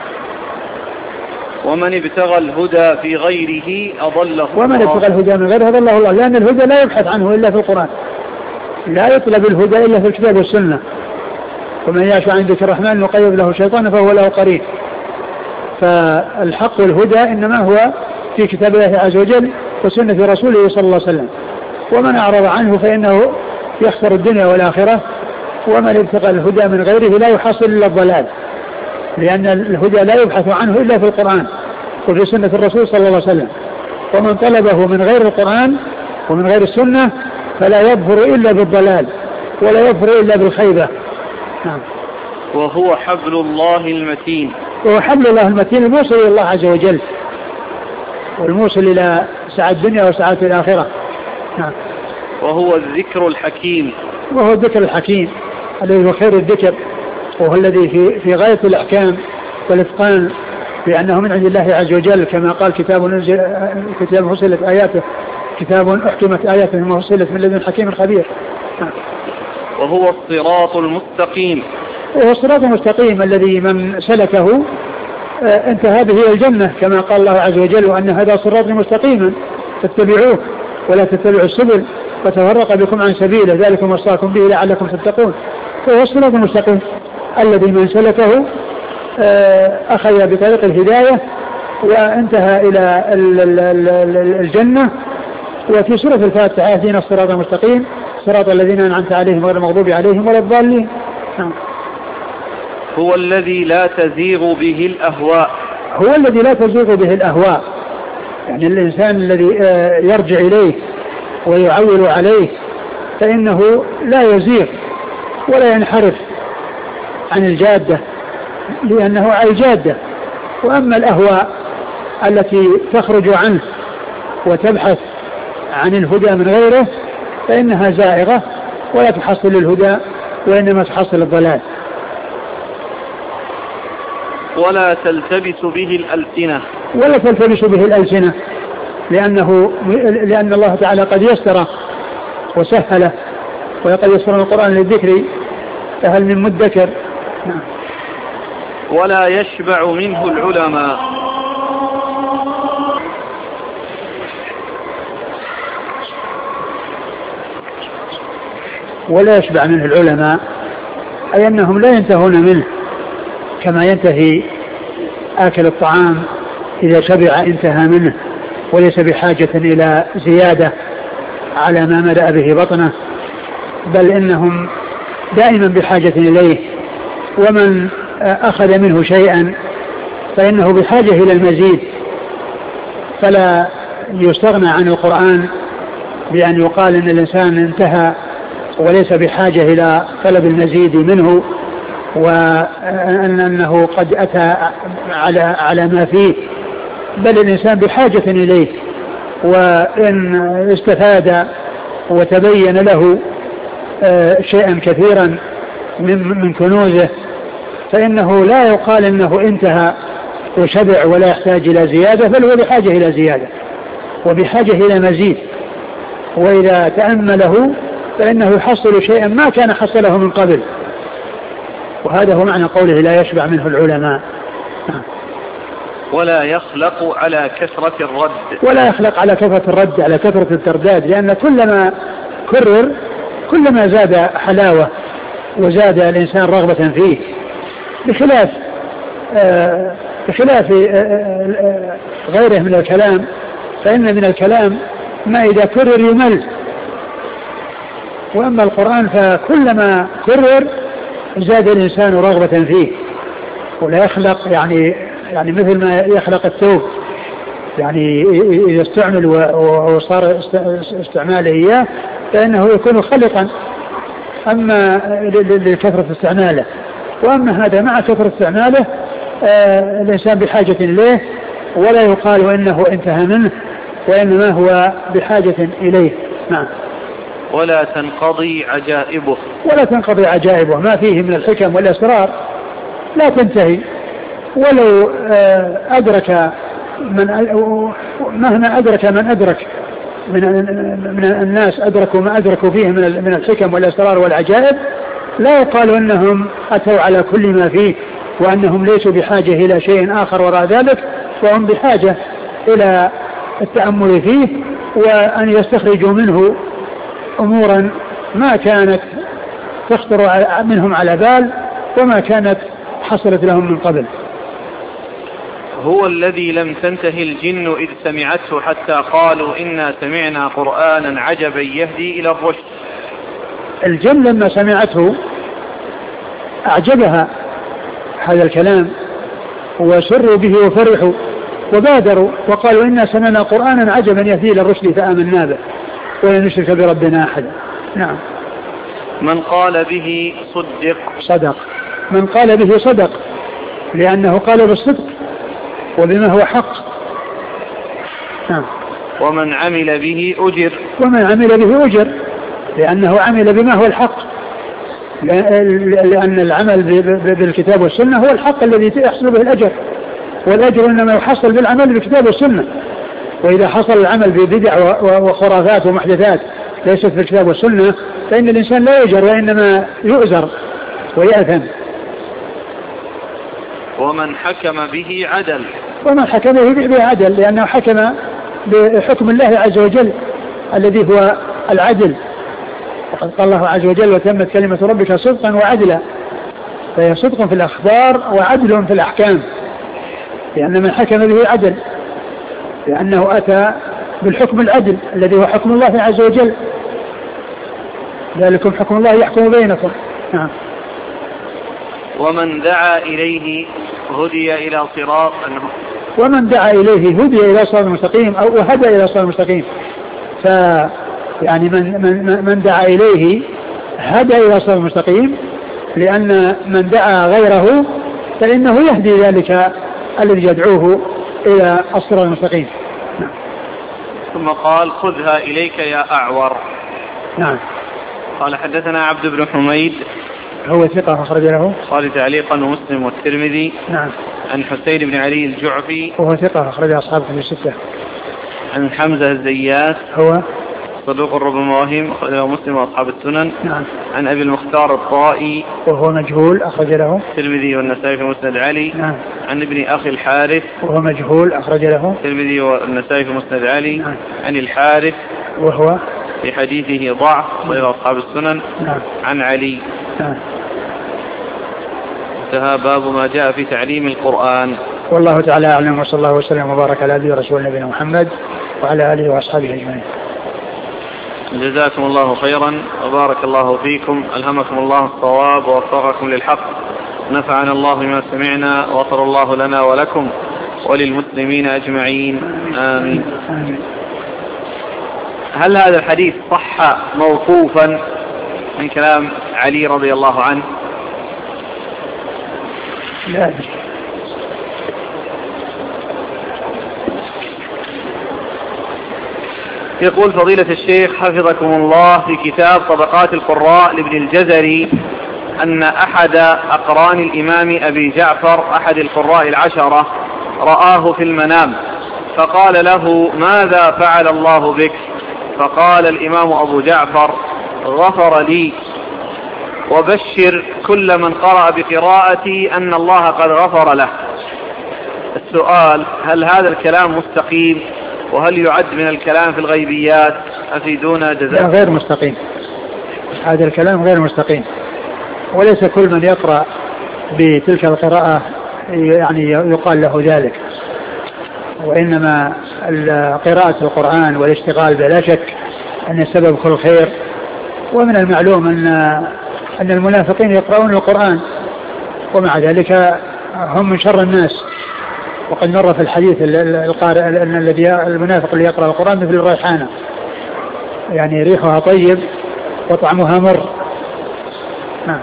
ومن ابتغى الهدى في غيره أضله ومن ابتغى الهدى من غيره أضله الله، لأن الهدى لا يبحث عنه إلا في القرآن، لا يطلب الهدى إلا في الكتاب والسنة. ومن يعش عن ذكر الرحمن نقيض له شيطانا فهو له قرين. فالحق والهدى إنما هو في كتاب الله عز وجل وسنة رسوله صلى الله عليه وسلم، ومن أعرض عنه فإنه يخسر الدنيا والآخرة. ومن ابتغى الهدى من غيره لا يحصل إلا الضلال، لأن الهدى لا يبحث عنه إلا في القرآن وفي سنة الرسول صلى الله عليه وسلم، ومن طلبه من غير القرآن ومن غير السنة فلا يظفر إلا بالضلال ولا يظفر إلا بالخيبة. نعم. وهو حبل الله المتين. وهو حبل الله المتين الموصل إلى الله عز وجل والموصل إلى سعادة الدنيا وسعادة الآخرة. نعم. وهو الذكر الحكيم. وهو الذكر الحكيم الذي هو خير الذكر، وهو الذي في في غاية الأحكام والإتقان، لأنه من عند الله عز وجل، كما قال كتاب نزل كتاب فصلت آياته كتاب أحكمت آياته ثم فصلت من لدن حكيم خبير. وهو الصراط المستقيم. وهو الصراط المستقيم الذي من سلكه انتهى به إلى الجنة، كما قال الله عز وجل وأن هذا صراط مستقيما فاتبعوه ولا تتبعوا السبل فتفرق بكم عن سبيله ذلكم وصاكم به لعلكم تتقون. فهو الصراط المستقيم الذي من سلكه أخذ بطريق الهداية وانتهى إلى الجنة. وفي سورة الفاتحة اهدنا الصراط المستقيم صراط الذين أنعمت عليهم غير المغضوب عليهم ولا الضالين. هو الذي لا تزيغ به الأهواء. هو الذي لا تزيغ به الأهواء، يعني الإنسان الذي يرجع إليه ويعول عليه فإنه لا يزيغ ولا ينحرف عن الجادة، لأنه على الجادة. وأما الأهواء التي تخرج عنه وتبحث عن الهدى من غيره فإنها زائغة ولا تحصل الهدى وإنما تحصل الضلال. ولا تلتبس به الألسنة. ولا تلتبس به الألسنة لأنه لأن الله تعالى قد يسر وسهله، وقد يسر القرآن للذكر فهل من مدكر. نعم. ولا يشبع منه العلماء. ولا يشبع منه العلماء أي أنهم لا ينتهون منه كما ينتهي آكل الطعام إذا شبع انتهى منه وليس بحاجة إلى زيادة على ما ملأ به بطنه، بل إنهم دائما بحاجة إليه. ومن أخذ منه شيئا فإنه بحاجة إلى المزيد، فلا يستغنى عن القرآن بأن يقال إن الإنسان انتهى وليس بحاجة إلى طلب المزيد منه، وأنه قد أتى على على ما فيه، بل الإنسان بحاجة إليه. وإن استفاد وتبين له شيئا كثيرا من من كنوزه فإنه لا يقال إنه انتهى وشبع ولا يحتاج إلى زيادة، بل هو بحاجة إلى زيادة وبحاجة إلى مزيد. وإذا تأمله فإنه يحصل شيئا ما كان حصله من قبل. وهذا هو معنى قوله لا يشبع منه العلماء. ولا يخلق على كثرة الرد. ولا يخلق على كثرة الرد، على كثرة الترداد، لأن كلما كرر كلما زاد حلاوة وزاد الإنسان رغبة فيه، بخلاف آه بخلاف آه غيره من الكلام، فإن من الكلام ما إذا كرر يمل، وأما القرآن فكلما كرر زاد الإنسان رغبة فيه. ولا يخلق يعني يعني مثل ما يخلق الثوب، يعني إذا استعمل وصار استعماله إياه فإنه يكون خلقا، أما لكثرة استعماله. وأما هذا مع كثرة استعماله آه الإنسان بحاجة إليه، ولا يقال إنه انتهى منه، وإنما هو بحاجة إليه. نعم. ولا تنقضي عجائبه ولا تنقضي عجائبه، ما فيه من الحكم والأسرار لا تنتهي، ولو أدرك من مهما أدرك من أدرك من من الناس أدركوا ما أدركوا فيه من من الحكم والأسرار والعجائب، لا يقال أنهم أتوا على كل ما فيه وأنهم ليسوا بحاجة إلى شيء آخر وراء ذلك، وهم بحاجة إلى التأمل فيه وأن يستخرجوا منه أمورا ما كانت تخطر منهم على بال وما كانت حصلت لهم من قبل. هو الذي لم تنتهي الجن إذ سمعته حتى قالوا إنا سمعنا قرآنا عجبا يهدي إلى الرشد. الجن لما سمعته أعجبها هذا الكلام وسروا به وفرحوا وبادروا وقالوا إنا سمعنا قرآنا عجبا يهدي إلى الرشد فآمنا به ولن نشرك بربنا أحدا. نعم. من قال به صدق صدق، من قال به صدق لأنه قال بالصدق وبما هو حق. نعم. ومن عمل به أجر، ومن عمل به أجر لأنه عمل بما هو الحق، لأن العمل بالكتاب والسنة هو الحق الذي يحصل به الأجر، والأجر إنما يحصل بالعمل بالكتاب والسنة. وإذا حصل العمل ببدع وخرافات ومحدثات ليست في الكتاب والسنة فإن الإنسان لا يجر وإنما يؤزر ويأثم. ومن حكم به عدل، ومن حكم به عدل لأنه حكم بحكم الله عز وجل الذي هو العدل، وقد قال الله عز وجل وتمت كلمة ربك صدقا وعدلا، فهي صدق في الأخبار وعدل في الأحكام، لأن من حكم به عدل لأنه أتى بالحكم العدل الذي هو حكم الله عز وجل، ذلكم حكم الله يحكم بينكم. نعم. ومن دعا إليه هدي إلى صراط ومن دعا إليه هدي إلى صراط مستقيم أو هدى إلى صراط مستقيم، ف يعني من, من, من دعا إليه هدى إلى صراط مستقيم، لأن من دعا غيره فإنه يهدي ذلك الذي يدعوه إلى الصراط المستقيم. نعم. ثم قال خذها إليك يا أعور. نعم. قال حدثنا عبد بن حميد هو ثقة أخرج له قال تعليقا ومسلم والترمذي. نعم. عن حسين بن علي الجعفي وهو ثقة أخرج أصحابه في الستة. عن حمزة الزيات هو صدوق ربما وهم أخرج له مسلم وأصحاب السنن. نعم. عن أبي المختار الطائي وهو مجهول أخرج له الترمذي والنسائي في مسند علي. نعم. عن ابن أخي الحارث وهو مجهول أخرج له الترمذي والنسائي في مسند علي. نعم. عن الحارث وهو في حديثه ضعف غير أصحاب السنن. نعم. عن علي. نعم. انتهى باب ما جاء في تعليم القرآن. والله تعالى أعلم، وصلى الله وسلم وبارك على عبده ورسوله نبينا محمد وعلى آله وأصحابه أجمعين. جزاكم الله خيرا وبارك الله فيكم، ألهمكم الله الصواب ووفقكم للحق، نفعنا الله بما سمعنا وغفر الله لنا ولكم وللمسلمين أجمعين، آمين. آمين. هل هذا الحديث صح موقوفا من كلام علي رضي الله عنه؟ لا أدري. يقول فضيلة الشيخ حفظكم الله في كتاب طبقات القراء لابن الجزري أن أحد أقران الإمام أبي جعفر أحد القراء العشرة رآه في المنام فقال له ماذا فعل الله بك؟ فقال الإمام أبو جعفر غفر لي، وبشر كل من قرأ بقراءتي أن الله قد غفر له. السؤال: هل هذا الكلام مستقيم؟ وهل يعد من الكلام في الغيبيات؟ أفيدونا جزاكم. غير مستقيم، هذا الكلام غير مستقيم، وليس كل من يقرأ بتلك القراءة يعني يقال له ذلك، وإنما قراءة القرآن والاشتغال بلا شك أن سبب كل خير. ومن المعلوم أن أن المنافقين يقرؤون القرآن ومع ذلك هم من شر الناس، وقد مر في الحديث القارئ أن الذي المنافق اللي يقرأ القرآن مثل الريحانة، يعني ريحها طيب وطعمها مر. نعم.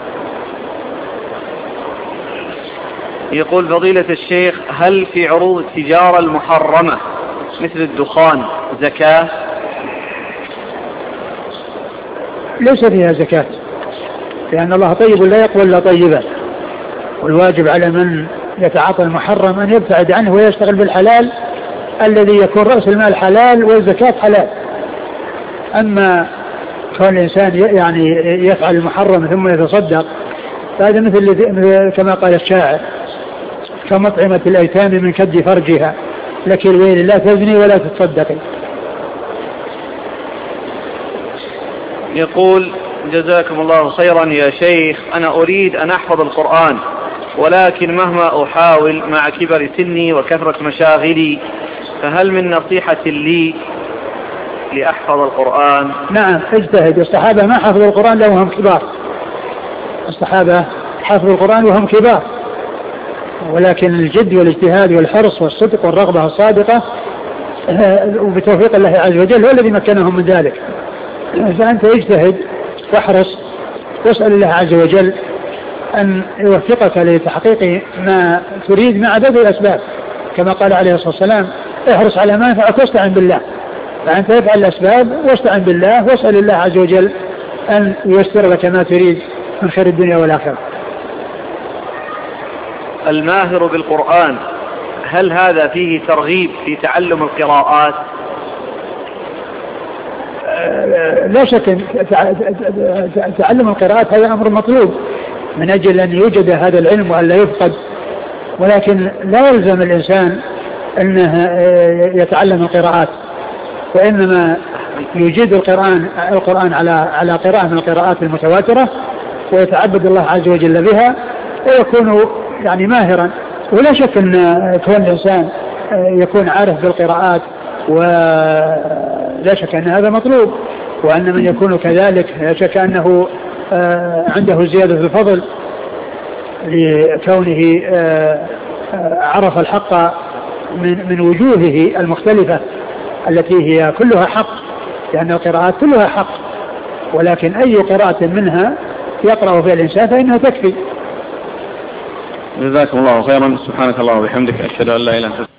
يقول فضيلة الشيخ: هل في عروض التجارة المحرمة مثل الدخان زكاة؟ ليس فيها زكاة، لأن الله طيب لا يقبل إلا طيبا، والواجب على من يتعاطى المحرم أن يبتعد عنه ويشتغل بالحلال الذي يكون رأس المال حلال والزكاة حلال. أما كون الإنسان يعني يفعل المحرم ثم يتصدق فهذا مثل كما قال الشاعر كمطعمة الأيتام من كد فرجها لك الويل لا تزني ولا تتصدقي. يقول جزاكم الله خيرا يا شيخ، أنا أريد أن أحفظ القرآن ولكن مهما أحاول مع كبر سني وكثرة مشاغلي، فهل من نصيحة لي لأحفظ القرآن؟ نعم اجتهد. الصحابة ما حفظوا القرآن لو هم كبار، الصحابة حفظوا القرآن وهم كبار، ولكن الجد والاجتهاد والحرص والصدق والرغبة الصادقة وبتوفيق الله عز وجل هو الذي مكنهم من ذلك. فأنت اجتهد واحرص واسأل الله عز وجل أن يوفقك لتحقيق ما تريد مع بذل الأسباب، كما قال عليه الصلاة والسلام احرص على ما ينفعك واستعن بالله. فأنت افعل الأسباب واستعن بالله واسأل الله عز وجل أن ييسر لك ما تريد من خير الدنيا والآخرة. الماهر بالقرآن هل هذا فيه ترغيب في تعلم القراءات؟ لا شك تعلم القراءات هذا أمر مطلوب من أجل أن يوجد هذا العلم وأن لا يفقد، ولكن لا يلزم الإنسان أنه يتعلم القراءات، وإنما يجيد القرآن القرآن على على قراءة من القراءات المتواترة ويتعبد الله عز وجل بها ويكون يعني ماهرا. ولا شك أن كون الإنسان يكون عارف بالقراءات ولا شك أن هذا مطلوب، وأن من يكون كذلك لا شك أنه عنده زيادة الفضل لكونه عرف الحق من من وجوهه المختلفة التي هي كلها حق، لأن القراءات كلها حق، ولكن أي قراءة منها يقرأ فيها الإنسان فإنها تكفي. جزاكم الله خيرا. سبحانك اللهم وبحمدك أشهد أن لا إله إلا أنت.